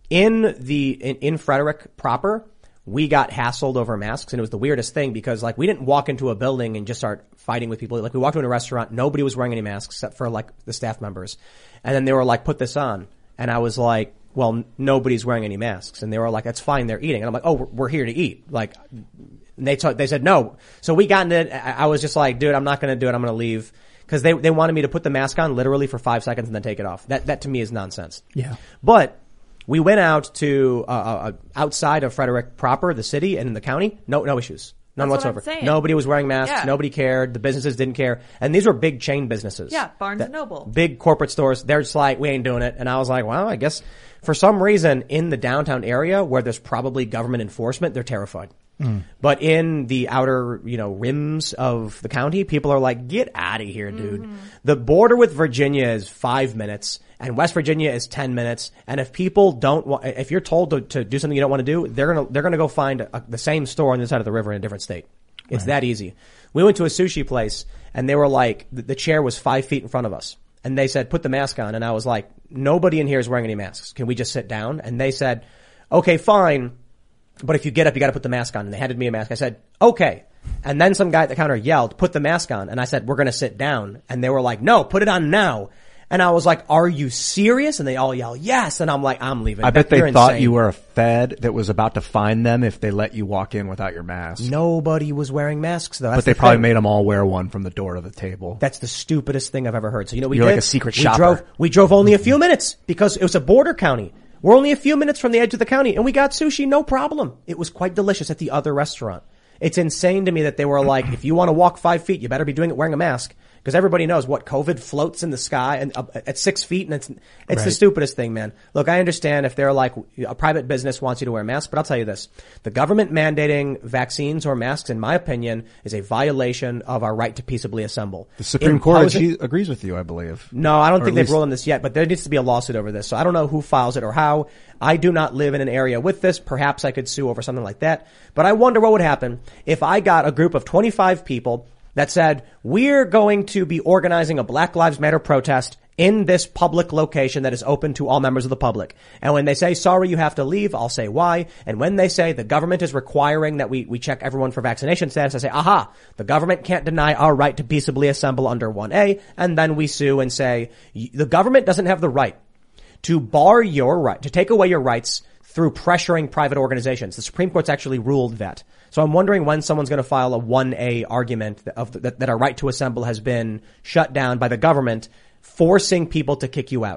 S1: in the, in, in Frederick proper, we got hassled over masks, and it was the weirdest thing because, like, we didn't walk into a building and just start fighting with people. Like, we walked into a restaurant, nobody was wearing any masks except for, like, the staff members. And then they were like, put this on. And I was like, well, n- nobody's wearing any masks. And they were like, that's fine, they're eating. And I'm like, oh, we're, we're here to eat. Like, and they t- they said no. So we got into it. I, I was just like, dude, I'm not gonna do it, I'm gonna leave. Cause they, they wanted me to put the mask on literally for five seconds and then take it off. That, that to me is nonsense.
S3: Yeah.
S1: But, we went out to, uh, uh, outside of Frederick proper, the city and in the county. No, no issues. None
S5: That's
S1: whatsoever.
S5: What I'm saying.
S1: Nobody was wearing masks.
S5: Yeah.
S1: Nobody cared. The businesses didn't care. And these were big chain businesses.
S5: Yeah, Barnes
S1: that,
S5: and Noble.
S1: Big corporate stores. They're just like, we ain't doing it. And I was like, well, I guess for some reason in the downtown area where there's probably government enforcement, they're terrified. Mm. But in the outer, you know, rims of the county, people are like, get out of here, dude. Mm-hmm. The border with Virginia is five minutes and West Virginia is ten minutes. And if people don't want, if you're told to, to do something you don't want to do, they're going to, they're going to go find a, the same store on the other side of the river in a different state. It's right. that easy. We went to a sushi place and they were like, the, the chair was five feet in front of us. And they said, put the mask on. And I was like, nobody in here is wearing any masks. Can we just sit down? And they said, okay, fine. But if you get up, you got to put the mask on. And they handed me a mask. I said, okay. And then some guy at the counter yelled, put the mask on. And I said, we're going to sit down. And they were like, no, put it on now. And I was like, are you serious? And they all yell, yes. And I'm like, I'm leaving.
S2: I bet they
S1: You're
S2: thought
S1: insane.
S2: you were a Fed that was about to fine them if they let you walk in without your mask.
S1: Nobody was wearing masks though. That's
S2: but they
S1: the
S2: probably
S1: thing.
S2: made them all wear one from the door to the table.
S1: That's the stupidest thing I've ever heard. So you know, we
S2: You're
S1: did,
S2: like a secret
S1: we
S2: shopper.
S1: drove, we drove only a few minutes because it was a border county. We're only a few minutes from the edge of the county and we got sushi, no problem. It was quite delicious at the other restaurant. It's insane to me that they were like, if you want to walk five feet, you better be doing it wearing a mask. Because everybody knows what COVID floats in the sky and uh, at six feet, and it's it's right. the stupidest thing, man. Look, I understand if they're like a private business wants you to wear a mask, but I'll tell you this: the government mandating vaccines or masks, in my opinion, is a violation of our right to peaceably assemble.
S2: The Supreme Court agrees with you, I believe.
S1: No, I don't
S2: or
S1: think
S2: least...
S1: they've ruled on this yet, but there needs to be a lawsuit over this. So I don't know who files it or how. I do not live in an area with this. Perhaps I could sue over something like that. But I wonder what would happen if I got a group of twenty-five people that said, we're going to be organizing a Black Lives Matter protest in this public location that is open to all members of the public. And when they say, sorry, you have to leave, I'll say why. And when they say the government is requiring that we, we check everyone for vaccination status, I say, aha, the government can't deny our right to peaceably assemble under one A. And then we sue and say, the government doesn't have the right to bar your right, to take away your rights through pressuring private organizations. The Supreme Court's actually ruled that. So I'm wondering when someone's going to file a one A argument of the, that, that our right to assemble has been shut down by the government, forcing people to kick you out.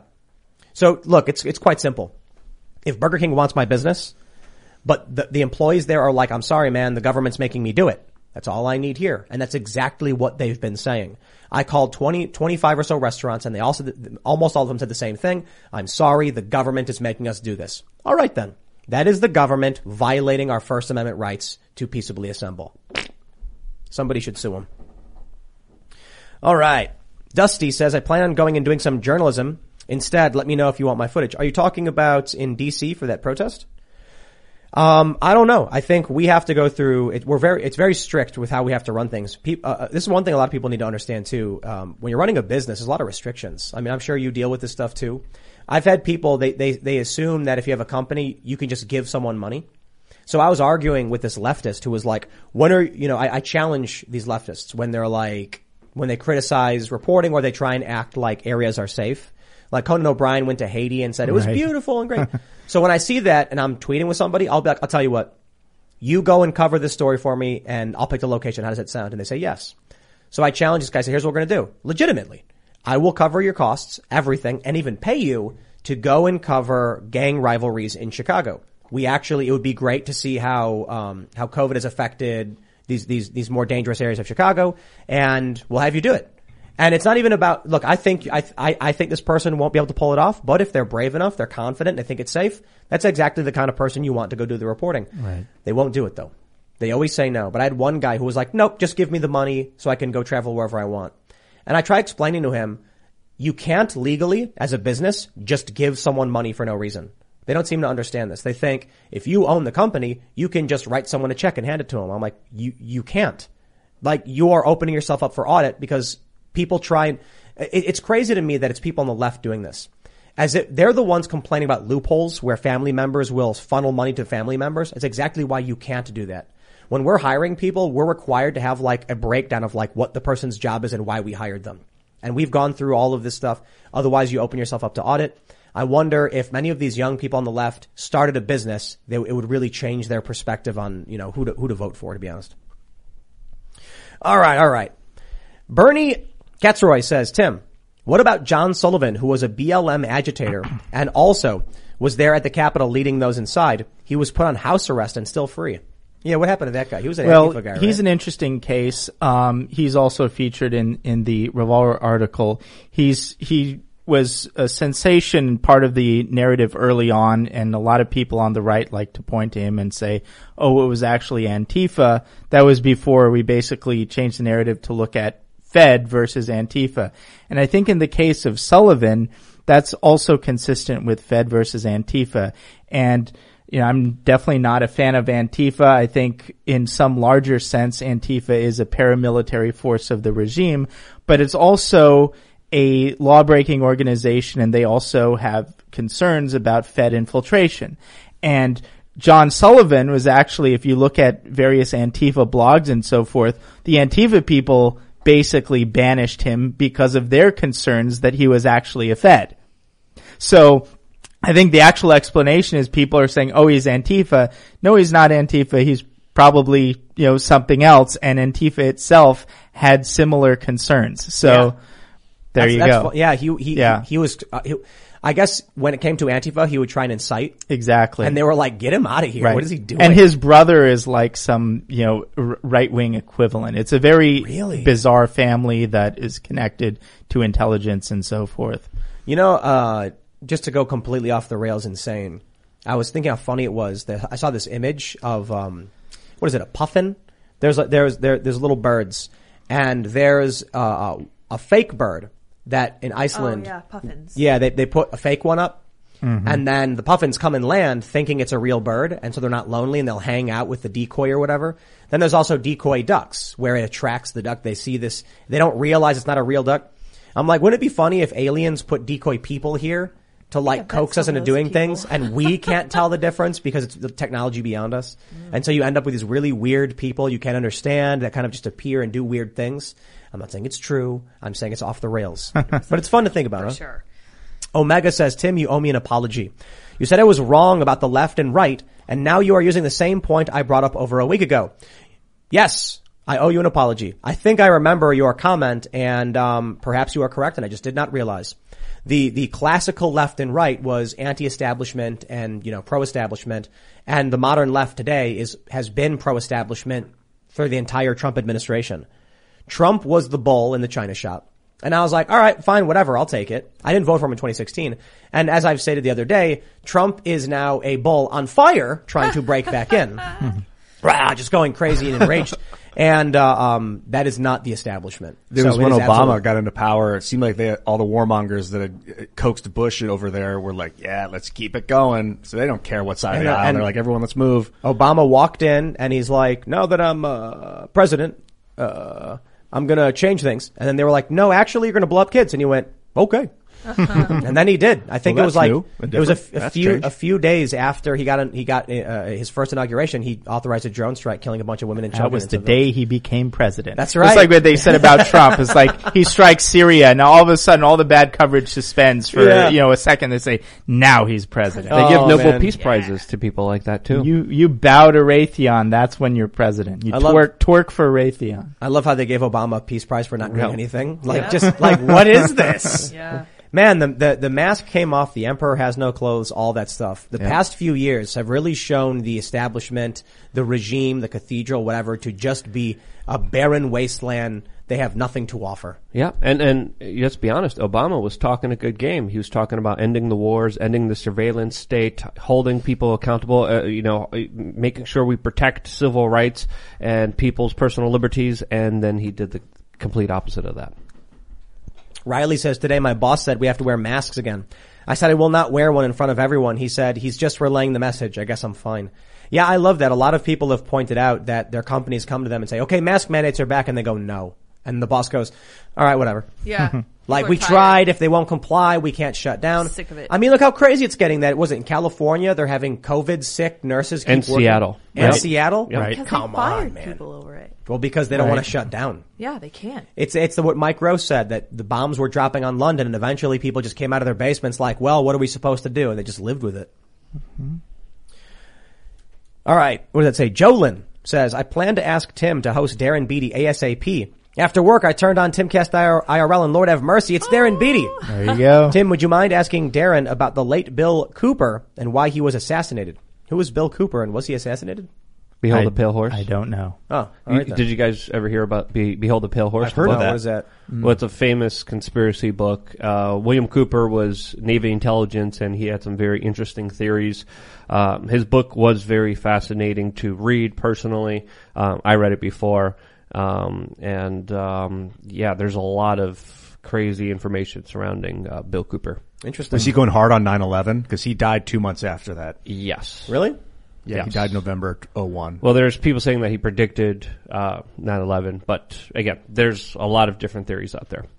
S1: So look, it's it's quite simple. If Burger King wants my business, but the, the employees there are like, I'm sorry, man, the government's making me do it. That's all I need here. And that's exactly what they've been saying. I called twenty, twenty-five or so restaurants and they also, almost all of them said the same thing. I'm sorry, the government is making us do this. All right then. That is the government violating our First Amendment rights to peaceably assemble. Somebody should sue him. All right. Dusty says, I plan on going and doing some journalism. Instead, let me know if you want my footage. Are you talking about in D C for that protest? Um, I don't know. I think we have to go through it. We're very, it's very strict with how we have to run things. Pe- uh, this is one thing a lot of people need to understand too. Um, when you're running a business, there's a lot of restrictions. I mean, I'm sure you deal with this stuff too. I've had people, they, they, they assume that if you have a company, you can just give someone money. So I was arguing with this leftist who was like, when are, you know, I, I challenge these leftists when they're like, when they criticize reporting or they try and act like areas are safe. Like Conan O'Brien went to Haiti and said it was
S3: Right.
S1: beautiful and great. So when I see that and I'm tweeting with somebody, I'll be like, I'll tell you what, you go and cover this story for me and I'll pick the location. How does it sound? And they say yes. So I challenge this guy. I say, here's what we're going to do. Legitimately, I will cover your costs, everything, and even pay you to go and cover gang rivalries in Chicago. We actually, it would be great to see how, um, how COVID has affected these, these, these more dangerous areas of Chicago, and we'll have you do it. And it's not even about, look, I think, I, I, I think this person won't be able to pull it off, but if they're brave enough, they're confident, they think it's safe, that's exactly the kind of person you want to go do the reporting.
S3: Right.
S1: They won't do it though. They always say no. But I had one guy who was like, nope, just give me the money so I can go travel wherever I want. And I tried explaining to him, you can't legally, as a business, just give someone money for no reason. They don't seem to understand this. They think if you own the company, you can just write someone a check and hand it to them. I'm like, you, you can't. Like, you are opening yourself up for audit because people try and, it, it's crazy to me that it's people on the left doing this. As if they're the ones complaining about loopholes where family members will funnel money to family members. It's exactly why you can't do that. When we're hiring people, we're required to have like a breakdown of like what the person's job is and why we hired them. And we've gone through all of this stuff. Otherwise, you open yourself up to audit. I wonder if many of these young people on the left started a business, they, it would really change their perspective on, you know, who to, who to vote for, to be honest. All right, all right. Bernie Katzroy says, Tim, what about John Sullivan, who was a B L M agitator and also was there at the Capitol leading those inside? He was put on house arrest and still free. Yeah, what happened to that guy? He was an
S3: well,
S1: Antifa guy, right?
S3: He's an interesting case. Um, he's also featured in, in the Revolver article. He's, he was a sensation, part of the narrative early on, and a lot of people on the right like to point to him and say, oh, it was actually Antifa. That was before we basically changed the narrative to look at Fed versus Antifa. And I think in the case of Sullivan, that's also consistent with Fed versus Antifa. And you know, I'm definitely not a fan of Antifa. I think in some larger sense, Antifa is a paramilitary force of the regime, but it's also a law-breaking organization, and they also have concerns about Fed infiltration. And John Sullivan was actually, if you look at various Antifa blogs and so forth, the Antifa people basically banished him because of their concerns that he was actually a Fed. So I think the actual explanation is people are saying, oh, he's Antifa. No, he's not Antifa. He's probably, you know, something else. And Antifa itself had similar concerns. So
S1: Yeah.
S3: there
S1: That's-
S3: you
S1: that's
S3: go.
S1: fu- Yeah, he, he,
S3: Yeah.
S1: he, he was, uh, he, I guess when it came to Antifa, he would try and incite.
S3: Exactly.
S1: And they were like, get him out of here.
S3: Right.
S1: What is he doing?
S3: And his brother is like some, you know, r- right-wing equivalent. It's a very
S1: Really?
S3: bizarre family that is connected to intelligence and so forth.
S1: You know, uh, just to go completely off the rails insane, I was thinking how funny it was that I saw this image of, um, what is it, a puffin? There's, a, there's, there, there's little birds, and there's, uh, a fake bird that in Iceland.
S5: Oh, yeah, puffins.
S1: Yeah, they, they put a fake one up, and then the puffins come and land thinking it's a real bird, and so they're not lonely and they'll hang out with the decoy or whatever. Then there's also decoy ducks, where it attracts the duck. They see this, they don't realize it's not a real duck. I'm like, wouldn't it be funny if aliens put decoy people here to like
S5: Yeah, bet
S1: coax us
S5: some
S1: into
S5: of those
S1: doing
S5: people-
S1: things, and we can't tell the difference because it's the technology beyond us. And so you end up with these really weird people you can't understand that kind of just appear and do weird things. I'm not saying it's true. I'm saying it's off the rails. But it's fun to think about,
S5: For
S1: huh?
S5: sure.
S1: Omega says, Tim, you owe me an apology. You said I was wrong about the left and right, and now you are using the same point I brought up over a week ago. Yes, I owe you an apology. I think I remember your comment, and um perhaps you are correct, and I just did not realize. The the classical left and right was anti-establishment and, you know, pro-establishment, and the modern left today is has been pro-establishment for the entire Trump administration. Trump was the bull in the China shop. And I was like, all right, fine, whatever, I'll take it. I didn't vote for him in twenty sixteen. And as I've stated the other day, Trump is now a bull on fire trying to break back in. Rah, just going crazy and enraged. And uh, um, that is not the establishment.
S2: There
S1: So
S2: was
S1: it
S2: when
S1: is
S2: Obama
S1: absolute-
S2: got into power, it seemed like they had, all the warmongers that had coaxed Bush over there were like, yeah, let's keep it going. So they don't care what side of
S1: And,
S2: the
S1: uh,
S2: aisle.
S1: and-
S2: They're like, everyone, let's move.
S1: Obama walked in and he's like, now that I'm uh, president, uh, I'm going to change things. And then they were like, no, actually, you're going to blow up kids. And he went, okay. And then he did. I think
S2: Well,
S1: it was
S2: that's
S1: like
S2: new and
S1: it was a,
S2: different.
S1: a
S2: That's
S1: few
S2: strange.
S1: a few days after he got an, he got uh, his first inauguration. He authorized a drone strike, killing a bunch of women and
S3: That
S1: children.
S3: was
S1: in
S3: the
S1: civil-
S3: day he became president.
S1: That's
S3: It's
S1: right.
S3: like what they said about Trump. It's like he strikes Syria, and all of a sudden, all the bad coverage suspends for
S1: Yeah.
S3: you know a second. They say now he's president.
S4: They give
S1: Oh,
S4: Nobel
S1: man.
S4: Peace Prizes to people like that too.
S3: You you bow to Raytheon. That's when you're president. You
S1: I love-
S3: twerk twerk for Raytheon.
S1: I love how they gave Obama a peace prize for not doing
S4: Yeah.
S1: anything. Like
S5: Yeah.
S1: just like what is this?
S5: Yeah.
S1: Man, the, the the mask came off. The emperor has no clothes. All that stuff. The past few years have really shown the establishment, the regime, the cathedral, whatever, to just be a barren wasteland. They have nothing to offer.
S4: Yeah, and and let's be honest, Obama was talking a good game. He was talking about ending the wars, ending the surveillance state, holding people accountable. Uh, you know, uh, making sure we protect civil rights and people's personal liberties. And then he did the complete opposite of that.
S1: Riley says, today my boss said we have to wear masks again. I said I will not wear one in front of everyone. He said he's just relaying the message. I guess I'm fine. Yeah, I love that. A lot of people have pointed out that their companies come to them and say, okay, mask mandates are back, and they go, no. And the boss goes, all right, whatever.
S5: Yeah.
S1: Like,
S5: People
S1: we
S5: are tired.
S1: tried. If they won't comply, we can't shut down.
S5: Sick of it.
S1: I mean, look how crazy it's getting that it was in California. They're having COVID sick nurses. keep
S4: And
S1: working.
S4: Seattle.
S1: And
S4: Yep.
S1: Seattle.
S4: Yep.
S3: Right.
S5: Because
S1: Come
S5: they fired
S1: on, man.
S5: people over it.
S1: Well, because they don't
S3: Right.
S1: want to shut down.
S5: Yeah, they can't.
S1: It's it's the, what Mike Rose said, that the bombs were dropping on London, and eventually people just came out of their basements like, well, what are we supposed to do? And they just lived with it. Mm-hmm. All right. What does that say? Jolyn says, I plan to ask Tim to host Darren Beatty ASAP. After work, I turned on Timcast I R L, and Lord have mercy, it's Darren Beatty.
S3: There you go.
S1: Tim, would you mind asking Darren about the late Bill Cooper and why he was assassinated? Who was Bill Cooper, and was he assassinated?
S4: Behold
S3: I,
S4: the Pale Horse.
S3: I don't know.
S1: Oh, all
S4: You-
S1: right then.
S4: did you guys ever hear about Be- Behold the Pale Horse?
S2: I've heard
S1: No,
S2: of that.
S1: What is that?
S4: Well, it's a famous conspiracy book. Uh, William Cooper was Navy intelligence, and he had some very interesting theories. Um, his book was very fascinating to read personally. Um, I read it before. Um, and, um, yeah, there's a lot of crazy information surrounding, uh, Bill Cooper.
S1: Interesting.
S2: Was he going hard on nine eleven? Because he died two months after that.
S4: Yes.
S1: Really?
S2: Yeah, he
S4: Yes.
S2: died November oh one.
S4: Well, there's people saying that he predicted, uh, nine eleven, but again, there's a lot of different theories out there.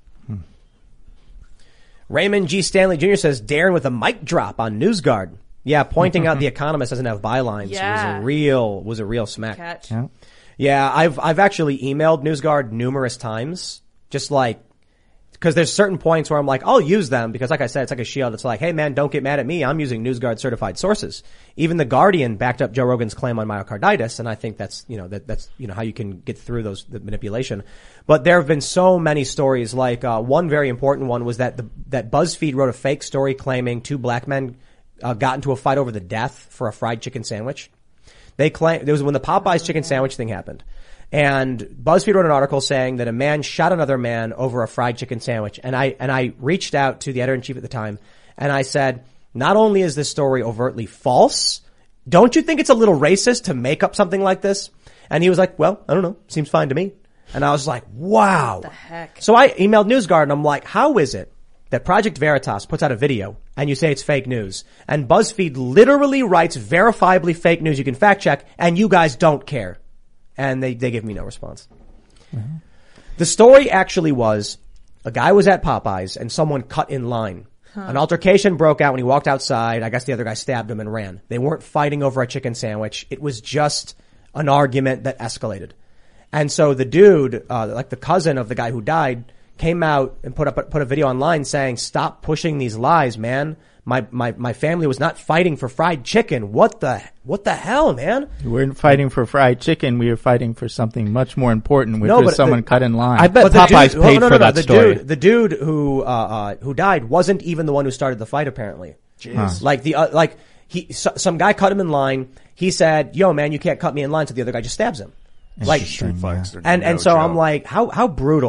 S1: Raymond G. Stanley Junior says, Darren with a mic drop on NewsGuard. Yeah, pointing out The Economist doesn't have bylines
S5: Yeah.
S1: was a real, was a real smack.
S5: Catch.
S3: Yeah.
S1: Yeah, I've, I've actually emailed NewsGuard numerous times, just like, cause there's certain points where I'm like, I'll use them because like I said, it's like a shield. It's like, hey man, don't get mad at me. I'm using NewsGuard certified sources. Even The Guardian backed up Joe Rogan's claim on myocarditis. And I think that's, you know, that, that's, you know, how you can get through those, the manipulation. But there have been so many stories, like, uh, one very important one was that the, that BuzzFeed wrote a fake story claiming two black men, uh, got into a fight over the death for a fried chicken sandwich. They claim, there was when the Popeyes chicken sandwich thing happened. And BuzzFeed wrote an article saying that a man shot another man over a fried chicken sandwich. And I, and I reached out to the editor-in-chief at the time and I said, not only is this story overtly false, don't you think it's a little racist to make up something like this? And he was like, well, I don't know. Seems fine to me. And I was like, wow.
S5: What the heck?
S1: So I emailed NewsGuard and I'm like, how is it that Project Veritas puts out a video and you say it's fake news, and BuzzFeed literally writes verifiably fake news you can fact check, and you guys don't care? And they, they give me no response. Mm-hmm. The story actually was a guy was at Popeyes and someone cut in line. Huh. An altercation broke out when he walked outside. I guess the other guy stabbed him and ran. They weren't fighting over a chicken sandwich. It was just an argument that escalated. And so the dude, uh, like the cousin of the guy who died, came out and put up put a video online saying, "Stop pushing these lies, man. My my my family was not fighting for fried chicken. What the what the hell, man?
S3: We weren't fighting for fried chicken. We were fighting for something much more important, which
S1: No,
S3: was
S1: but
S3: someone
S1: the-
S3: cut in line.
S4: I bet
S1: But the
S4: Popeyes
S1: dude-
S4: paid
S1: oh, no, no,
S4: for
S1: no,
S4: that
S1: the
S4: story.
S1: Dude, the dude who uh, uh who died wasn't even the one who started the fight. Apparently,
S3: Jeez.
S1: like the uh, like he so, some guy cut him in line. He said, "Yo, man, you can't cut me in line." So the other guy just stabs him. Like
S2: Street fights. are
S1: and
S2: no
S1: and so I'm
S2: joke.
S1: like, how how brutal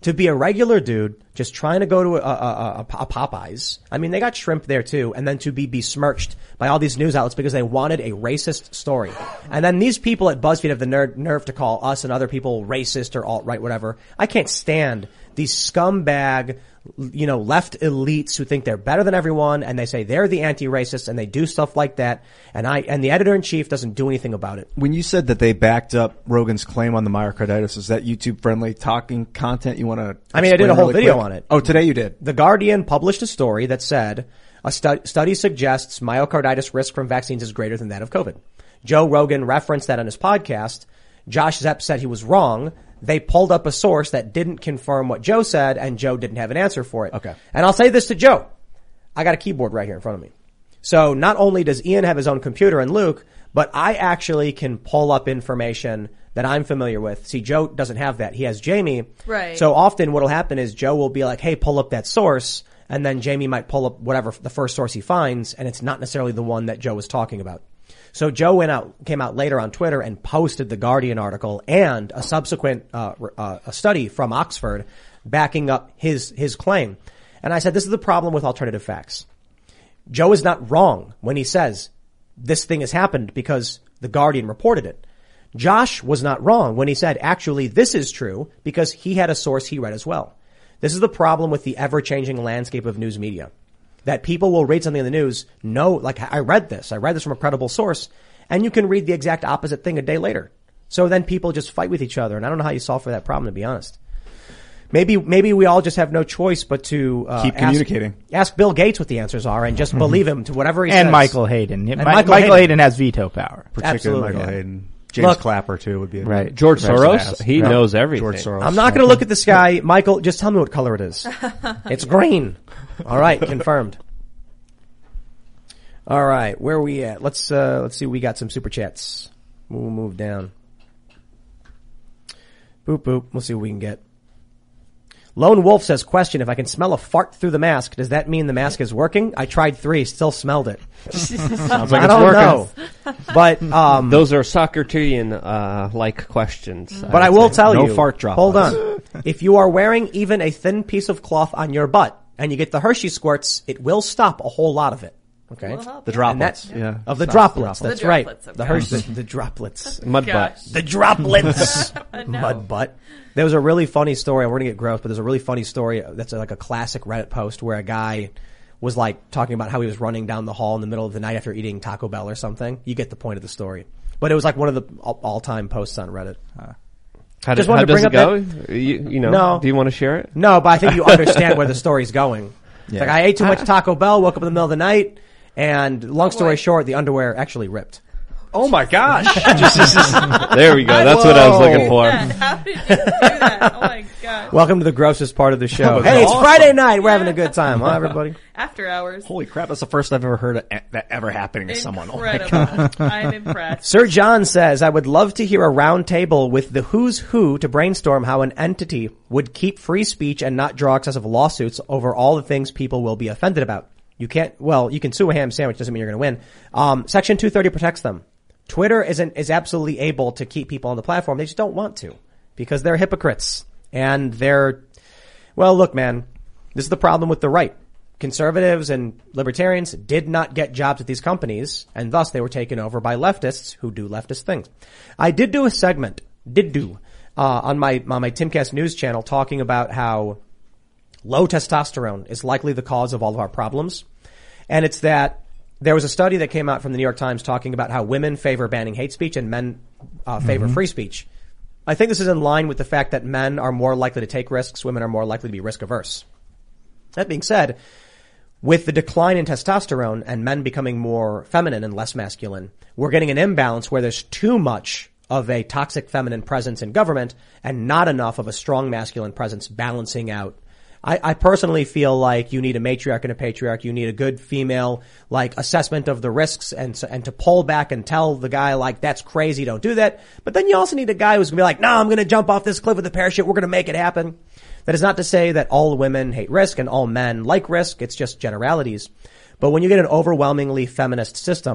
S1: to be a regular dude just trying to go to a, a, a, a Popeyes. I mean, they got shrimp there too. And then to be besmirched by all these news outlets because they wanted a racist story. And then these people at BuzzFeed have the nerve, nerve to call us and other people racist or alt-right, whatever. I can't stand these scumbag, you know, left elites who think they're better than everyone, and they say they're the anti-racists, and they do stuff like that. And I and the editor-in-chief doesn't do anything about it.
S2: When you said that they backed up Rogan's claim on the myocarditis, is that YouTube-friendly talking content you want to?
S1: I mean, I did a whole video on it.
S2: Oh, today you did.
S1: The Guardian published a story that said a stu- study suggests myocarditis risk from vaccines is greater than that of COVID. Joe Rogan referenced that on his podcast. Josh Zepp said he was wrong. They pulled up a source that didn't confirm what Joe said, and Joe didn't have an answer for it.
S2: Okay.
S1: And I'll say this to Joe. I got a keyboard right here in front of me. So not only does Ian have his own computer and Luke, but I actually can pull up information that I'm familiar with. See, Joe doesn't have that. He has Jamie.
S5: Right.
S1: So often what'll happen is Joe will be like, hey, pull up that source, and then Jamie might pull up whatever the first source he finds, and it's not necessarily the one that Joe was talking about. So Joe went out, came out later on Twitter and posted the Guardian article and a subsequent uh, uh, a study from Oxford backing up his his claim. And I said, this is the problem with alternative facts. Joe is not wrong when he says this thing has happened because the Guardian reported it. Josh was not wrong when he said, actually, this is true because he had a source he read as well. This is the problem with the ever-changing landscape of news media. That people will read something in the news, know, like, I read this, I read this from a credible source, and you can read the exact opposite thing a day later. So then people just fight with each other, and I don't know how you solve for that problem, to be honest. Maybe, maybe we all just have no choice but to, uh,
S2: keep communicating.
S1: Ask, ask Bill Gates what the answers are and just believe him to whatever he
S3: and
S1: says.
S3: Michael Hayden.
S1: And
S3: Mi-
S1: Michael
S3: Michael,
S1: Hayden.
S3: Hayden has veto power.
S2: Particularly
S1: Absolutely,
S2: Michael
S1: yeah.
S2: Hayden. James
S1: Look,
S2: Clapper, too, would be
S3: Right.
S4: George Soros,
S2: Ass.
S4: he
S3: Right.
S4: knows everything.
S2: George Soros.
S1: I'm not going to look at the sky. Michael, just tell me what color it is. It's green. All right, confirmed. All right, where are we at? Let's uh let's see. We got some super chats. We'll move down. Boop boop. We'll see what we can get. Lone Wolf says, question, if I can smell a fart through the mask, does that mean the mask is working? I tried three, still smelled it.
S4: Sounds like
S1: I
S4: it's
S1: don't
S4: working.
S1: know. But um
S4: Those are Socratean uh like questions.
S1: But I will tell
S2: No
S1: you,
S2: fart droplets.
S1: hold on. If you are wearing even a thin piece of cloth on your butt and you get the Hershey squirts, it will stop a whole lot of it. Okay?
S5: Will help,
S2: The
S5: yeah.
S2: droplets.
S1: And that-
S2: Yeah.
S1: Of the
S2: Stops
S1: droplets.
S2: the
S1: That's
S5: The
S1: right.
S5: droplets,
S1: The
S5: okay.
S1: Hershey, the, the droplets.
S4: Mud
S5: Gosh.
S4: butt.
S1: The droplets.
S5: No.
S1: Mud butt. There was a really funny story. We're going to get gross, but there's a really funny story that's like a classic Reddit post where a guy was like talking about how he was running down the hall in the middle of the night after eating Taco Bell or something. You get the point of the story. But it was like one of the all- all-time posts on Reddit.
S4: How,
S1: Just
S4: do,
S1: wanted
S4: how
S1: to
S4: does
S1: bring
S4: it
S1: up
S4: go? You, you know,
S1: No.
S4: do you want to share it?
S1: No, but I think you understand where the story's going. It's
S3: Yeah.
S1: like I ate too much Taco Bell, woke up in the middle of the night, and long story
S5: Boy.
S1: short, the underwear actually ripped.
S2: Oh my gosh.
S4: There we go. That's what I was looking for.
S5: How did you do that? Oh my god.
S1: Welcome to the grossest part of the show.
S2: was
S1: Hey, it's
S2: awesome.
S1: Friday night. We're having a good time, huh, everybody?
S5: After hours.
S2: Holy crap, that's the first I've ever heard of a- that ever happening to someone. Oh my
S5: Incredible. I'm impressed.
S1: Sir John says, I would love to hear a round table with the who's who to brainstorm how an entity would keep free speech and not draw excessive lawsuits over all the things people will be offended about. You can't, well, you can sue a ham sandwich, doesn't mean you're going to win. Um, Section two thirty protects them. Twitter isn't, is absolutely able to keep people on the platform. They just don't want to because they're hypocrites and they're, well, look, man, this is the problem with the right. Conservatives and libertarians did not get jobs at these companies, and thus they were taken over by leftists who do leftist things. I did do a segment, did do, uh, on my, on my Timcast news channel talking about how low testosterone is likely the cause of all of our problems. And it's that there was a study that came out from the New York Times talking about how women favor banning hate speech and men uh, favor free speech. I think this is in line with the fact that men are more likely to take risks, women are more likely to be risk averse. That being said, with the decline in testosterone and men becoming more feminine and less masculine, we're getting an imbalance where there's too much of a toxic feminine presence in government and not enough of a strong masculine presence balancing out. I, I personally feel like you need a matriarch and a patriarch. You need a good female, like, assessment of the risks and, and to pull back and tell the guy, like, that's crazy, don't do that. But then you also need a guy who's gonna be like, no, I'm gonna jump off this cliff with a parachute. We're gonna make it happen. That is not to say that all women hate risk and all men like risk. It's just generalities. But when you get an overwhelmingly feminist system,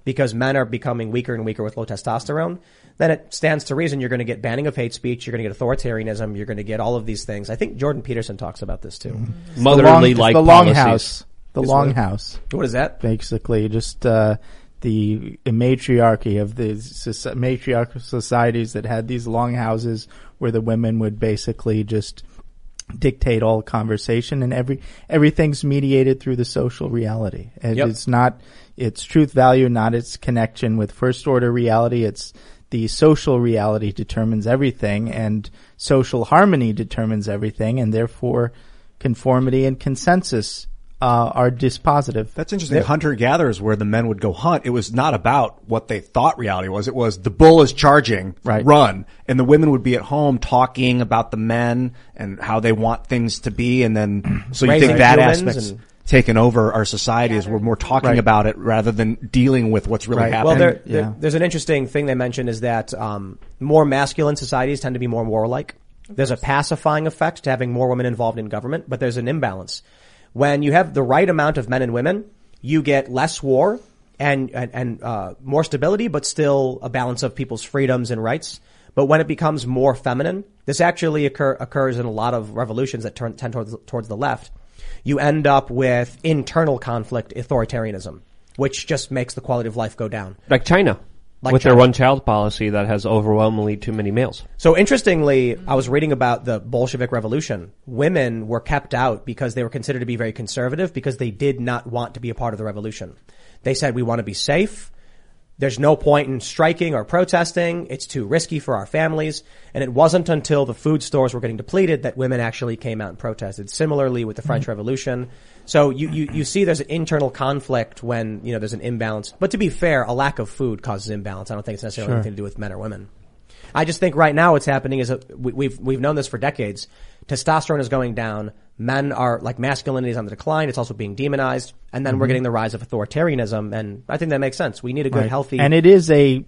S1: because men are becoming weaker and weaker with low testosterone, then it stands to reason you're going to get banning of hate speech, you're going to get authoritarianism, you're going to get all of these things. I think Jordan Peterson talks about this too.
S3: Mm-hmm.
S4: Motherly like
S3: the
S4: policies.
S3: Longhouse. The
S1: Is
S3: Longhouse.
S1: What is that?
S3: Basically, just uh, the matriarchy of the soci- matriarchal societies that had these longhouses where the women would basically just dictate all conversation, and every everything's mediated through the social reality. And
S1: Yep.
S3: it's not its truth value, not its connection with first order reality. It's the social reality determines everything, and social harmony determines everything, and therefore conformity and consensus uh, are dispositive.
S2: That's interesting. Hunter-gatherers, where the men would go hunt, it was not about what they thought reality was. It was the bull is charging,
S3: Right.
S2: run. And the women would be at home talking about the men and how they want things to be. And then, so you
S1: Raising
S2: think that
S1: humans
S2: aspect's
S1: and-
S2: taken over our society as we're more talking
S3: Right.
S2: about it rather than dealing with what's really
S3: Right.
S1: Well,
S2: happening.
S1: there, there,
S3: yeah.
S1: there's an interesting thing they mentioned is that um, more masculine societies tend to be more warlike. There's a pacifying effect to having more women involved in government, but there's an imbalance. When you have the right amount of men and women, you get less war and and, and uh, more stability, but still a balance of people's freedoms and rights. But when it becomes more feminine, this actually occur, occurs in a lot of revolutions that turn, tend towards, towards the left. You end up with internal conflict, authoritarianism, which just makes the quality of life go down.
S4: Like China.
S1: Like
S4: with
S1: China.
S4: their one-child policy that has overwhelmingly too many males.
S1: So interestingly, I was reading about the Bolshevik Revolution. Women were kept out because they were considered to be very conservative because they did not want to be a part of the revolution. They said, we want to be safe. There's no point in striking or protesting. It's too risky for our families. And it wasn't until the food stores were getting depleted that women actually came out and protested. Similarly with the French Revolution. So you, you, you see there's an internal conflict when, you know, there's an imbalance. But to be fair, a lack of food causes imbalance. I don't think it's necessarily
S3: Sure.
S1: anything to do with men or women. I just think right now what's happening is a, we, we've, we've known this for decades. Testosterone is going down. Men are, like, masculinity is on the decline. It's also being demonized. And then
S3: Mm-hmm.
S1: we're getting the rise of authoritarianism. And I think that makes sense. We need a good,
S3: Right.
S1: healthy.
S3: And it is a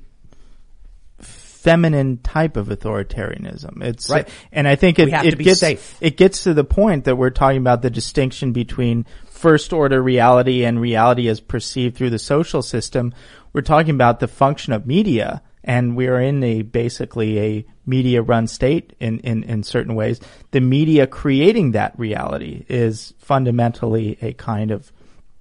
S3: feminine type of authoritarianism. It's
S1: Right.
S3: and I think it,
S1: We have
S3: it
S1: to be
S3: gets
S1: safe.
S3: it gets to the point that we're talking about the distinction between first order reality and reality as perceived through the social system. We're talking about the function of media, and we are in a basically a media run state in, in, in certain ways. The media creating that reality is fundamentally a kind of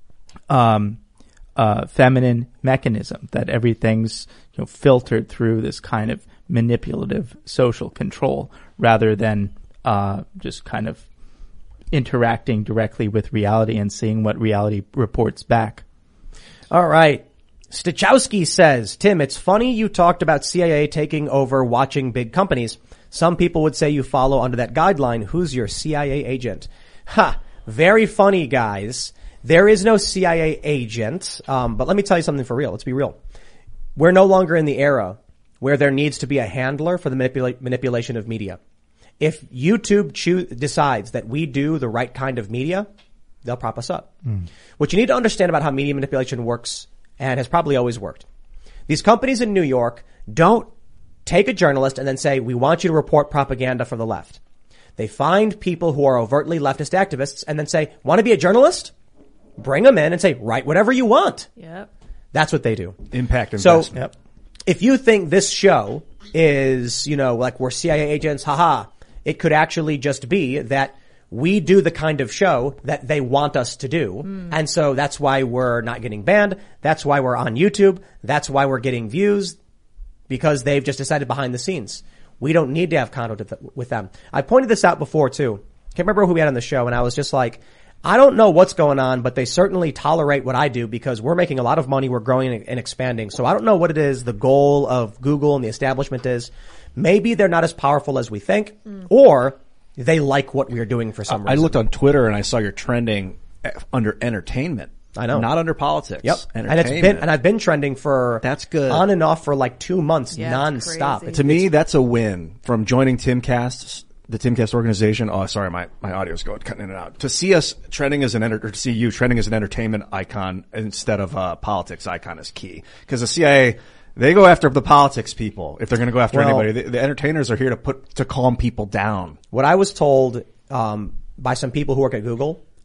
S3: um uh feminine mechanism, that everything's, you know, filtered through this kind of manipulative social control rather than uh just kind of interacting directly with reality and seeing what reality reports back.
S1: All right. Stachowski says, Tim, it's funny you talked about C I A taking over watching big companies. Some people would say you follow under that guideline. Who's your C I A agent? Ha! Very funny, guys. There is no C I A agent. Um, but let me tell you something for real. Let's be real. We're no longer in the era where there needs to be a handler for the manipula- manipulation of media. If YouTube choo- decides that we do the right kind of media, they'll prop us up. Mm. What you need to understand about how media manipulation works, and has probably always worked, these companies in New York don't take a journalist and then say, we want you to report propaganda for the left. They find people who are overtly leftist activists and then say, want to be a journalist? Bring them in and say, write whatever you want.
S5: Yep.
S1: That's what they do.
S2: Impact
S1: So,
S2: investment.
S1: if you think this show is, you know, like we're C I A agents, haha, it could actually just be that we do the kind of show that they want us to do. Mm. And so that's why we're not getting banned. That's why we're on YouTube. That's why we're getting views, because they've just decided behind the scenes. We don't need to have contact with them. I pointed this out before too. Can't remember who we had on the show, and I was just like, I don't know what's going on, but they certainly tolerate what I do because we're making a lot of money. We're growing and expanding. So I don't know what it is the goal of Google and the establishment is. Maybe they're not as powerful as we think, mm. or they like what we are doing for some
S2: I
S1: reason.
S2: looked on Twitter and I saw you're trending under entertainment.
S1: I know.
S2: Not under politics.
S1: Yep. And it's been, and I've been trending for,
S2: that's good,
S1: on and off for like two months,
S5: yeah,
S1: nonstop.
S5: it's
S2: to me, that's a win from joining Timcast, the Timcast organization. Oh, sorry, my, my audio's going, cutting in and out. To see us trending as an, enter- or to see you trending as an entertainment icon instead of a politics icon is key. Cause the C I A, they go after the politics people if they're going to go after
S1: well,
S2: anybody. The, the entertainers are here to put, to calm people down.
S1: What I was told, um, by some people who work at Google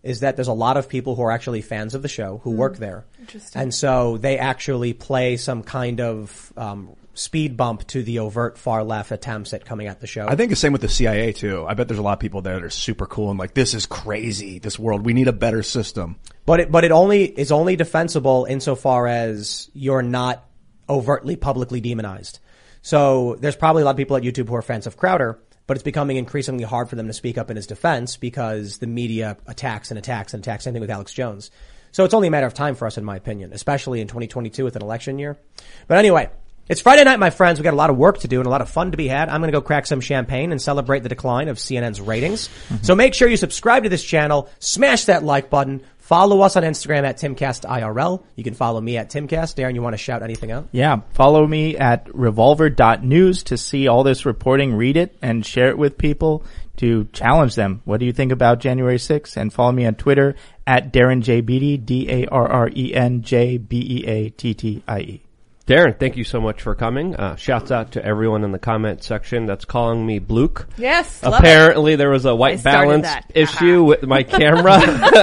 S1: is that there's a lot of people who are actually fans of the show who mm. work there.
S5: Interesting.
S1: And so they actually play some kind of um, speed bump to the overt far left attempts at coming at the show.
S2: I think the same with the C I A too. I bet there's a lot of people there that are super cool and like, this is crazy, this world. We need a better system.
S1: But it, but it only is only defensible insofar as you're not overtly publicly demonized. So there's probably a lot of people at YouTube who are fans of Crowder, but it's becoming increasingly hard for them to speak up in his defense because the media attacks and attacks and attacks. Same thing with Alex Jones. So it's only a matter of time for us, in my opinion, especially in twenty twenty-two with an election year. But anyway, it's Friday night, my friends. We got a lot of work to do and a lot of fun to be had. I'm going to go crack some champagne and celebrate the decline of C N N's ratings. Mm-hmm. So make sure you subscribe to this channel, smash that like button, follow us on Instagram at TimCastIRL. You can follow me at TimCast. Darren, you want to shout anything out?
S3: Yeah, follow me at revolver dot news to see all this reporting, read it, and share it with people to challenge them. What do you think about January sixth? And follow me on Twitter at Darren J. Beattie, D A R R E N J B E A T T I E.
S4: Darren, thank you so much for coming. Uh, shouts out to everyone in the comment section that's calling me Bluke.
S5: Yes, love
S4: Apparently
S5: it.
S4: there was a white
S5: I started
S4: balance
S5: that.
S4: issue with my camera.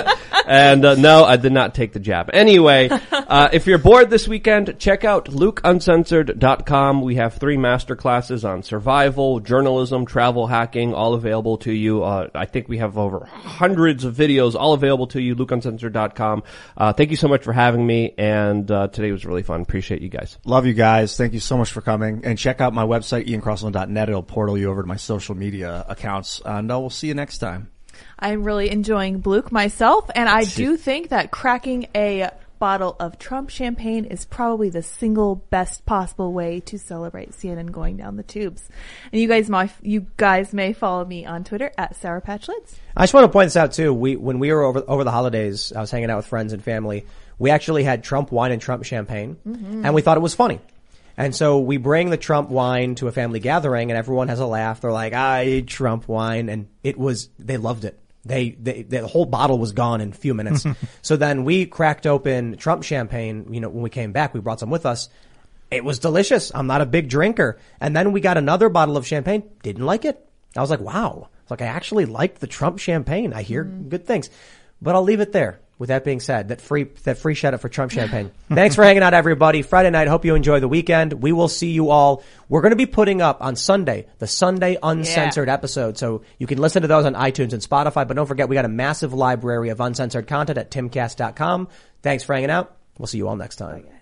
S4: And uh, no, I did not take the jab. Anyway, uh, if you're bored this weekend, check out Luke Uncensored dot com. We have three master classes on survival, journalism, travel hacking, all available to you. Uh, I think we have over hundreds of videos all available to you, Luke Uncensored dot com. Uh, thank you so much for having me, and uh, today was really fun. Appreciate you guys.
S2: Love you guys. Thank you so much for coming. And check out my website, ian crossland dot net. It'll portal you over to my social media accounts. And uh, we'll see you next time.
S5: I'm really enjoying Bluke myself, and I do think that cracking a bottle of Trump champagne is probably the single best possible way to celebrate C N N going down the tubes. And you guys may, you guys may follow me on Twitter at Sour Patch Lids.
S1: I just want to point this out too. We, when we were over, over the holidays, I was hanging out with friends and family. We actually had Trump wine and Trump champagne, mm-hmm. and we thought it was funny. And so we bring the Trump wine to a family gathering, and everyone has a laugh. They're like, I ate Trump wine, and it was, they loved it. They, they, the whole bottle was gone in a few minutes. So then we cracked open Trump champagne. You know, when we came back, we brought some with us. It was delicious. I'm not a big drinker. And then we got another bottle of champagne. Didn't like it. I was like, wow. It's like, I actually liked the Trump champagne. I hear mm. good things. But I'll leave it there. With that being said, that free, that free shout out for Trump champagne. Thanks for hanging out, everybody. Friday night. Hope you enjoy the weekend. We will see you all. We're going to be putting up on Sunday, the Sunday Uncensored yeah. episode. So you can listen to those on iTunes and Spotify. But don't forget, we got a massive library of uncensored content at timcast dot com. Thanks for hanging out. We'll see you all next time. Okay.